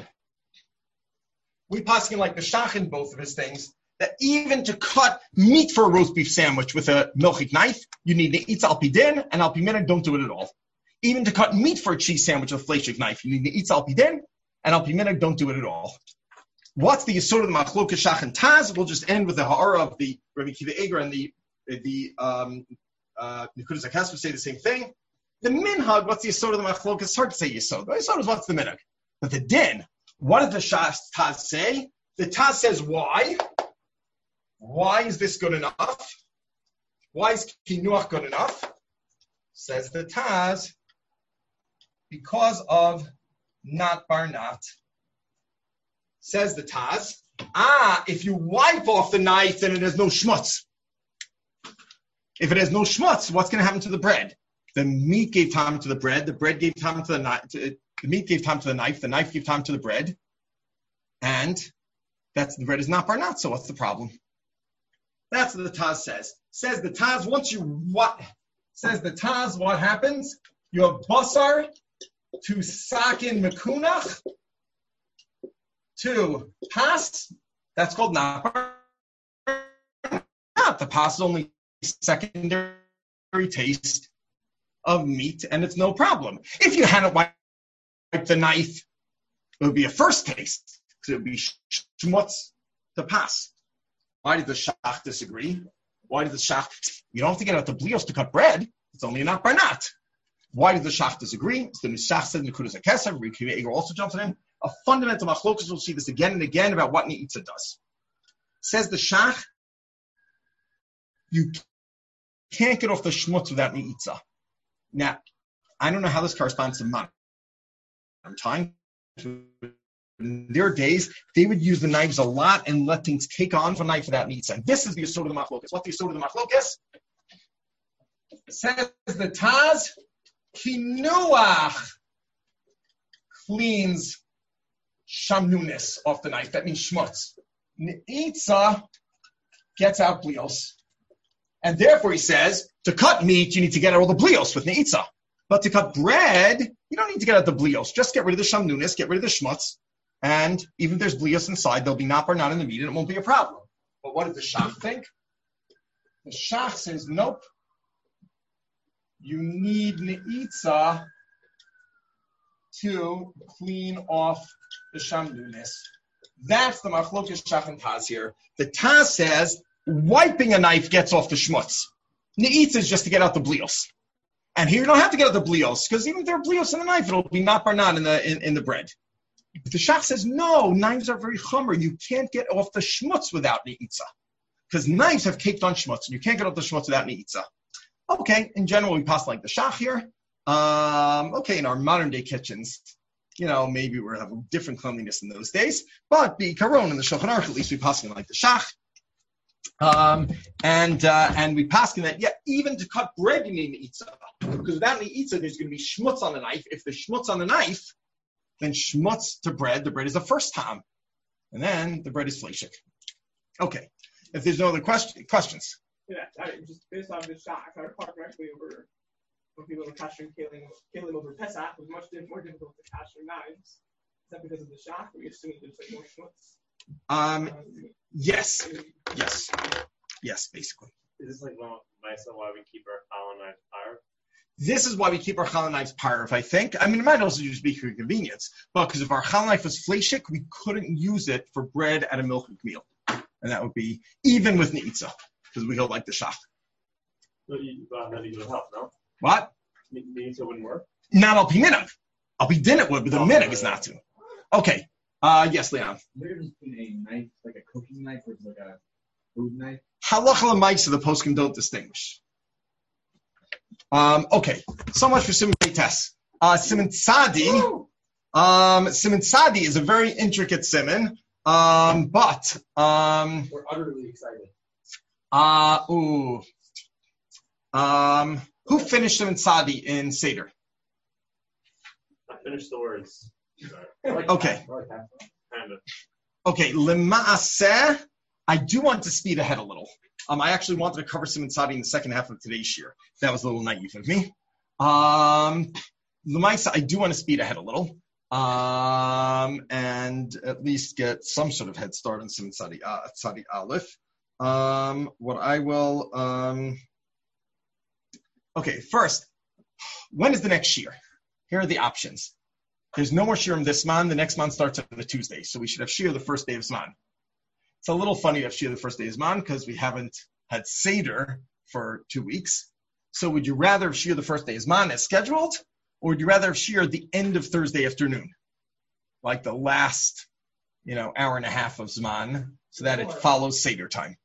We paskin like the Shach in both of his things, that even to cut meat for a roast beef sandwich with a milchik knife, you need ne'itza al pi din, and al pi minhag, don't do it at all. Even to cut meat for a cheese sandwich with a fleshik knife, you need ne'itza al pi din, and al pi minhag, don't do it at all. What's the Yisod of the Machlokas Shach and Taz? We'll just end with the Ha'ara of the Rabbi Akiva Eiger and the the um, uh, Nekudas HaKes would say the same thing. The Minhag, what's the Yisod of the Machlokas? It's hard to say Yisod. The Yisod is what's the Minhag. But the Din, what does the Shach Taz say? The Taz says why? Why is this good enough? Why is Kinuach good enough? Says the Taz, because of not barnat. Says the Taz, ah, if you wipe off the knife, then it has no schmutz. If it has no schmutz, what's going to happen to the bread? The meat gave time to the bread, the bread gave time to the knife, the meat gave time to the knife, the knife gave time to the bread, and that's the bread is not barnat, so what's the problem? That's what the Taz says. Says the Taz, once you what? Says the Taz, what happens? You have basar to sakin mekunach to pas. That's called not. The pas is only secondary taste of meat, and it's no problem. If you hadn't wiped the knife, it would be a first taste because it would be schmutz to pas. Why did the Shach disagree? Why did the Shach? You don't have to get out the blios to cut bread. It's only not barnat. Why did the Shach disagree? So the Shach said Nekudas HaKes. Rabbi Akiva Eiger also jumps in. A fundamental machlokas. We'll see this again and again about what Ne'itza does. Says the Shach, you can't get off the schmutz without Ne'itza. Now, I don't know how this corresponds to man. I'm trying to. In their days, they would use the knives a lot and let things take on for a knife without Ne'itza. And this is the Yisod of the machlokas. What's the Yisod of the machlokas? Says the Taz, Kinuach cleans shamnunis off the knife. That means schmutz. Ne'itza gets out blios. And therefore, he says, to cut meat, you need to get out all the blios with Ne'itza. But to cut bread, you don't need to get out the blios. Just get rid of the shamnunis, get rid of the schmutz. And even if there's blios inside, there'll be not barnat in the meat, and it won't be a problem. But what does the Shach think? The Shach says, nope. You need Ne'itza to clean off the shamnunis. That's the machlokas Shach and Taz here. The Taz says, wiping a knife gets off the schmutz. Ne'itza is just to get out the blios. And here you don't have to get out the blios, because even if there are blios in the knife, it'll be not barnat in the in, in the bread. But the Shach says, no, knives are very chomer. You can't get off the schmutz without Ne'itza. Because knives have caked on schmutz, and you can't get off the schmutz without Ne'itza. Okay, in general, we pass like the Shach here. Um, okay, in our modern day kitchens, you know, maybe we're having different cleanliness in those days. But the Karon and the Shulchan Aruch, at least we pass like the Shach. Um, and uh, and we pass that, yeah, even to cut bread, you need Ne'itza. Because without Ne'itza, there's going to be schmutz on the knife. If there's schmutz on the knife, then schmutz to bread, the bread is the first time. And then the bread is fleshik. Okay. If there's no other question, questions. Yeah, I mean, just based on the Shach, if I recall correctly, over when people were kashering kalim, kalim over Pesach, it was much more difficult to kasher knives. Is that because of the Shach? Or are you assuming there's like more schmutz? Um, yes. Yes. Yes, basically. Is this like one why we keep our challah knives higher? This is why we keep our challah knives parv, I think. I mean, it might also just be for convenience. But because if our challah knife was fleshik, we couldn't use it for bread at a milchik meal. And that would be even with Ne'itza, because we don't like the Shach. No, you, uh, then you would help, no? What? Ne'itza wouldn't work? Not al pi minhag. Al pi din it would, but the Oh, minhag yeah, is yeah. not to. Okay. Uh, yes, Leon. Is there a difference between a knife, like a cooking knife, versus like a food knife? Halacha l'maisa, the poskim don't distinguish. Um, okay, so much for Simon Beites. Uh, Simon Tzadi, um, Simon Tzadi is a very intricate Simon, um, but um, We're utterly excited. uh, ooh, um, who finished Simon Tzadi in Seder? I finished the words. I like Okay. that. I like that. Kind of. Okay, Lema'aseh, I do want to speed ahead a little. Um, I actually wanted to cover Simon Tzadi in the second half of today's year. That was a little naive of me. Um, Lemaisa, I do want to speed ahead a little, um, and at least get some sort of head start on Simon Tzadi, uh, Tzadi Aleph. Um, what I will, um, okay, first, when is the next year? Here are the options. There's no more shiurim this month. The next month starts on a Tuesday, so we should have shiur the first day of Zman. It's a little funny to have shiur the first day of Zman because we haven't had Seder for two weeks. So would you rather have shiur the first day of Zman as scheduled, or would you rather have shiur at the end of Thursday afternoon, like the last, you know, hour and a half of Zman, so that it follows Seder time?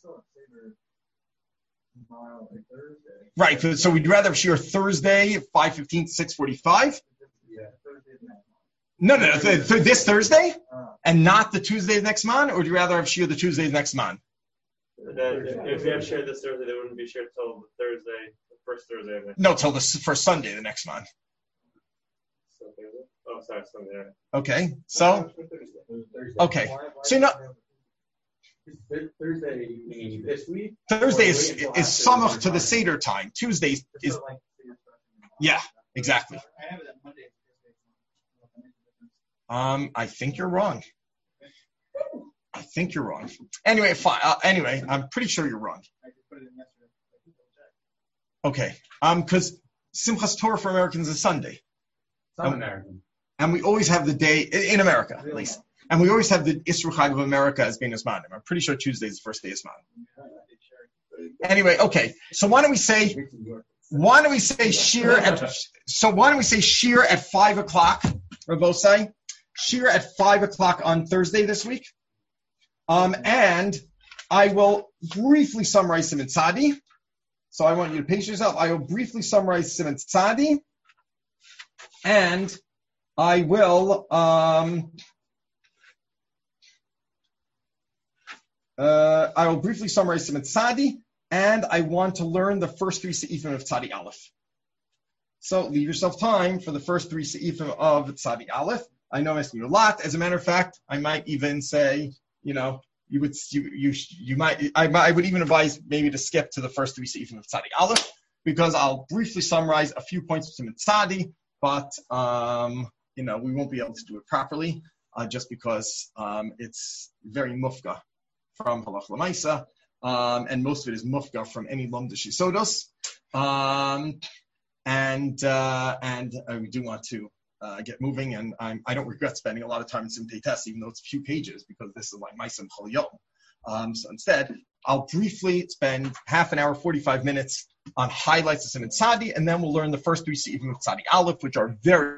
Right. So we'd rather have shiur Thursday, five fifteen to six forty-five. No, no, no. Th- th- this Thursday, and not the Tuesday of next month, or would you rather have shiur the Tuesday of next month? Then if we have shared this Thursday, they wouldn't be shared till the Thursday, the first Thursday of next. No, till the first Sunday the next month. So Thursday? Oh, sorry, Sunday. Okay. So. Okay. So you know. Thursday, meaning this week? Thursday is is samach to the Seder time. Tuesday is. Yeah, exactly. Um, I think you're wrong. I think you're wrong. Anyway, fine. Uh, anyway, I'm pretty sure you're wrong. Okay. Um, because Simchas Torah for Americans is Sunday. Some um, American. And we always have the day in America, at least. And we always have the Isra Chag of America as being Ismanim. I'm pretty sure Tuesday is the first day of Ismanim. Anyway, okay. So why don't we say, why don't we say shiur at, so why don't we say shiur at five o'clock, Rabosai? Shiur at five o'clock on Thursday this week. Um, and I will briefly summarize Siman Tzadi. So I want you to pace yourself. I will briefly summarize Siman Tzadi. And I will, um, Uh, I will briefly summarize Siman Tzadi, and I want to learn the first three seifim of Tzadi Aleph. So leave yourself time for the first three seifim of Tzadi Aleph. I know I'm asking you a lot. As a matter of fact, I might even say, you know, you would, you, you, you might, I, I would even advise maybe to skip to the first three seifim of Tzadi Aleph, because I'll briefly summarize a few points of Siman Tzadi, but, um, you know, we won't be able to do it properly, uh, just because, um, it's very mufka from Halach L'Maisa, um, and most of it is mufga from any Lomdish Yisodos. Um, and uh, and uh, we do want to uh, get moving, and I'm, I don't regret spending a lot of time in Simtei Test, even though it's a few pages, because this is like Maisa and Chol Yom. Um, so instead, I'll briefly spend half an hour, forty-five minutes on highlights of Siman Tzadi, and then we'll learn the first three seifim of Tzadi Aleph, which are very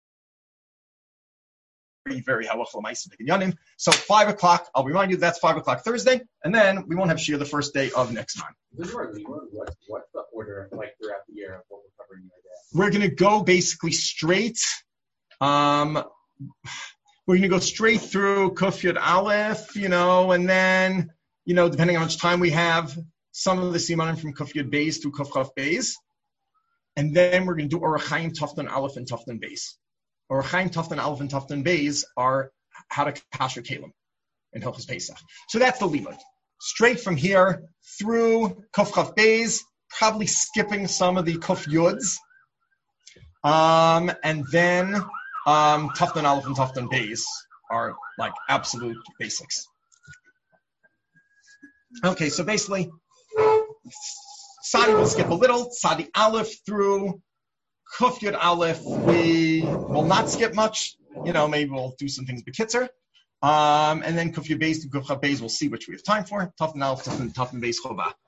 very halacha l'maisa b'kinyanim. So five o'clock, I'll remind you that's five o'clock Thursday, and then we won't have shiur the first day of next month. This is our legal. What, what's the order like throughout the year of what we're covering like that? We're going to go basically straight. Um, we're going to go straight through Kuf Yud Aleph, you know, and then, you know, depending on how much time we have, some of the simanim from Kuf Yud Beis through Kuf Chaf Beis, and then we're going to do Orach Chaim Taftan Aleph and Taftan Beis. Or Chaim Taftan Aleph and Taftan Beis are how to kasher kalim in Hilchos Pesach. So that's the limud. Straight from here through Kuf Chaf Beis, probably skipping some of the Kuf Yuds, um, and then um, Taftan Aleph and Taftan Beis are like absolute basics. Okay, so basically, Tzadi will skip a little. Tzadi Aleph through Kuf Yud Aleph, we will not skip much. You know, maybe we'll do some things b'kitzer. Um, and then Kuf Yud Beis to Kuf Chaf Beis, we'll see which we have time for. Taftan Aleph, Taftan Taftan Beis Chova.